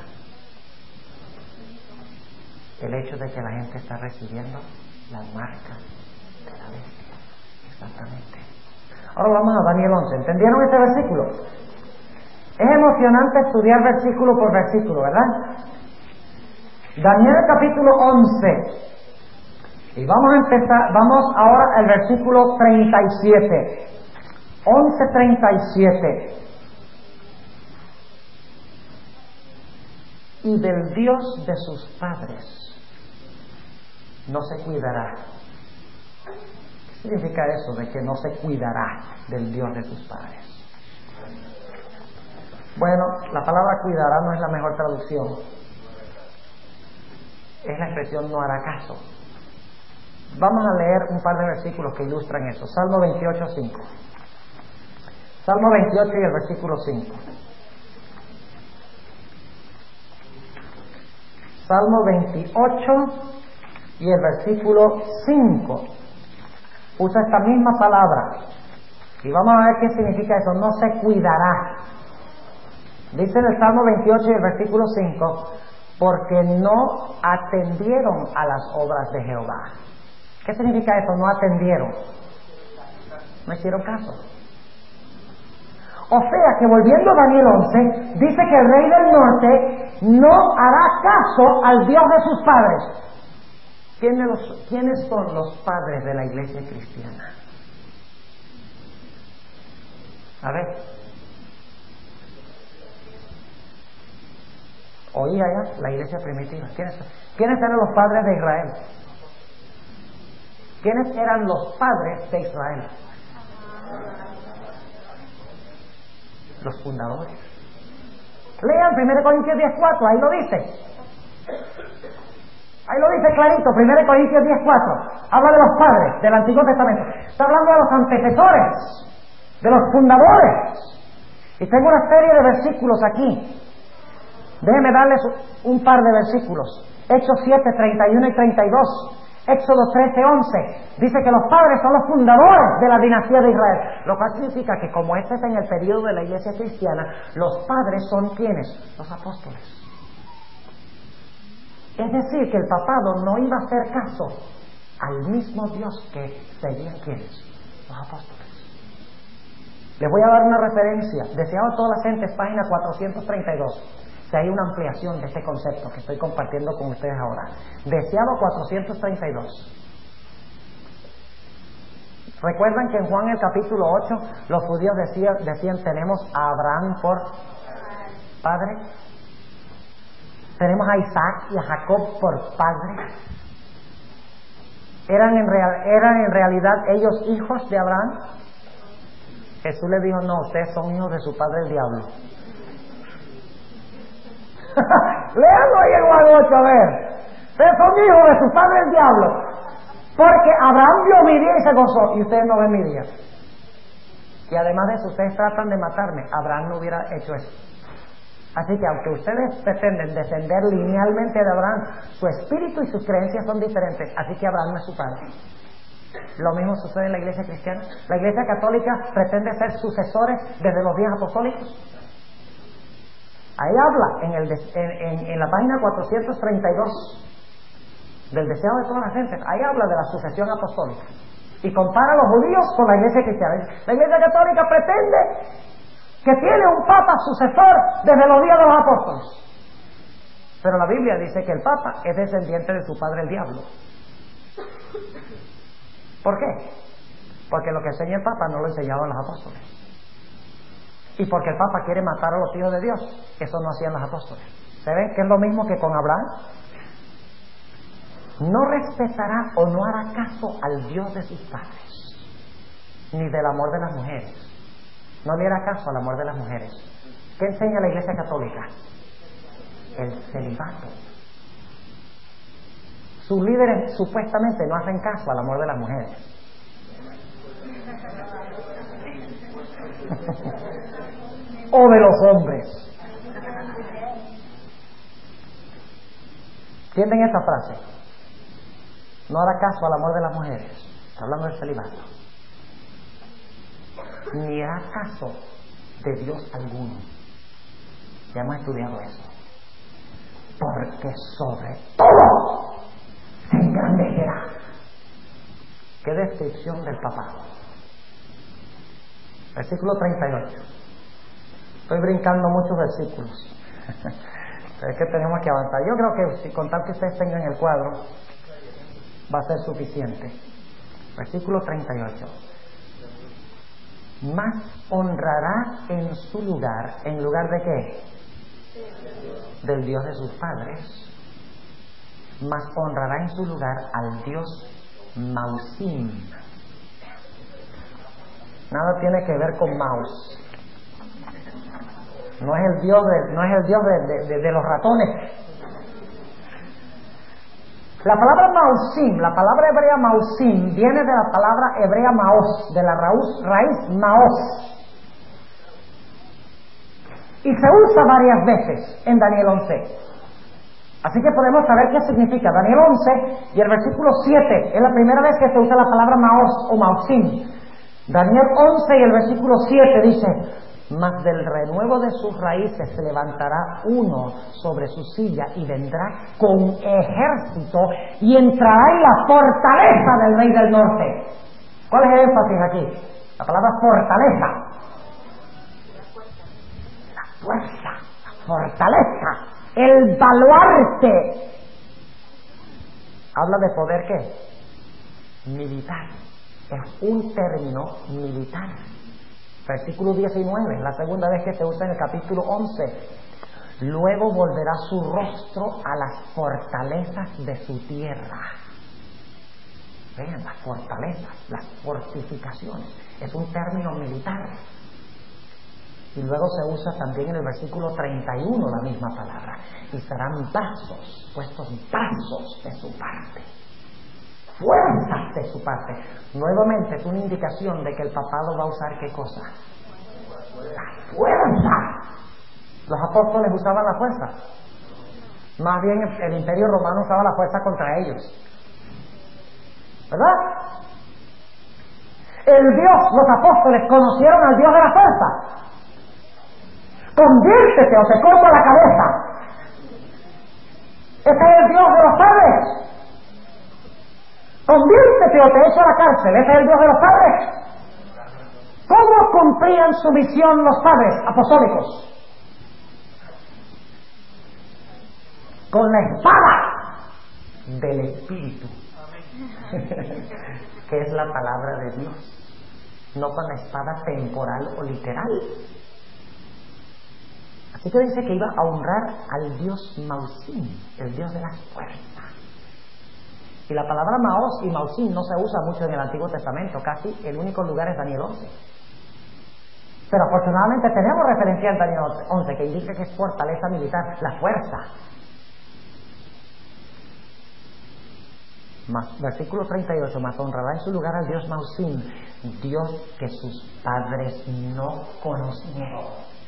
El hecho de que la gente está recibiendo las marcas de la bestia. Exactamente. Ahora vamos a Daniel 11. ¿Entendieron este versículo? Es emocionante estudiar versículo por versículo, ¿verdad? Daniel capítulo 11. Y vamos ahora al versículo 37. 11:37. Y del Dios de sus padres no se cuidará. ¿Qué significa eso de que no se cuidará del Dios de sus padres? Bueno, la palabra cuidará no es la mejor traducción. Es la expresión no hará caso. Vamos a leer un par de versículos que ilustran eso. Salmo 28:5. Salmo 28 y el versículo 5. Salmo 28 y el versículo 5. Usa esta misma palabra. Y vamos a ver qué significa eso. No se cuidará. Dice en el Salmo 28 y el versículo 5: porque no atendieron a las obras de Jehová. ¿Qué significa eso? No atendieron. No hicieron caso. O sea que volviendo a Daniel 11, dice que el rey del norte no hará caso al Dios de sus padres. ¿Quiénes son los padres de la iglesia cristiana? A ver. Oí allá la iglesia primitiva. ¿Quiénes eran los padres de Israel? ¿Quiénes eran los padres de Israel? Los fundadores. Lean 1 Corintios 10:4, ahí lo dice. Ahí lo dice clarito, 1 Corintios 10:4. Habla de los padres del Antiguo Testamento. Está hablando de los antecesores, de los fundadores. Y tengo una serie de versículos aquí. Déjenme darles un par de versículos. Hechos 7:31 y 32. Éxodo 13:11. Dice que los padres son los fundadores de la dinastía de Israel. Lo cual significa que como este es en el periodo de la iglesia cristiana, los padres son ¿quiénes? Los apóstoles. Es decir, que el papado no iba a hacer caso al mismo Dios que seguían ¿quiénes? Los apóstoles. Les voy a dar una referencia. Deseado a todas las gentes, página 432. Si hay una ampliación de este concepto que estoy compartiendo con ustedes ahora. Deseado 432. ¿Recuerdan que en Juan el capítulo 8 los judíos decían tenemos a Abraham por padre? Tenemos a Isaac y a Jacob por padre. ¿Eran en realidad ellos hijos de Abraham? Jesús le dijo, no, ustedes son hijos de su padre el diablo. Léanlo ahí en Juan 8, a ver. Ustedes son hijos de su padre el diablo. Porque Abraham vio mi día y se gozó, y ustedes no ven mi día. Y además de eso, ustedes tratan de matarme. Abraham no hubiera hecho eso. Así que aunque ustedes pretenden descender linealmente de Abraham, su espíritu y sus creencias son diferentes. Así que Abraham no es su padre. Lo mismo sucede en la iglesia cristiana. La iglesia católica pretende ser sucesores desde los días apostólicos. Ahí habla en la página 432 del deseado de todas las gentes. Ahí habla de la sucesión apostólica y compara a los judíos con la iglesia cristiana. La iglesia católica pretende que tiene un papa sucesor desde los días de los apóstoles, pero la Biblia dice que el papa es descendiente de su padre el diablo. ¿Por qué? Porque lo que enseña el papa no lo enseñaban los apóstoles. Y porque el Papa quiere matar a los hijos de Dios. Eso no hacían los apóstoles. ¿Se ven que es lo mismo que con Abraham? no respetará o no hará caso al Dios de sus padres, ni del amor de las mujeres. No le hará caso al amor de las mujeres. ¿Qué enseña la Iglesia Católica? El celibato. Sus líderes supuestamente no hacen caso al amor de las mujeres. O de los hombres. ¿Entienden esta frase? No hará caso al amor de las mujeres. Está hablando del celibato. Ni hará caso de Dios alguno. Ya hemos estudiado eso. Porque sobre todo se engrandecerá. ¿Qué descripción del papado? Versículo 38. Estoy brincando muchos versículos. Pero es que tenemos que avanzar. Yo creo que si con tal que ustedes tengan el cuadro, va a ser suficiente. Versículo 38. Más honrará en su lugar. ¿En lugar de qué? Del Dios de sus padres. Más honrará en su lugar al Dios Mausim. Nada tiene que ver con mouse. No es el Dios de los ratones. La palabra Mausim, la palabra hebrea Mausim, viene de la palabra hebrea Maos, de la raíz Maos. Y se usa varias veces en Daniel 11. Así que podemos saber qué significa. Daniel 11 y el versículo 7 es la primera vez que se usa la palabra Maos o Mausim. Daniel 11 y el versículo 7 dice: mas del renuevo de sus raíces se levantará uno sobre su silla y vendrá con ejército y entrará en la fortaleza del rey del norte. ¿Cuál es el énfasis aquí? La palabra fortaleza. La fuerza, la fortaleza, el baluarte. Habla de poder ¿qué? Militar. Es un término militar. Versículo 19, la segunda vez que se usa en el capítulo 11. Luego volverá su rostro a las fortalezas de su tierra. Vean, las fortalezas, las fortificaciones. Es un término militar. Y luego se usa también en el versículo 31 la misma palabra. Y serán brazos, puestos brazos de su parte. Fuerzas de su parte. Nuevamente es una indicación de que el papado va a usar ¿qué cosa? La fuerza. Los apóstoles usaban la fuerza. Más bien el imperio romano usaba la fuerza contra ellos. ¿Verdad? Los apóstoles conocieron al Dios de la fuerza. Conviértete o te corto la cabeza. Ese es el Dios de los padres. Conviértete o te echo a la cárcel. Ese es el Dios de los padres. ¿Cómo cumplían su misión los padres apostólicos? Con la espada del Espíritu, que es la palabra de Dios, no con la espada temporal o literal. Así que dice que iba a honrar al Dios Mausim, el Dios de las fuerzas. Y la palabra Maos y Mausim no se usa mucho en el Antiguo Testamento, casi el único lugar es Daniel 11. Pero afortunadamente tenemos referencia en Daniel 11 que indica que es fortaleza militar, la fuerza. Versículo 38, mas honrará en su lugar al Dios Mausim, Dios que sus padres no conocieron.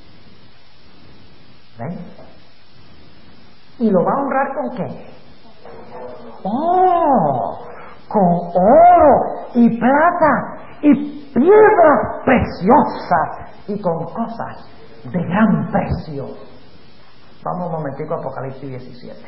¿Ven? ¿Y lo va a honrar con qué? Con oro y plata y piedras preciosas y con cosas de gran precio. Vamos un momentico a Apocalipsis 17.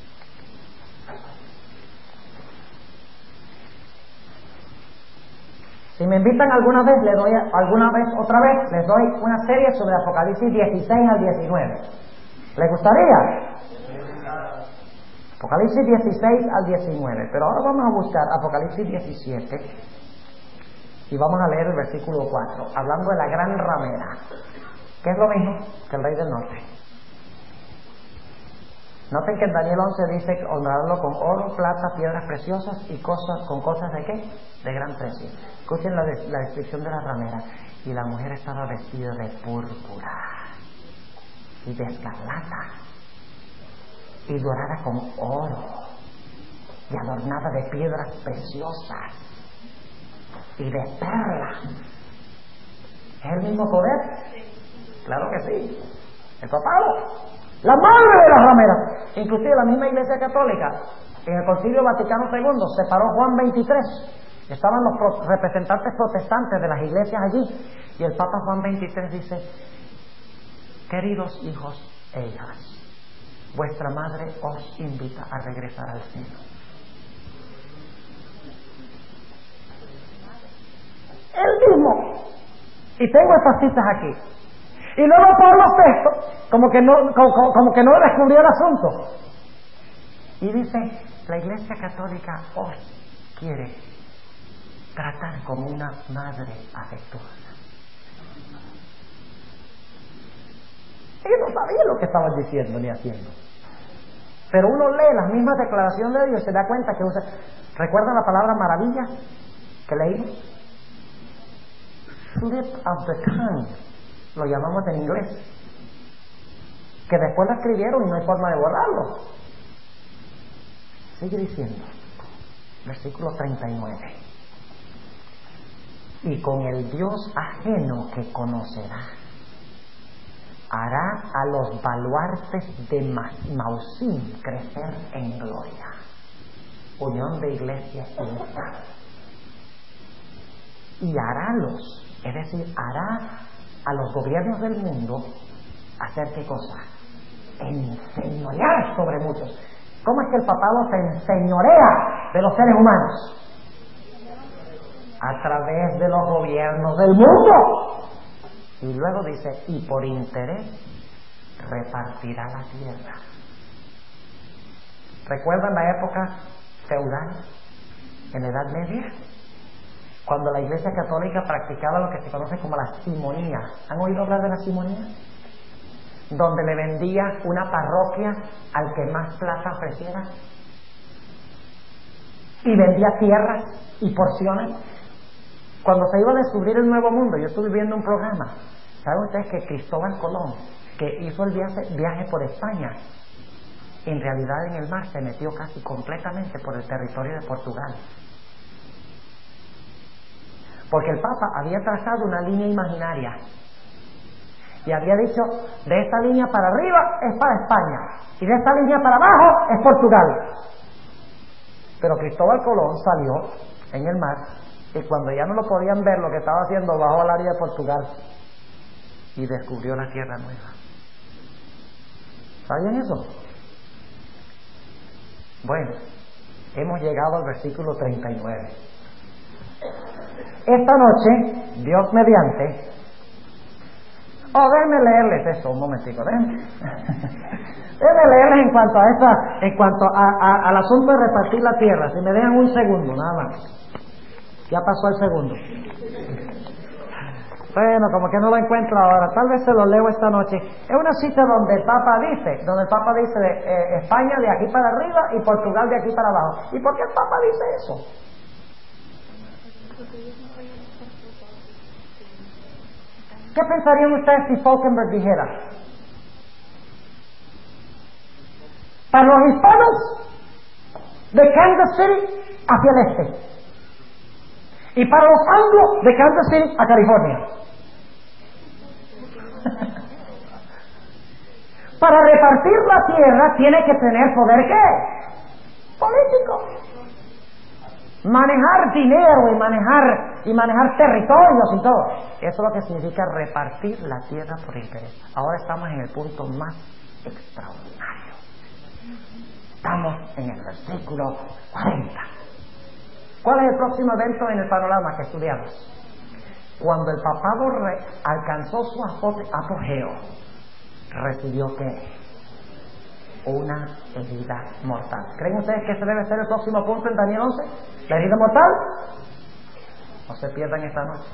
Si me invitan alguna vez, otra vez, les doy una serie sobre Apocalipsis 16 al 19. ¿Les gustaría? Apocalipsis 16 al 19. Pero ahora vamos a buscar Apocalipsis 17 y vamos a leer el versículo 4, hablando de la gran ramera, que es lo mismo que el rey del norte. Noten que en Daniel 11 dice honrarlo con oro, plata, piedras preciosas y con cosas de ¿qué? De gran precio. Escuchen la descripción de la ramera. Y la mujer estaba vestida de púrpura y de escarlata y dorada con oro y adornada de piedras preciosas y de perlas. ¿Es el mismo poder? Claro que sí. El papado, la madre de las rameras. Inclusive la misma Iglesia Católica, en el Concilio Vaticano II, separó Juan 23. Estaban los representantes protestantes de las iglesias allí. Y el Papa Juan 23 dice: queridos hijos e hijas, vuestra madre os invita a regresar al seno. El mismo. Y tengo estas citas aquí. Y luego Pablo VI, como que no descubrió el asunto. Y dice: la Iglesia Católica os quiere tratar como una madre afectuosa. Ellos no sabían lo que estaban diciendo ni haciendo. Pero uno lee las mismas declaraciones de Dios y se da cuenta que usa. ¿Recuerdan la palabra maravilla que leímos? Slip of the tongue, lo llamamos en inglés. Que después lo escribieron y no hay forma de borrarlo. Sigue diciendo, versículo 39. Y con el Dios ajeno que conocerá, hará a los baluartes de Mausim crecer en gloria. Unión de Iglesia y Estado. Y harálos, es decir, hará a los gobiernos del mundo hacer qué cosa? Enseñorear sobre muchos. ¿Cómo es que el papado se enseñorea de los seres humanos? A través de los gobiernos del mundo. Y luego dice: y por interés repartirá la tierra. ¿Recuerdan la época feudal en la Edad Media? Cuando la Iglesia Católica practicaba lo que se conoce como la simonía. ¿Han oído hablar de la simonía? Donde le vendía una parroquia al que más plata ofreciera. Y vendía tierras y porciones. Cuando se iba a descubrir el Nuevo Mundo, yo estuve viendo un programa. ¿Saben ustedes que Cristóbal Colón, que hizo el viaje por España, en realidad en el mar se metió casi completamente por el territorio de Portugal? Porque el Papa había trazado una línea imaginaria y había dicho: de esta línea para arriba es para España y de esta línea para abajo es Portugal. Pero Cristóbal Colón salió en el mar y cuando ya no lo podían ver lo que estaba haciendo, bajó al área de Portugal y descubrió la tierra nueva. ¿Sabían eso? Bueno, hemos llegado al versículo 39. Esta noche, Dios mediante, déjenme leerles eso un momentico, déjenme leerles en cuanto al asunto de repartir la tierra. Si me dejan un segundo, nada más. Ya pasó el segundo. Bueno, como que no lo encuentro ahora, tal vez se lo leo esta noche. Es una cita donde el Papa dice España de aquí para arriba y Portugal de aquí para abajo. ¿Y por qué el Papa dice eso? ¿Qué pensarían ustedes si Falkenberg dijera? Para los hispanos, de Kansas City hacia el este. Y para los anglos, de Kansas City a California. Para repartir la tierra tiene que tener poder ¿qué? Político. Manejar dinero y manejar territorios y todo. Eso es lo que significa repartir la tierra por interés. Ahora estamos en el punto más extraordinario. Estamos en el versículo 40. ¿Cuál es el próximo evento en el panorama que estudiamos? Cuando el papado alcanzó su apogeo, recibió ¿qué? Una herida mortal. ¿Creen ustedes que ese debe ser el próximo punto en Daniel 11? ¿La herida mortal? No se pierdan esta noche.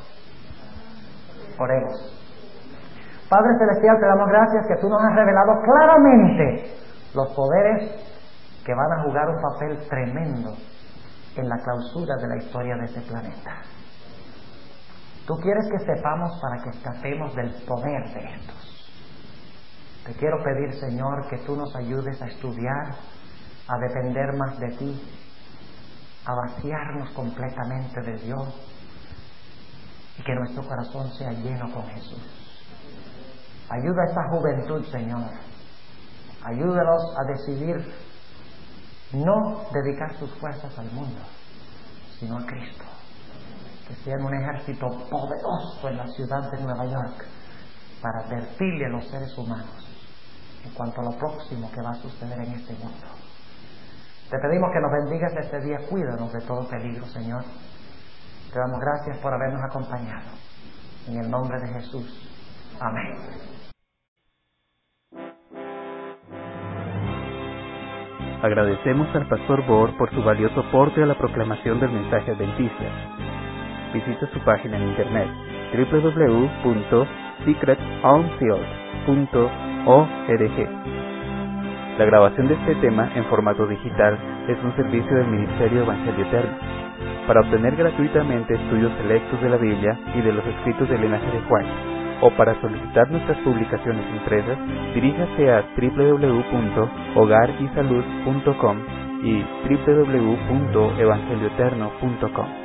Oremos. Padre Celestial, te damos gracias que tú nos has revelado claramente los poderes que van a jugar un papel tremendo en la clausura de la historia de este planeta. Tú quieres que sepamos para que escapemos del poder de estos. Te quiero pedir, Señor, que tú nos ayudes a estudiar, a depender más de ti, a vaciarnos completamente de Dios y que nuestro corazón sea lleno con Jesús. Ayuda a esta juventud, Señor. Ayúdalos a decidir no dedicar sus fuerzas al mundo, sino a Cristo. Que sean un ejército poderoso en la ciudad de Nueva York para advertirle a los seres humanos en cuanto a lo próximo que va a suceder en este mundo. Te pedimos que nos bendigas este día, cuídanos de todo peligro, Señor. Te damos gracias por habernos acompañado. En el nombre de Jesús. Amén. Agradecemos al Pastor Bohr por su valioso aporte a la proclamación del mensaje adventista. Visita su página en internet www.secretonfield.org. La grabación de este tema en formato digital es un servicio del Ministerio Evangelio Eterno. Para obtener gratuitamente estudios selectos de la Biblia y de los escritos del linaje de White, o para solicitar nuestras publicaciones impresas, diríjase a www.hogarysalud.com y www.evangelioeterno.com.